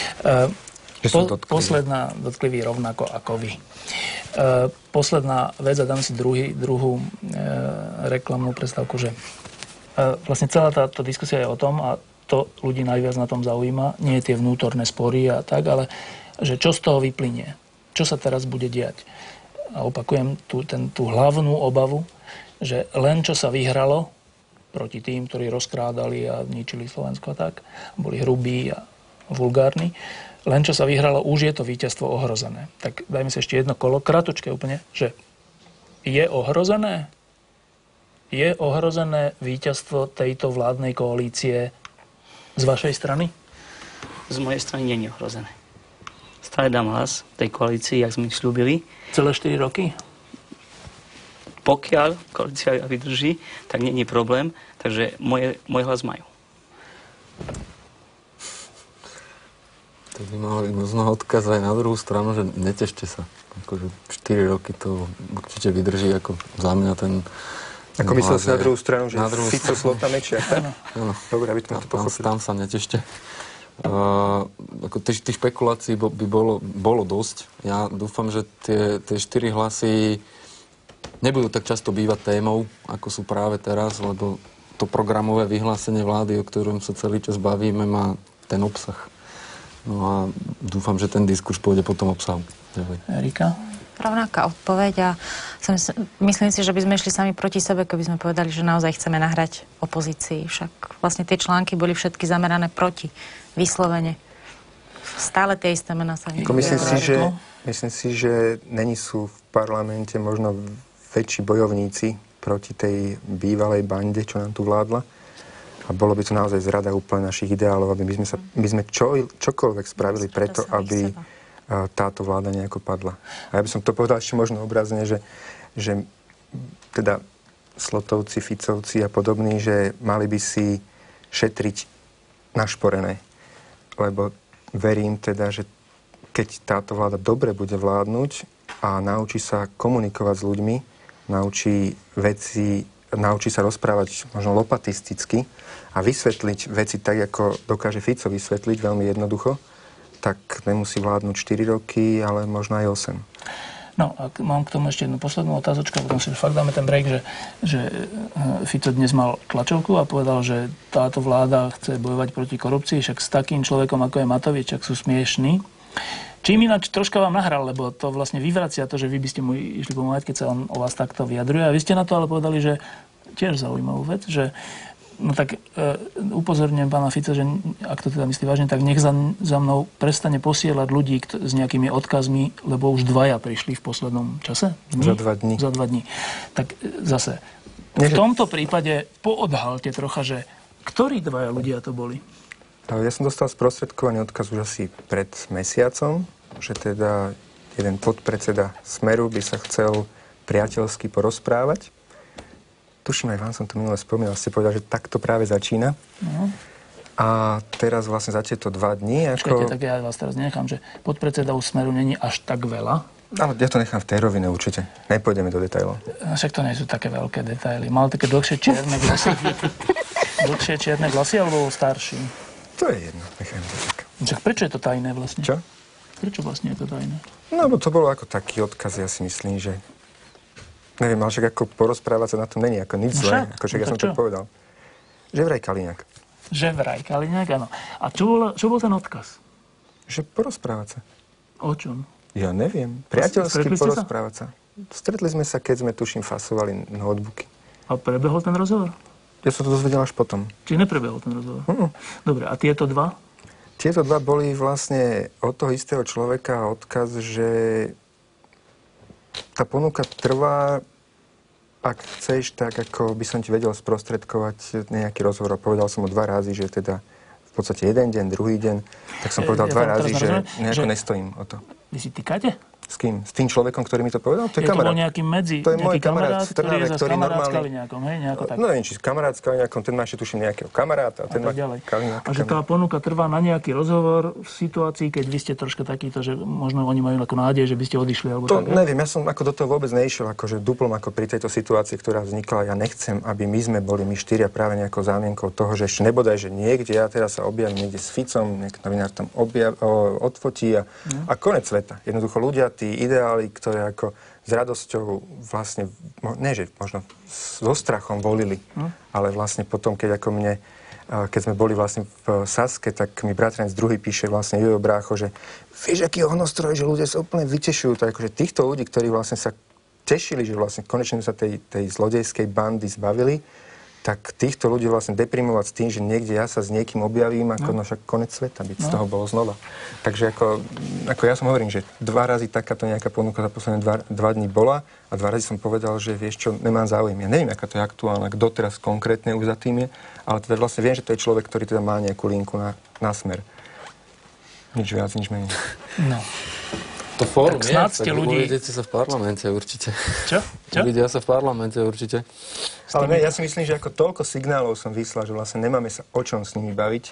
[SPEAKER 1] E, po, posledná dotklivý rovnako ako vy. E, posledná vec, a dám si druhý, druhú e, reklamnú predstavku, že e, vlastne celá táto diskusia je o tom, a to ľudí najviac na tom zaujíma, nie tie vnútorné spory a tak, ale že čo z toho vyplynie, čo sa teraz bude diať. A opakujem tú, ten, tú hlavnú obavu, že len čo sa vyhralo proti tým, ktorí rozkrádali a ničili Slovensko a tak, boli hrubí a vulgárni, len čo sa vyhralo, už je to víťazstvo ohrozené. Tak dajme si ešte jedno kolo, kratučké úplne, že je ohrozené? Je ohrozené víťazstvo tejto vládnej koalície z vašej strany?
[SPEAKER 4] Z mojej strany nie je ohrozené. Stále dám hlas tej koalícii, jak sme slúbili.
[SPEAKER 1] Celé štyri roky?
[SPEAKER 4] Pokiaľ koalícia vydrží, tak nie je problém. Takže moje, môj hlas majú.
[SPEAKER 5] by mali možno odkaz aj na druhú stranu, že netešte sa. Akože štyri roky to určite vydrží, ako za mňa ten... ten
[SPEAKER 3] ako myslel si na druhú stranu, že
[SPEAKER 5] na druhú
[SPEAKER 3] Fico Slota Mečia, tak?
[SPEAKER 5] Áno.
[SPEAKER 3] Dobre, aby sme to pochopili.
[SPEAKER 5] Tam sa netešte. Uh, ako tých, tých špekulácií by bolo, bolo dosť. Ja dúfam, že tie, tie štyri hlasy nebudú tak často bývať témou, ako sú práve teraz, lebo to programové vyhlásenie vlády, o ktorom sa celý čas bavíme, má ten obsah. No a dúfam, že ten diskurs pôjde po tom obsahu.
[SPEAKER 1] Erika?
[SPEAKER 6] Rovnaká odpoveď a som, myslím si, že by sme išli sami proti sebe, keby sme povedali, že naozaj chceme nahrať opozícii. Však vlastne tie články boli všetky zamerané proti, vyslovene. Stále tie isté mená sa
[SPEAKER 3] Ako myslím si, že, myslím si, že není sú v parlamente možno väčší bojovníci proti tej bývalej bande, čo nám tu vládla. A bolo by to naozaj zrada úplne našich ideálov, aby my sme, sa, my sme čo, čokoľvek spravili preto, aby táto vláda nejako padla. A ja by som to povedal ešte možno obrazne, že, že teda Slotovci, Ficovci a podobní, že mali by si šetriť našporené. Lebo verím teda, že keď táto vláda dobre bude vládnuť a naučí sa komunikovať s ľuďmi, naučí veci, naučí sa rozprávať možno lopatisticky a vysvetliť veci tak, ako dokáže Fico vysvetliť veľmi jednoducho, tak nemusí vládnuť štyri roky, ale možno aj osem.
[SPEAKER 1] No a mám k tomu ešte jednu poslednú otázočku, potom si fakt dáme ten break, že, že Fico dnes mal tlačovku a povedal, že táto vláda chce bojovať proti korupcii, však s takým človekom, ako je Matovič, ak sú smiešní. Čím ináč troška vám nahral, lebo to vlastne vyvracia to, že vy by ste mu išli pomáhať, keď sa on o vás takto vyjadruje. A vy ste na to ale povedali, že tiež zaujímavú vec, že no tak uh, upozorňujem pána Fica, že ak to teda myslí vážne, tak nech za, za mnou prestane posielať ľudí kto, s nejakými odkazmi, lebo už dvaja prišli v poslednom čase. Dni?
[SPEAKER 3] Za dva dní.
[SPEAKER 1] Za dva dní. Tak zase, v tomto prípade poodhalte trocha, že ktorí dvaja ľudia to boli?
[SPEAKER 3] Ja som dostal sprostredkovaný odkaz už asi pred mesiacom, že teda jeden podpredseda Smeru by sa chcel priateľsky porozprávať. Tuším, aj vám som to minule spomínal, ste povedal, že takto práve začína. No. A teraz vlastne za tieto dva dní...
[SPEAKER 1] Počkajte, ako... tak ja vás teraz nenechám, že podpredseda u Smeru není až tak veľa.
[SPEAKER 3] Ale ja to nechám v tej rovine určite. Nepôjdeme do detailov.
[SPEAKER 1] No, však to nie sú také veľké detaily. Mal také dlhšie čierne vlasy? Dlhšie čierne vlasy alebo starší?
[SPEAKER 3] To je jedno, nechajme to tak.
[SPEAKER 1] Však prečo je to tajné vlastne?
[SPEAKER 3] Čo?
[SPEAKER 1] Prečo vlastne je to tajné?
[SPEAKER 3] No, bo to bolo ako taký odkaz, ja si myslím, že... Neviem, ale však ako porozprávať sa na tom není ako nič zlé. Ako však no, ja som čo? To povedal. Že vraj Kaliňák.
[SPEAKER 1] Že vraj Kaliňák, áno. A čo bol, čo bol ten odkaz?
[SPEAKER 3] Že porozprávať sa.
[SPEAKER 1] O čom?
[SPEAKER 3] Ja neviem. Priateľsky porozprávať sa? sa. Stretli sme sa, keď sme, tuším, fasovali notebooky.
[SPEAKER 1] A prebehol ten rozhovor?
[SPEAKER 3] Ja som to dozvedel až potom.
[SPEAKER 1] Či neprebehol ten rozhovor? Mm. Dobre, a tieto dva?
[SPEAKER 3] Tieto dva boli vlastne od toho istého človeka odkaz, že tá ponuka trvá, ak chceš, tak ako by som ti vedel sprostredkovať nejaký rozhovor. Povedal som mu dva razy, že teda v podstate jeden deň, druhý deň, tak som povedal ja dva razy, že nejako že... nestojím o to.
[SPEAKER 1] Vy si týkate?
[SPEAKER 3] S kým? S tým človekom, ktorý mi to povedal? To je,
[SPEAKER 1] je
[SPEAKER 3] kamarát.
[SPEAKER 1] To bol nejaký medzi,
[SPEAKER 3] to je môj
[SPEAKER 1] kamarát,
[SPEAKER 3] kamarát, Trnave,
[SPEAKER 1] ktorý je
[SPEAKER 3] ktorý
[SPEAKER 1] kamarát
[SPEAKER 3] normálne...
[SPEAKER 1] s Kaliňákom, hej, nejako tak.
[SPEAKER 3] No neviem, či s kamarát s Kaliňákom, ten má ešte tuším nejakého kamaráta, a ten
[SPEAKER 1] a
[SPEAKER 3] má
[SPEAKER 1] Kaliňáka. A že tá ponuka trvá na nejaký rozhovor v situácii, keď vy ste troška takýto, že možno oni majú ako nádej, že by ste odišli, alebo
[SPEAKER 3] to
[SPEAKER 1] tak.
[SPEAKER 3] Neviem, ja som ako do toho vôbec nešiel, akože duplom ako pri tejto situácii, ktorá vznikla. Ja nechcem, aby my sme boli my štyria práve nejakou zámienkou toho, že ešte nebodaj, že niekde ja teraz sa objavím niekde s Ficom, niekto novinár tam objav, o, odfotí a, mm. a konec sveta. Jednoducho ľudia, tí ideáli, ktoré ako s radosťou vlastne, ne, že možno so strachom volili, hm? ale vlastne potom, keď ako mne, keď sme boli vlastne v Saske, tak mi bratranec druhý píše vlastne Jojo Brácho, že vieš, aký ohnostroj, že ľudia sa úplne vytešujú. Tak akože týchto ľudí, ktorí vlastne sa tešili, že vlastne konečne sa tej, tej zlodejskej bandy zbavili, tak týchto ľudí vlastne deprimovať s tým, že niekde ja sa s niekým objavím, ako no. no však konec sveta, byť no. z toho bolo znova. Takže ako, ako ja som hovorím, že dva razy takáto nejaká ponuka za posledné dva, dva dní bola a dva razy som povedal, že vieš čo, nemám záujem. Ja neviem, aká to je aktuálna, kto teraz konkrétne už za tým je, ale teda vlastne viem, že to je človek, ktorý teda má nejakú linku na, na Smer. Nič viac, nič menej.
[SPEAKER 1] No.
[SPEAKER 5] To fórum je, tak
[SPEAKER 1] ľudí...
[SPEAKER 5] uvidíte sa v parlamente určite.
[SPEAKER 1] Čo? Čo?
[SPEAKER 5] Uvidia sa v parlamente určite.
[SPEAKER 3] Ale ne, ja si myslím, že ako toľko signálov som vyslal, že vlastne nemáme sa o čom s nimi baviť a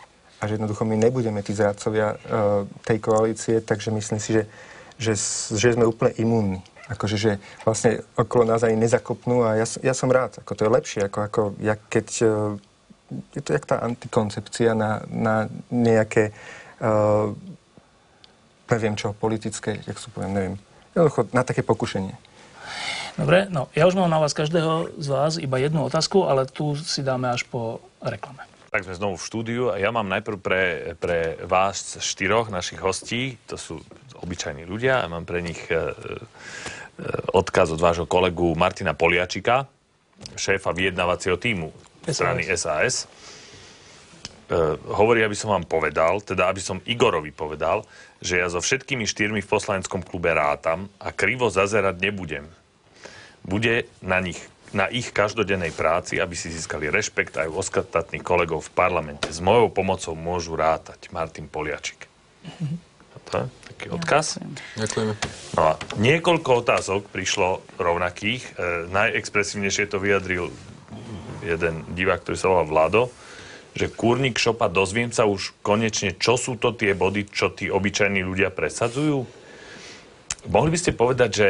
[SPEAKER 3] a že jednoducho my nebudeme tí zradcovia uh, tej koalície, takže myslím si, že, že, že sme úplne imúnni. Akože, že vlastne okolo nás ani nezakopnú a ja, ja som rád. Ako to je lepšie, ako, ako jak keď... Uh, je to jak tá antikoncepcia na, na nejaké... Uh, neviem čo, politické, jak sú poviem, neviem. Jednoducho na také pokušenie.
[SPEAKER 1] Dobre, no ja už mám na vás každého z vás iba jednu otázku, ale tu si dáme až po reklame.
[SPEAKER 2] Tak sme znovu v štúdiu a ja mám najprv pre, pre vás štyroch našich hostí, to sú obyčajní ľudia, a mám pre nich e, e, odkaz od vášho kolegu Martina Poliačika, šéfa vyjednávacieho tímu strany es a es. E, hovorí, aby som vám povedal, teda aby som Igorovi povedal, že ja so všetkými štyrmi v poslaneckom klube rátam a krivo zazerať nebudem. Bude na nich, na ich každodennej práci, aby si získali rešpekt aj u ostatných kolegov v parlamente. S mojou pomocou môžu rátať. Martin Poliačik. Mm-hmm. To je taký odkaz.
[SPEAKER 5] Ďakujeme.
[SPEAKER 2] No a niekoľko otázok prišlo rovnakých. E, najexpresívnejšie to vyjadril jeden divák, ktorý sa volal Vlado, že Kúrnik šopa, dozviem sa už konečne, čo sú to tie body, čo tí obyčajní ľudia presadzujú. Mohli by ste povedať, že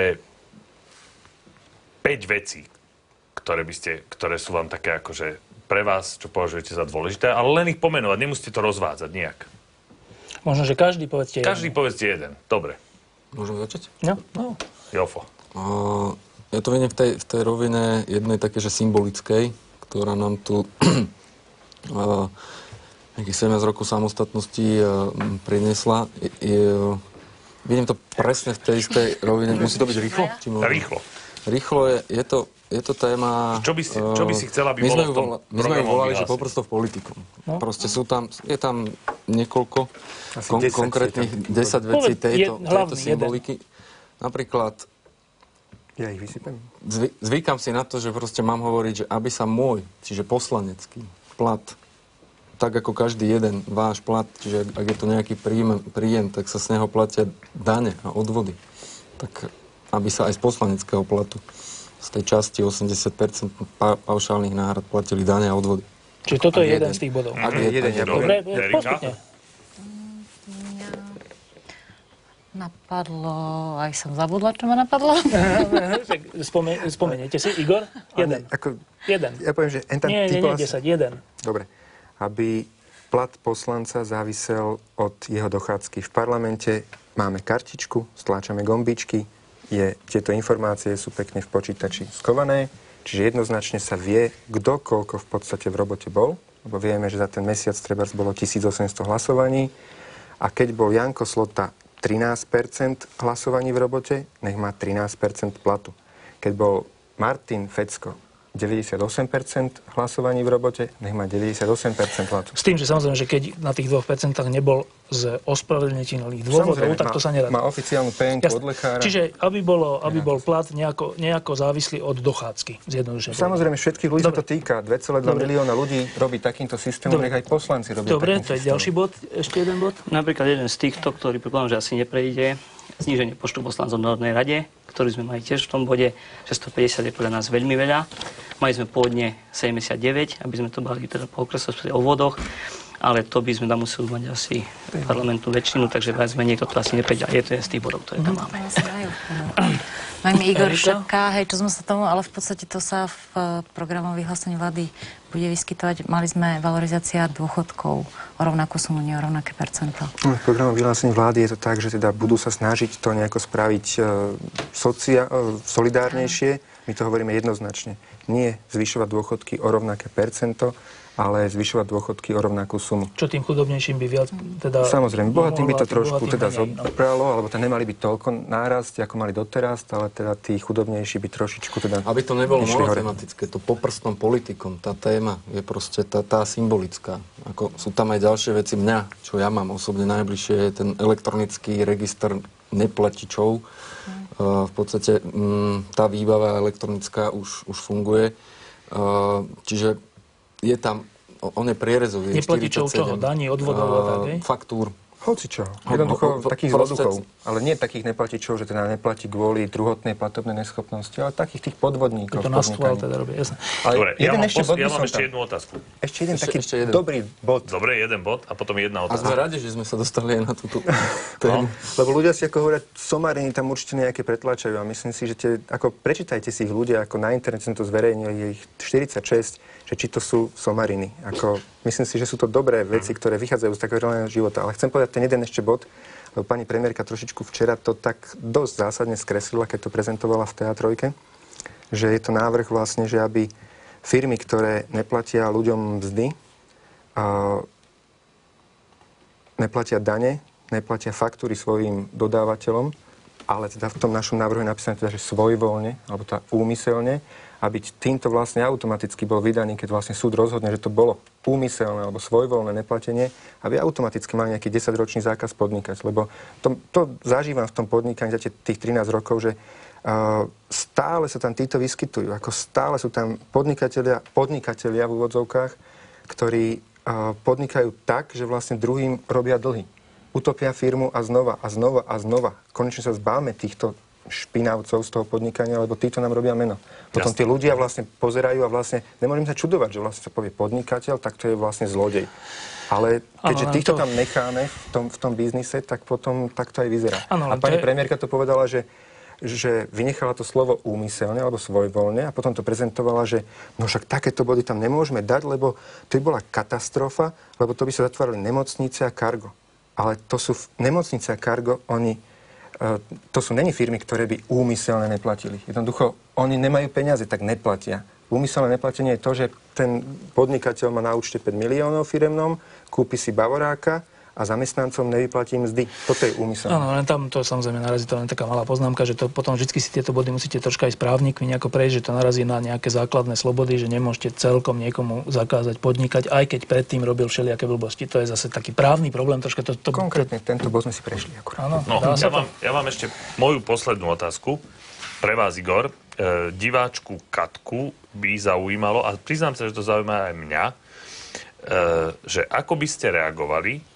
[SPEAKER 2] päť vecí, ktoré, by ste, ktoré sú vám také akože pre vás, čo považujete za dôležité, ale len ich pomenovať, nemusíte to rozvádzať nejak.
[SPEAKER 1] Možno, že každý povedzte jeden.
[SPEAKER 2] Každý povedzte jeden. Dobre.
[SPEAKER 5] Môžem začať?
[SPEAKER 1] No.
[SPEAKER 2] No. Jofo.
[SPEAKER 5] Uh, ja to vidím v tej, v tej rovine jednej také, že symbolickej, ktorá nám tu uh, nejakých sedemnásť rokov samostatnosti uh, priniesla. Uh, vidím to presne v tej istej rovine. Musí to byť rýchlo?
[SPEAKER 2] Rýchlo.
[SPEAKER 5] Rýchlo je, je, to, je to téma...
[SPEAKER 2] Čo by si, čo by si chcela, aby
[SPEAKER 5] my
[SPEAKER 2] bolo v tom
[SPEAKER 5] vola, My sme ju volali, že poprstov politikom. No? Proste sú tam, je tam niekoľko kon, konkrétnych desať vecí tejto, tejto symboliky. Jeden. Napríklad...
[SPEAKER 3] Ja ich vysypem.
[SPEAKER 5] Zvy, zvykam si na to, že proste mám hovoriť, že aby sa môj, čiže poslanecký plat, tak ako každý jeden váš plat, čiže ak je to nejaký príjem, príjem tak sa z neho platia dane a odvody. Tak... aby sa aj z poslaneckého platu z tej časti osemdesiat percent pa- paušálnych náhrad platili dane a odvody.
[SPEAKER 1] Čiže toto je jeden, jeden z tých bodov.
[SPEAKER 5] Ak je jeden, ja
[SPEAKER 1] dobre, postupne.
[SPEAKER 6] Mňa napadlo, aj som zabudla, čo ma napadlo.
[SPEAKER 1] Spomen- spomeniete si, Igor? Jeden.
[SPEAKER 3] Ako,
[SPEAKER 1] jeden.
[SPEAKER 3] Ja poviem, že... Entam,
[SPEAKER 1] nie, nie, nie, desať, jeden.
[SPEAKER 3] Dobre. Aby plat poslanca závisel od jeho dochádzky v parlamente, máme kartičku, stláčame gombíčky, je, tieto informácie sú pekne v počítači skované, čiže jednoznačne sa vie, kto koľko v podstate v robote bol, lebo vieme, že za ten mesiac trebárs bolo tisícosemsto hlasovaní a keď bol Janko Slota trinásť percent hlasovaní v robote, nech má trinásť percent platu. Keď bol Martin Fecko deväťdesiatosem percent hlasovaní v robote, nech má deväťdesiatosem percent platu.
[SPEAKER 1] S tým, že samozrejme, že keď na tých dvoch percentách nebol z ospravedlniteľných dôvodov, tak to sa nerada.
[SPEAKER 3] Má oficiálnu pé en ku od lekára.
[SPEAKER 1] Čiže aby, bolo, aby bol plat nejako, nejako závislý od dochádzky. Zjednodušene.
[SPEAKER 3] Samozrejme, všetkých ľudí sa to týka. dva celé dva milióna ľudí robí takýmto systémom, nech aj poslanci robia
[SPEAKER 1] Dobre,
[SPEAKER 3] takým
[SPEAKER 1] to je
[SPEAKER 3] systémom.
[SPEAKER 1] ďalší bod. Ešte jeden bod.
[SPEAKER 4] Napríklad jeden z týchto, ktorý predpokladám, že asi neprejde, zníženie počtu poslancov v Národnej rade, ktorý sme mali tiež v tom bode, že stopäťdesiat je podľa nás veľmi veľa. Mali sme pôvodne sedemdesiatdeväť, aby sme to bali teda po okresoch o vodoch, ale to by sme tam museli mať asi parlamentnú väčšinu, takže viac menej toto asi neprejde. Je to jeden z tých bodov, ktoré tam máme.
[SPEAKER 6] Máme Igor Šepka, hej, čo sme sa tomu, ale v podstate to sa v programom vyhlásení vlády bude vyskytovať. Mali sme valorizácia dôchodkov o rovnakú sumu, nie o rovnaké percento.
[SPEAKER 3] No, v programom vyhlásení vlády je to tak, že teda budú sa snažiť to nejako spraviť uh, socia- uh, solidárnejšie. My to hovoríme jednoznačne. Nie zvyšovať dôchodky o rovnaké percento, ale zvyšovať dôchodky o rovnakú sumu.
[SPEAKER 1] Čo tým chudobnejším by viac teda...
[SPEAKER 3] Samozrejme, bohatým by to trošku teda
[SPEAKER 1] menej, no.
[SPEAKER 3] zobralo, alebo to nemali by toľko nárasť, ako mali doteraz, ale teda tí chudobnejší by trošičku teda...
[SPEAKER 5] Aby to nebolo monotematické, to poprstnom politikom, tá téma je proste tá, tá symbolická. Ako sú tam aj ďalšie veci mňa, čo ja mám osobne najbližšie, je ten elektronický register neplatičov. Mm. Uh, v podstate um, tá výbava elektronická už, už funguje. Uh, čiže je tam, on je prierezový.
[SPEAKER 1] Neplatičov čoho? Daní, odvodov a tak, hej?
[SPEAKER 5] Faktúr.
[SPEAKER 3] Hocičo. Jednoducho
[SPEAKER 5] no,
[SPEAKER 3] takých
[SPEAKER 5] proste...
[SPEAKER 3] zloduchov. Ale nie takých neplatičov, že teda neplatí kvôli druhotnej platobnej neschopnosti, ale takých tých podvodníkov.
[SPEAKER 1] To na schvál teda robí, jasné.
[SPEAKER 3] Ale
[SPEAKER 2] Dobre,
[SPEAKER 3] jeden
[SPEAKER 2] ja mám,
[SPEAKER 3] ešte
[SPEAKER 2] pos-
[SPEAKER 3] bod
[SPEAKER 2] ja
[SPEAKER 3] by
[SPEAKER 2] mám
[SPEAKER 3] som
[SPEAKER 2] ešte
[SPEAKER 3] tam.
[SPEAKER 2] jednu otázku.
[SPEAKER 3] Ešte jeden
[SPEAKER 5] Ešte-
[SPEAKER 3] taký
[SPEAKER 5] ešte jeden.
[SPEAKER 3] dobrý bod.
[SPEAKER 2] Dobre, jeden bod a potom jedna
[SPEAKER 5] A
[SPEAKER 2] otázka.
[SPEAKER 5] sme radi, že sme sa dostali aj na túto tému.
[SPEAKER 3] Lebo ľudia si ako hovoria, somariny tam určite nejaké pretlačajú a myslím si, že tie, ako prečítajte si ich ľudia, ako na internete som to zverejnil, je ich štyridsaťšesť, že či to sú somariny. Ako, myslím si, že sú to dobré veci, ktoré vychádzajú z takého reálneho života. Ale chcem povedať ten jeden ešte bod, lebo pani premiérka trošičku včera to tak dosť zásadne skreslila, keď to prezentovala v teatrojke, že je to návrh vlastne, že aby firmy, ktoré neplatia ľuďom mzdy, a neplatia dane, neplatia faktúry svojim dodávateľom, ale teda v tom našom návrhu je napísané teda, že svojvoľne, alebo teda úmyselne, aby týmto vlastne automaticky bol vydaný, keď vlastne súd rozhodne, že to bolo úmyselné alebo svojvoľné neplatenie, aby automaticky mali nejaký desaťročný zákaz podnikať. Lebo to, to zažívam v tom podnikaní za tých trinásť rokov, že uh, stále sa tam títo vyskytujú. Ako stále sú tam podnikatelia, podnikatelia v úvodzovkách, ktorí uh, podnikajú tak, že vlastne druhým robia dlhy. Utopia firmu a znova a znova a znova. Konečne sa zbáme týchto špinavcov z toho podnikania, lebo títo nám robia meno. Potom tí ľudia vlastne pozerajú a vlastne nemôžem sa čudovať, že vlastne sa povie podnikateľ, tak to je vlastne zlodej. Ale keďže ano, týchto to... tam necháme v tom, v tom biznise, tak potom tak to aj vyzerá.
[SPEAKER 1] Ano,
[SPEAKER 3] a pani
[SPEAKER 1] je...
[SPEAKER 3] premiérka to povedala, že, že vynechala to slovo úmyselne alebo svojvoľne a potom to prezentovala, že no však takéto body tam nemôžeme dať, lebo to by bola katastrofa, lebo to by sa zatvárali nemocnice a kargo. Ale to sú nemocnice a kargo, oni to sú není firmy, ktoré by úmyselne neplatili. Jednoducho, oni nemajú peniaze, tak neplatia. Úmyselné neplatenie je to, že ten podnikateľ má na účte päť miliónov firemnom, kúpi si bavoráka a zamestnancom nevyplatí mzdy. Toto je úmyselné.
[SPEAKER 1] Áno, len tam to samozrejme narazí, to len taká malá poznámka, že to potom vždy si tieto body musíte troška aj s právnikmi nejako prejsť, že to narazí na nejaké základné slobody, že nemôžete celkom niekomu zakázať podnikať, aj keď predtým robil všelijaké blbosti. To je zase taký právny problém, troška to... to...
[SPEAKER 3] Konkrétne tento bod sme si prešli akurát.
[SPEAKER 1] Áno,
[SPEAKER 2] no, ja, mám, ja mám ešte moju poslednú otázku pre vás, Igor. E, diváčku Katku by zaujímalo, a priznám sa, že to zaujíma aj mňa, e, že ako by ste reagovali,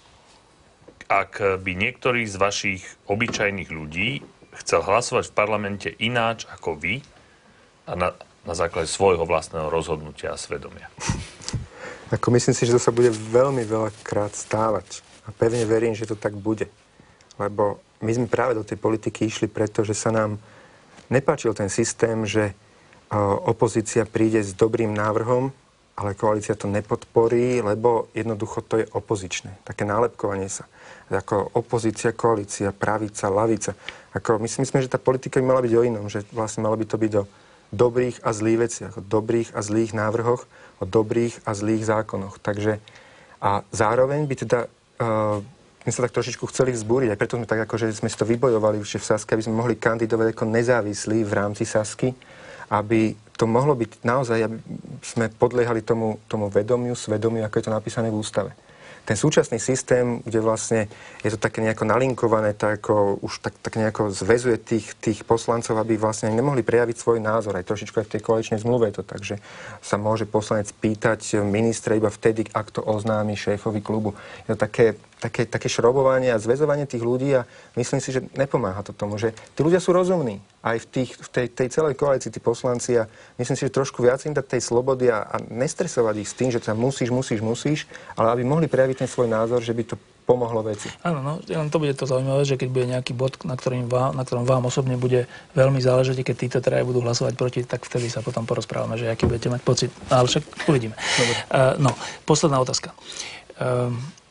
[SPEAKER 2] ak by niektorý z vašich obyčajných ľudí chcel hlasovať v parlamente ináč ako vy a na, na základe svojho vlastného rozhodnutia a svedomia.
[SPEAKER 3] Ako myslím si, že to sa bude veľmi veľakrát stávať. A pevne verím, že to tak bude. Lebo my sme práve do tej politiky išli preto, že sa nám nepáčil ten systém, že opozícia príde s dobrým návrhom, ale koalícia to nepodporí, lebo jednoducho to je opozičné. Také nálepkovanie sa. Ako opozícia, koalícia, pravica, lavica. Ako my si myslíme, že tá politika by mala byť o inom, že vlastne malo by to byť o dobrých a zlých veciach, o dobrých a zlých návrhoch, o dobrých a zlých zákonoch. Takže a zároveň by teda uh, my sa tak trošičku chceli vzbúriť, aj preto sme tak akože sme si to vybojovali už v Saske, aby sme mohli kandidovať ako nezávislí v rámci Sasky, aby to mohlo byť naozaj, aby sme podliehali tomu, tomu vedomiu, svedomiu, ako je to napísané v ústave. Ten súčasný systém, kde vlastne je to také nejako nalinkované, tak ako už tak, tak nejako zväzuje tých, tých poslancov, aby vlastne nemohli prejaviť svoj názor. Aj trošičku aj v tej koaličnej zmluve je to tak, že sa môže poslanec pýtať ministra iba vtedy, ak to oznámi šéfovi klubu. Je to také, také, také šrobovanie a zväzovanie tých ľudí a myslím si, že nepomáha to tomu, že tí ľudia sú rozumní. Aj v, tých, v tej, tej celej koalícii, tí poslanci a myslím si, že trošku viac im dať tej slobody a, a nestresovať ich s tým, že tam musíš, musíš, musíš, ale aby mohli prejaviť ten svoj názor, že by to pomohlo veci.
[SPEAKER 1] Áno, no, len to bude to zaujímavé, že keď bude nejaký bod, na, ktorým vám, na ktorom vám osobne bude veľmi záležať, keď títo teda budú hlasovať proti, tak vtedy sa potom porozprávame, že aký budete mať pocit. Ale však uvidíme. Uh, no, posledná otázka. Uh,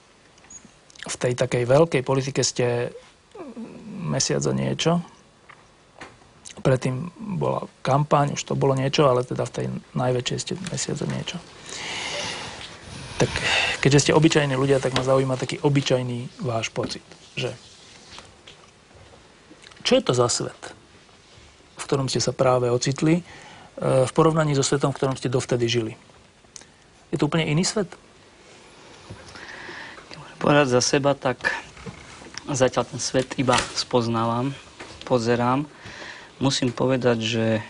[SPEAKER 1] v tej takej veľkej politike ste mesiac za niečo. Predtým bola kampaň, už to bolo niečo, ale teda v tej najväčšej ste mesiac za niečo. Tak keďže ste obyčajní ľudia, tak ma zaujíma taký obyčajný váš pocit, že čo je to za svet, v ktorom ste sa práve ocitli, v porovnaní so svetom, v ktorom ste dovtedy žili? Je to úplne iný svet?
[SPEAKER 4] Keď môžem povedať za seba, tak zatiaľ ten svet iba spoznávam, pozerám. Musím povedať, že e,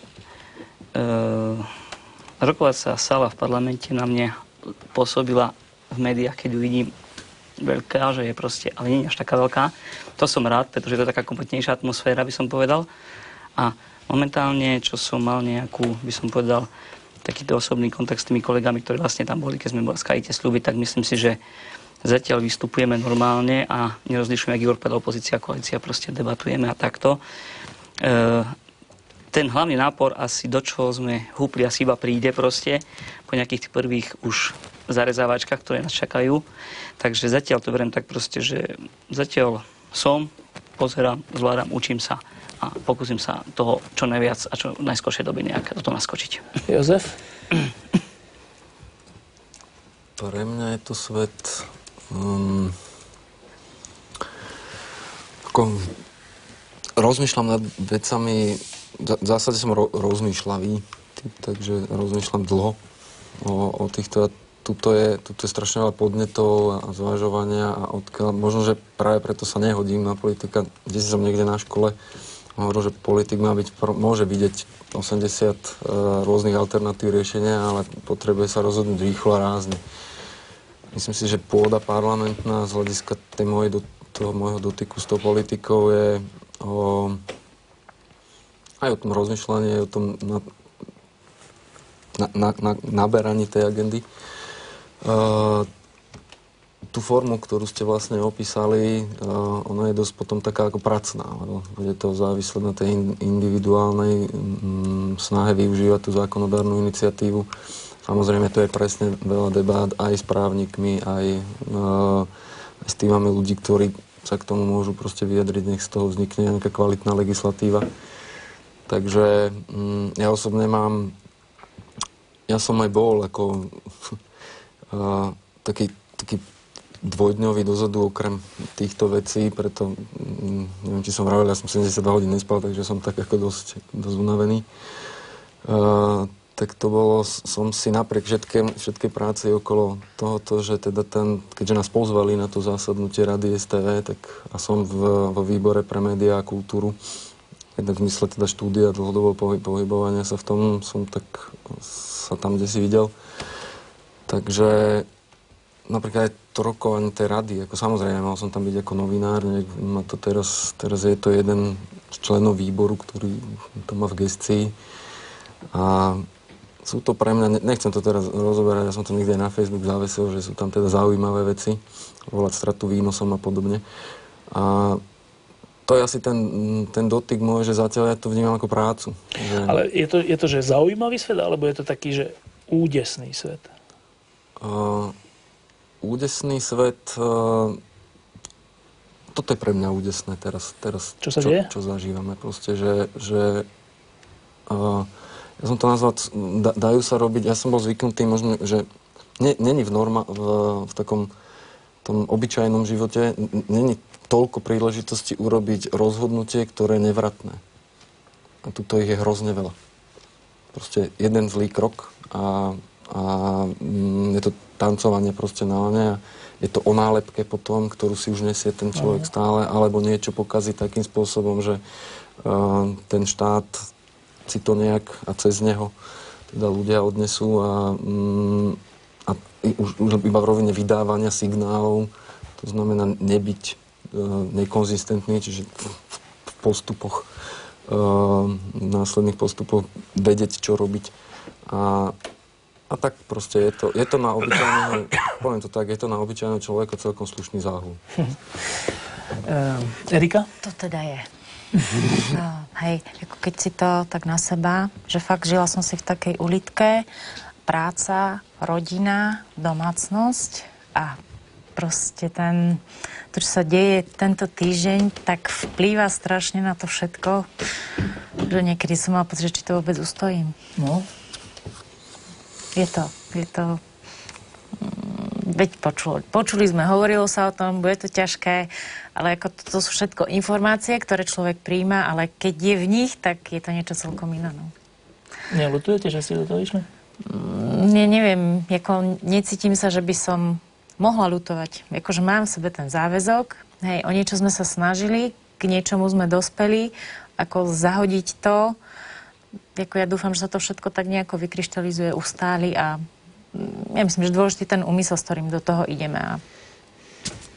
[SPEAKER 4] rokovacia sála v parlamente na mne pôsobila v médiách, keď ju vidím veľká, že je proste, ale nie je až taká veľká. To som rád, pretože to je taká kompletnejšia atmosféra, by som povedal. A momentálne, čo som mal nejakú, by som povedal, takýto osobný kontakt s tými kolegami, ktorí vlastne tam boli, keď sme skali tie sľuby, tak myslím si, že zatiaľ vystupujeme normálne a nerozlišujeme, ak Igor povedal, opozícia, koalícia, proste debatujeme a takto. E, ten hlavný nápor asi do čoho sme húpli asi iba príde proste po nejakých tých prvých už zarezávačkách, ktoré nás čakajú. Takže zatiaľ to beriem tak proste, že zatiaľ som, pozerám, zvládam, učím sa a pokúsim sa toho čo najviac a čo najskôršie doby nejak do toho naskočiť.
[SPEAKER 1] Jozef?
[SPEAKER 5] Pre mňa je to svet... Um, ako, rozmýšľam nad vecami... V zásade som ro- rozmýšľavý, takže rozmýšľam dlho o, o týchto. Tuto je, tuto je strašne veľa podnetov a zvažovania a odkiaľ. Možno, že práve preto sa nehodím na politika. Kde si som niekde na škole hovoril, že politik má byť, môže vidieť osemdesiat uh, rôznych alternatív riešenia, ale potrebuje sa rozhodnúť rýchlo a rázne. Myslím si, že pôda parlamentná z hľadiska tej mojej, do, toho môjho dotyku s tou politikou je o... aj o tom rozmýšľaní, o tom na, na, na, na, naberaní tej agendy. Uh, tú formu, ktorú ste vlastne opísali, uh, ona je dosť potom taká ako pracná. Bude to závislé na tej in, individuálnej um, snahe využívať tú zákonodárnu iniciatívu. Samozrejme, to je presne veľa debát aj s právnikmi, aj, uh, aj s tým máme ľudí, ktorí sa k tomu môžu proste vyjadriť, nech z toho vznikne nejaká kvalitná legislatíva. Takže mm, ja osobne mám, ja som aj bol ako uh, taký, taký dvojdňový dozadu okrem týchto vecí, preto mm, neviem, či som vravel, ja som sedemdesiatdva hodín nespal, takže som tak ako dosť, dosť unavený. Uh, tak to bolo, som si napriek všetkej, všetkej práci okolo tohoto, že teda ten, keďže nás pozvali na to zásadnutie Rady es té vé, tak a som v, vo výbore pre médiá a kultúru, jednak v zmysle teda štúdia dlhodobo pohybovania sa v tom, som tak sa tam kde si videl. Takže napríklad aj to rokovanie tej rady, ako samozrejme, mal som tam byť ako novinár, ma to teraz, teraz je to jeden z členov výboru, ktorý to má v gestii. A sú to pre mňa, nechcem to teraz rozoberať, ja som to niekde na Facebook zavesil, že sú tam teda zaujímavé veci, volať stratu výnosom a podobne. A to je asi ten, ten dotyk môj, že zatiaľ ja to vnímam ako prácu. Že...
[SPEAKER 1] Ale je to, je to, že zaujímavý svet, alebo je to taký, že údesný svet?
[SPEAKER 5] Uh, údesný svet... Uh, toto je pre mňa údesné teraz. teraz
[SPEAKER 1] čo sa
[SPEAKER 5] čo,
[SPEAKER 1] deje?
[SPEAKER 5] Čo zažívame. Proste, že... že uh, ja som to nazval... Da, dajú sa robiť... Ja som bol zvyknutý možno, že... Není v norma... V, v takom tom obyčajnom živote... Není toľko príležitosti urobiť rozhodnutie, ktoré je nevratné. A tuto ich je hrozne veľa. Proste jeden zlý krok a, a mm, je to tancovanie proste na lane a je to o nálepke potom, ktorú si už nesie ten človek uh-huh. stále, alebo niečo pokazí takým spôsobom, že uh, ten štát si to nejak a cez neho teda ľudia odnesú a, mm, a už, už iba v rovine vydávania signálov, to znamená nebyť nekonzistentný, čiže v postupoch, v následných postupoch vedieť, čo robiť. A, a tak proste je to, je to na obyčajného, poviem to tak, je to na obyčajného človeka celkom slušný záhul.
[SPEAKER 1] Uh, Erika?
[SPEAKER 6] To teda je. No, hej, ako keď si to tak na seba, že fakt žila som si v takej ulitke, práca, rodina, domácnosť a proste ten, to, čo sa deje tento týždeň, tak vplýva strašne na to všetko, že niekedy som mala pocit, že či to vôbec ustojím.
[SPEAKER 1] No.
[SPEAKER 6] Je to, je to... Veď počuli, počuli sme, hovorilo sa o tom, bude to ťažké, ale ako to, to sú všetko informácie, ktoré človek príjma, ale keď je v nich, tak je to niečo celkom iné. No.
[SPEAKER 1] Neľutujete, že ste do toho išli?
[SPEAKER 6] Nie, neviem, ako necítim sa, že by som mohla ľutovať. Akože mám v sebe ten záväzok, hej, o niečo sme sa snažili, k niečomu sme dospeli, ako zahodiť to, ako ja dúfam, že sa to všetko tak nejako vykryštalizuje, ustáli a ja myslím, že dôležitý ten úmysel, s ktorým do toho ideme. A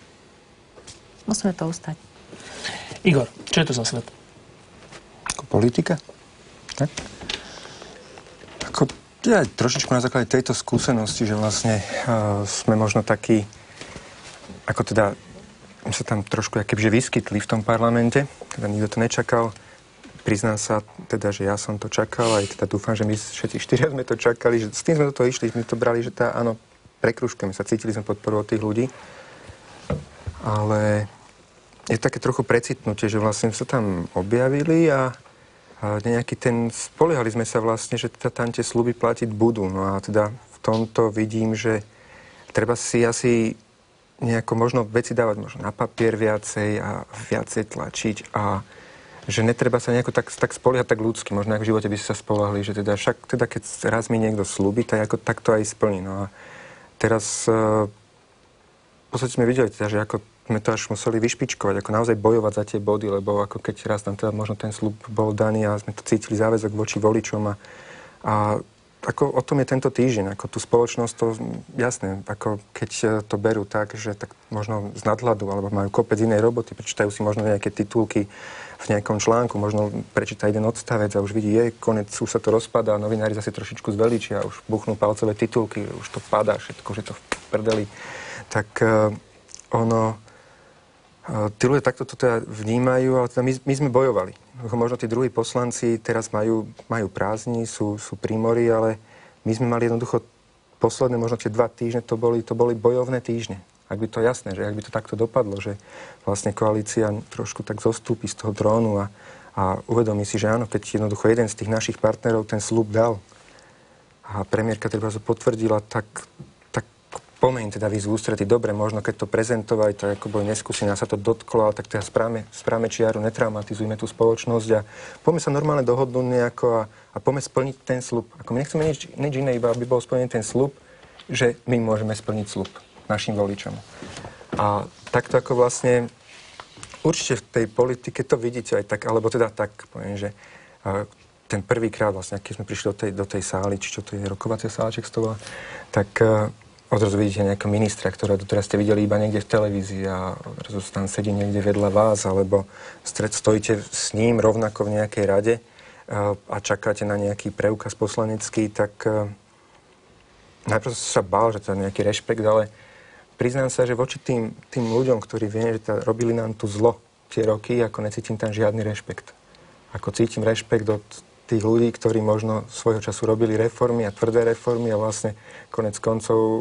[SPEAKER 6] Musíme to ustať.
[SPEAKER 1] Igor, čo je to za svet?
[SPEAKER 3] Ako politika? Tak? Ako, ja trošičku na základe tejto skúsenosti, že vlastne uh, sme možno takí, ako teda sa tam trošku akéže vyskytli v tom parlamente, teda nikto to nečakal. Priznám sa teda, že ja som to čakal, aj teda dúfam, že my všetci štyria sme to čakali, že s tým sme do toho išli, sme to brali, že tá, áno, prekružkami sa cítili sme podporu od tých ľudí, ale je také trochu precitnutie, že vlastne sa tam objavili a, a nejaký ten, spoliehali sme sa vlastne, že teda tam tie sľuby platiť budú, no a teda v tomto vidím, že treba si asi nejako možno veci dávať možno na papier viacej a viacej tlačiť a že netreba sa nejako tak, tak spoliehať tak ľudsky. Možno ako v živote by si sa spoľahli, že teda však teda keď raz mi niekto slúbi, tak ako tak to aj splní. No a teraz uh, v podstate sme videli teda, že ako sme to až museli vyšpičkovať, ako naozaj bojovať za tie body, lebo ako keď raz tam teda možno ten sľub bol daný a sme to cítili záväzok voči voličom a, a ako o tom je tento týždeň, ako tú spoločnosť, to jasné, ako keď to berú tak, že tak možno z nadhľadu, alebo majú kopec inej roboty, prečítajú si možno nejaké titulky v nejakom článku, možno prečíta jeden odstavec a už vidí, je, konec, už sa to rozpadá, novinári zase trošičku zveličia, už buchnú palcové titulky, už to padá všetko, že to v prdeli. Tak uh, ono, uh, tí ľudia takto to teda vnímajú, ale teda my, my sme bojovali. Možno tí druhí poslanci teraz majú, majú prázdni, sú, sú pri mori, ale my sme mali jednoducho posledné, možno tie dva týždne, to boli, to boli bojovné týždne. Ak by to jasné, že ak by to takto dopadlo, že vlastne koalícia trošku tak zostúpi z toho drónu a, a uvedomí si, že áno, keď jednoducho jeden z tých našich partnerov ten sľub dal a premiérka treba to potvrdila, tak, tak poďme im teda výsť v ústretí. Dobre, možno keď to prezentovali, tak ako boli neskúsené a sa to dotklo, ale tak teda správame, správame čiaru, netraumatizujme tú spoločnosť a poďme sa normálne dohodnúť nejako a, a poďme splniť ten sľub. Ako my nechceme nič, nič iné, iba aby bol splnený ten sľub, že my môžeme splniť sľub našim voličom. A takto ako vlastne určite v tej politike to vidíte aj tak, alebo teda tak, poviem, že uh, ten prvýkrát vlastne, keď sme prišli do tej, do tej sály, či čo to je rokovacia sála, či to bola, tak uh, odrazu vidíte nejakého ministra, ktorého doteraz ste videli iba niekde v televízii a odrazu tam sedí niekde vedľa vás, alebo stred, stojíte s ním rovnako v nejakej rade uh, a čakáte na nejaký preukaz poslanecký, tak uh, najprv sa bál, že to je nejaký rešpekt, ale priznám sa, že voči tým, tým ľuďom, ktorí viem, že tá, robili nám tu zlo tie roky, ako necítim tam žiadny rešpekt. Ako cítim rešpekt od tých ľudí, ktorí možno svojho času robili reformy a tvrdé reformy a vlastne konec koncov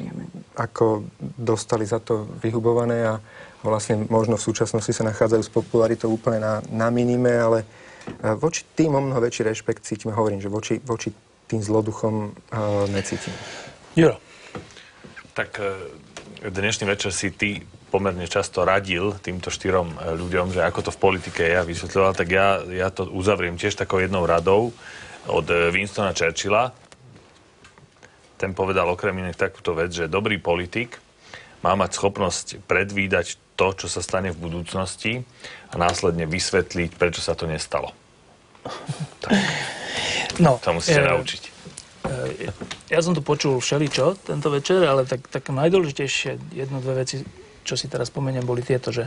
[SPEAKER 3] ako dostali za to vyhubované a vlastne možno v súčasnosti sa nachádzajú s popularitou úplne na, na minime, ale voči tým o mnoho väčší rešpekt cítim. Hovorím, že voči, voči tým zloduchom uh, necítim.
[SPEAKER 1] Juro.
[SPEAKER 2] Tak dnešný večer si ty pomerne často radil týmto štyrom ľuďom, že ako to v politike je a vysvetľoval, tak ja, ja to uzavriem tiež takou jednou radou od Winstona Churchilla. Ten povedal okrem iných takúto vec, že dobrý politik má mať schopnosť predvídať to, čo sa stane v budúcnosti a následne vysvetliť, prečo sa to nestalo. Tak.
[SPEAKER 1] No,
[SPEAKER 2] to musíte
[SPEAKER 1] e,
[SPEAKER 2] naučiť.
[SPEAKER 1] E, ja som tu počul všeličo tento večer, ale tak, tak najdôležitejšie jedno, dve veci, čo si teraz spomeniem, boli tieto, že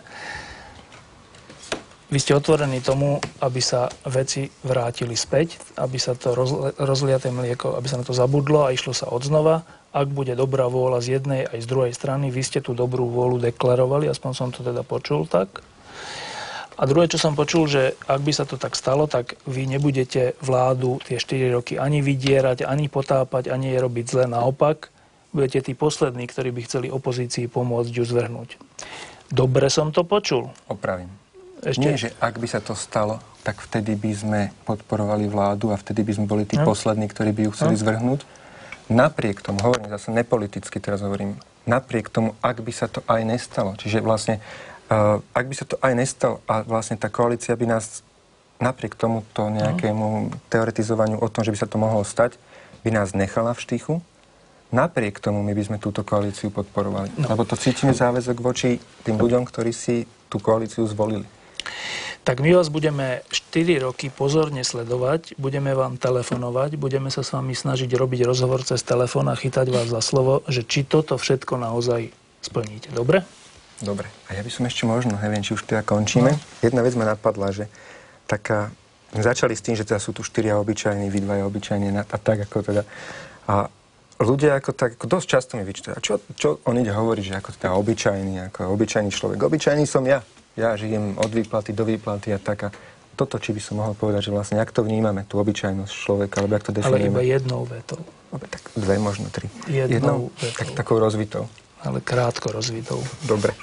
[SPEAKER 1] vy ste otvorení tomu, aby sa veci vrátili späť, aby sa to rozle, rozliaté mlieko, aby sa na to zabudlo a išlo sa odznova. Ak bude dobrá vôľa z jednej aj z druhej strany, vy ste tú dobrú vôľu deklarovali, aspoň som to teda počul tak. A druhé, čo som počul, že ak by sa to tak stalo, tak vy nebudete vládu tie štyri roky ani vydierať, ani potápať, ani je robiť zle. Naopak, budete tí poslední, ktorí by chceli opozícii pomôcť ju zvrhnúť. Dobre som to počul.
[SPEAKER 3] Opravím.
[SPEAKER 1] Ešte?
[SPEAKER 3] Nie, že ak by sa to stalo, tak vtedy by sme podporovali vládu a vtedy by sme boli tí no. poslední, ktorí by ju chceli no. zvrhnúť. Napriek tomu, hovorím zase nepoliticky, teraz hovorím, napriek tomu, ak by sa to aj nestalo, čiže vlastne Uh, ak by sa to aj nestalo a vlastne tá koalícia by nás napriek tomuto nejakému teoretizovaniu o tom, že by sa to mohlo stať, by nás nechala v štychu, napriek tomu my by sme túto koalíciu podporovali. No. Lebo to cítime záväzok voči tým ľuďom, ktorí si tú koalíciu zvolili.
[SPEAKER 1] Tak my vás budeme štyri roky pozorne sledovať, budeme vám telefonovať, budeme sa s vami snažiť robiť rozhovor cez telefón a chytať vás za slovo, že či toto všetko naozaj splníte. Dobre?
[SPEAKER 3] Dobre. A ja by som ešte možno, neviem, či už teda končíme. No. Jedna vec ma napadla, že taká... Začali s tým, že teda sú tu štyria obyčajní, vy dvaja obyčajní a tak ako teda... A ľudia ako tak, ako dosť často mi vyčítajú, čo, čo on ide hovoriť, že ako teda obyčajný, ako obyčajný človek. Obyčajný som ja. Ja žijem od výplaty do výplaty a tak. A toto, či by som mohol povedať, že vlastne, jak to vnímame, tú obyčajnosť človeka, alebo jak to definujeme.
[SPEAKER 1] Ale iba jednou vetou.
[SPEAKER 3] Tak dve, možno tri.
[SPEAKER 1] Jednou, jednou vetou.
[SPEAKER 3] Tak, takou rozvitou.
[SPEAKER 1] Ale krátko rozvitou.
[SPEAKER 3] Dobre.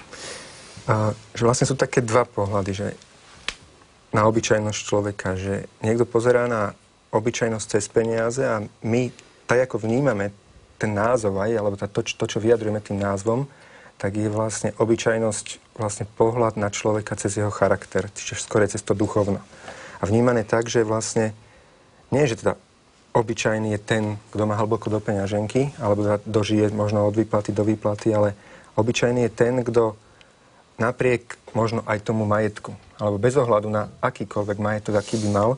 [SPEAKER 3] A, že vlastne sú také dva pohľady, že na obyčajnosť človeka, že niekto pozerá na obyčajnosť cez peniaze a my, tak ako vnímame ten názov aj, alebo to, to, čo vyjadrujeme tým názvom, tak je vlastne obyčajnosť, vlastne pohľad na človeka cez jeho charakter, čiže skôr cez to duchovno. A vnímané tak, že vlastne nie, že teda obyčajný je ten, kto má hlboko do peňaženky, alebo dožije možno od výplaty do výplaty, ale obyčajný je ten, kto napriek možno aj tomu majetku, alebo bez ohľadu na akýkoľvek majetok, aký by mal,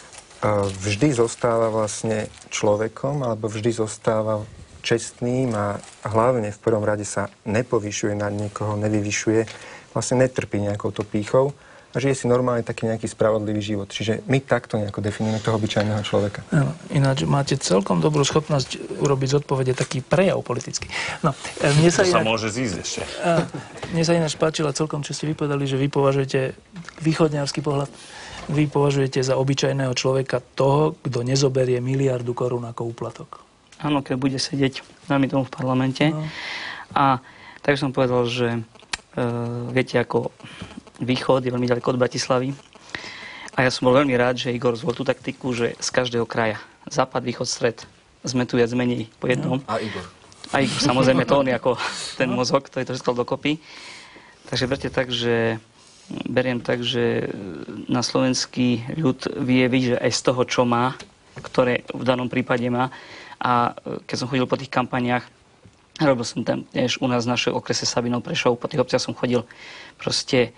[SPEAKER 3] vždy zostáva vlastne človekom, alebo vždy zostáva čestným a hlavne v prvom rade sa nepovyšuje nad niekoho, nevyvyšuje, vlastne netrpí nejakou to pýchou a žije si normálne taký nejaký spravodlivý život. Čiže my takto nejako definujeme toho obyčajného človeka.
[SPEAKER 1] No, ináč máte celkom dobrú schopnosť urobiť z odpovede taký prejav politický. No, mne sa
[SPEAKER 2] to
[SPEAKER 1] inak,
[SPEAKER 2] sa môže zísť ešte.
[SPEAKER 1] Mne sa ináč páčila celkom, čo ste vypovedali, že vy považujete východňarský pohľad, vy považujete za obyčajného človeka toho, kto nezoberie miliardu korún ako úplatok.
[SPEAKER 4] Áno, keď bude sedieť veľmi tomu v parlamente. No. A tak som povedal, že e, viete, ako východ je veľmi ďaleko od Bratislavy. A ja som bol veľmi rád, že Igor zvolil tú taktiku, že z každého kraja, západ, východ, stred, sme tu viac menej po jednom.
[SPEAKER 5] No. A Igor.
[SPEAKER 4] A Igor, samozrejme, to on je ako ten mozog, ktorý to všetko dokopy. Takže berte tak, že beriem tak, že na slovenský ľud vie vidieť, že aj z toho, čo má, ktoré v danom prípade má. A keď som chodil po tých kampaniách, robil som tam tiež u nás v našej okrese Sabinov Prešov, po tých obciach som chodil, proste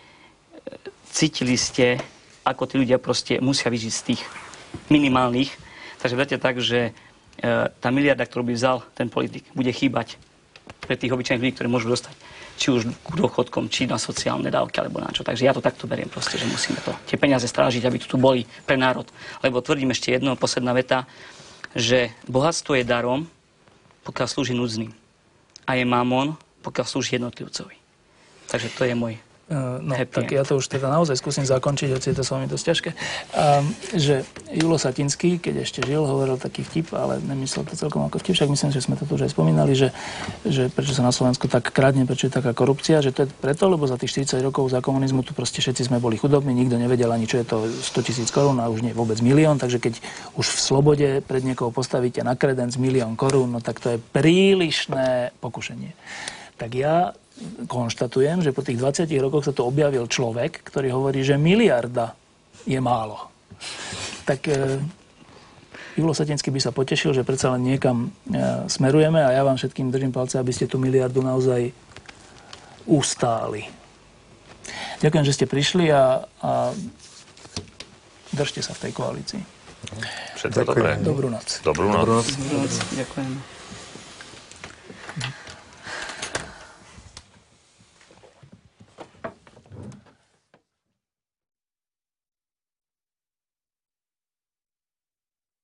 [SPEAKER 4] cítili ste, ako tí ľudia proste musia vyžiť z tých minimálnych. Takže viete tak, že tá miliarda, ktorú by vzal ten politik, bude chýbať pre tých obyčajných ľudí, ktorí môžu dostať či už k dôchodkom, či na sociálne dávky, alebo na čo. Takže ja to takto beriem proste, že musíme to, tie peniaze strážiť, aby tu boli pre národ. Lebo tvrdím ešte jedno, posledná veta, že bohatstvo je darom, pokiaľ slúži núdznym. A je mamon, pokiaľ slúži jednotlivcovi. Takže to je môj
[SPEAKER 1] uh, no, happy tak end. Ja to už teda naozaj skúsim zakončiť, hoci je to s vami dosť ťažké. Um, že Julo Satinský, keď ešte žil, hovoril taký vtip, ale nemyslel to celkom ako vtip, však myslím, že sme to tu už aj spomínali, že, že prečo sa na Slovensku tak kradne, prečo je taká korupcia, že to je preto, lebo za tých štyridsať rokov za komunizmu tu proste všetci sme boli chudobní, nikto nevedel ani, čo je to stotisíc korún a už nie vôbec milión, takže keď už v slobode pred niekoho postavíte na kredenc milión korún, no tak to je prílišné pokušenie. Tak ja konštatujem, že po tých dvadsiatich rokoch sa tu objavil človek, ktorý hovorí, že miliarda je málo. Tak e, Julo Satinský by sa potešil, že predsa len niekam e, smerujeme a ja vám všetkým držím palce, aby ste tú miliardu naozaj ustáli. Ďakujem, že ste prišli a, a držte sa v tej koalícii.
[SPEAKER 2] Všetko dobré.
[SPEAKER 1] Dobrú noc.
[SPEAKER 2] Dobrú noc.
[SPEAKER 4] Dobrú noc. Ďakujem.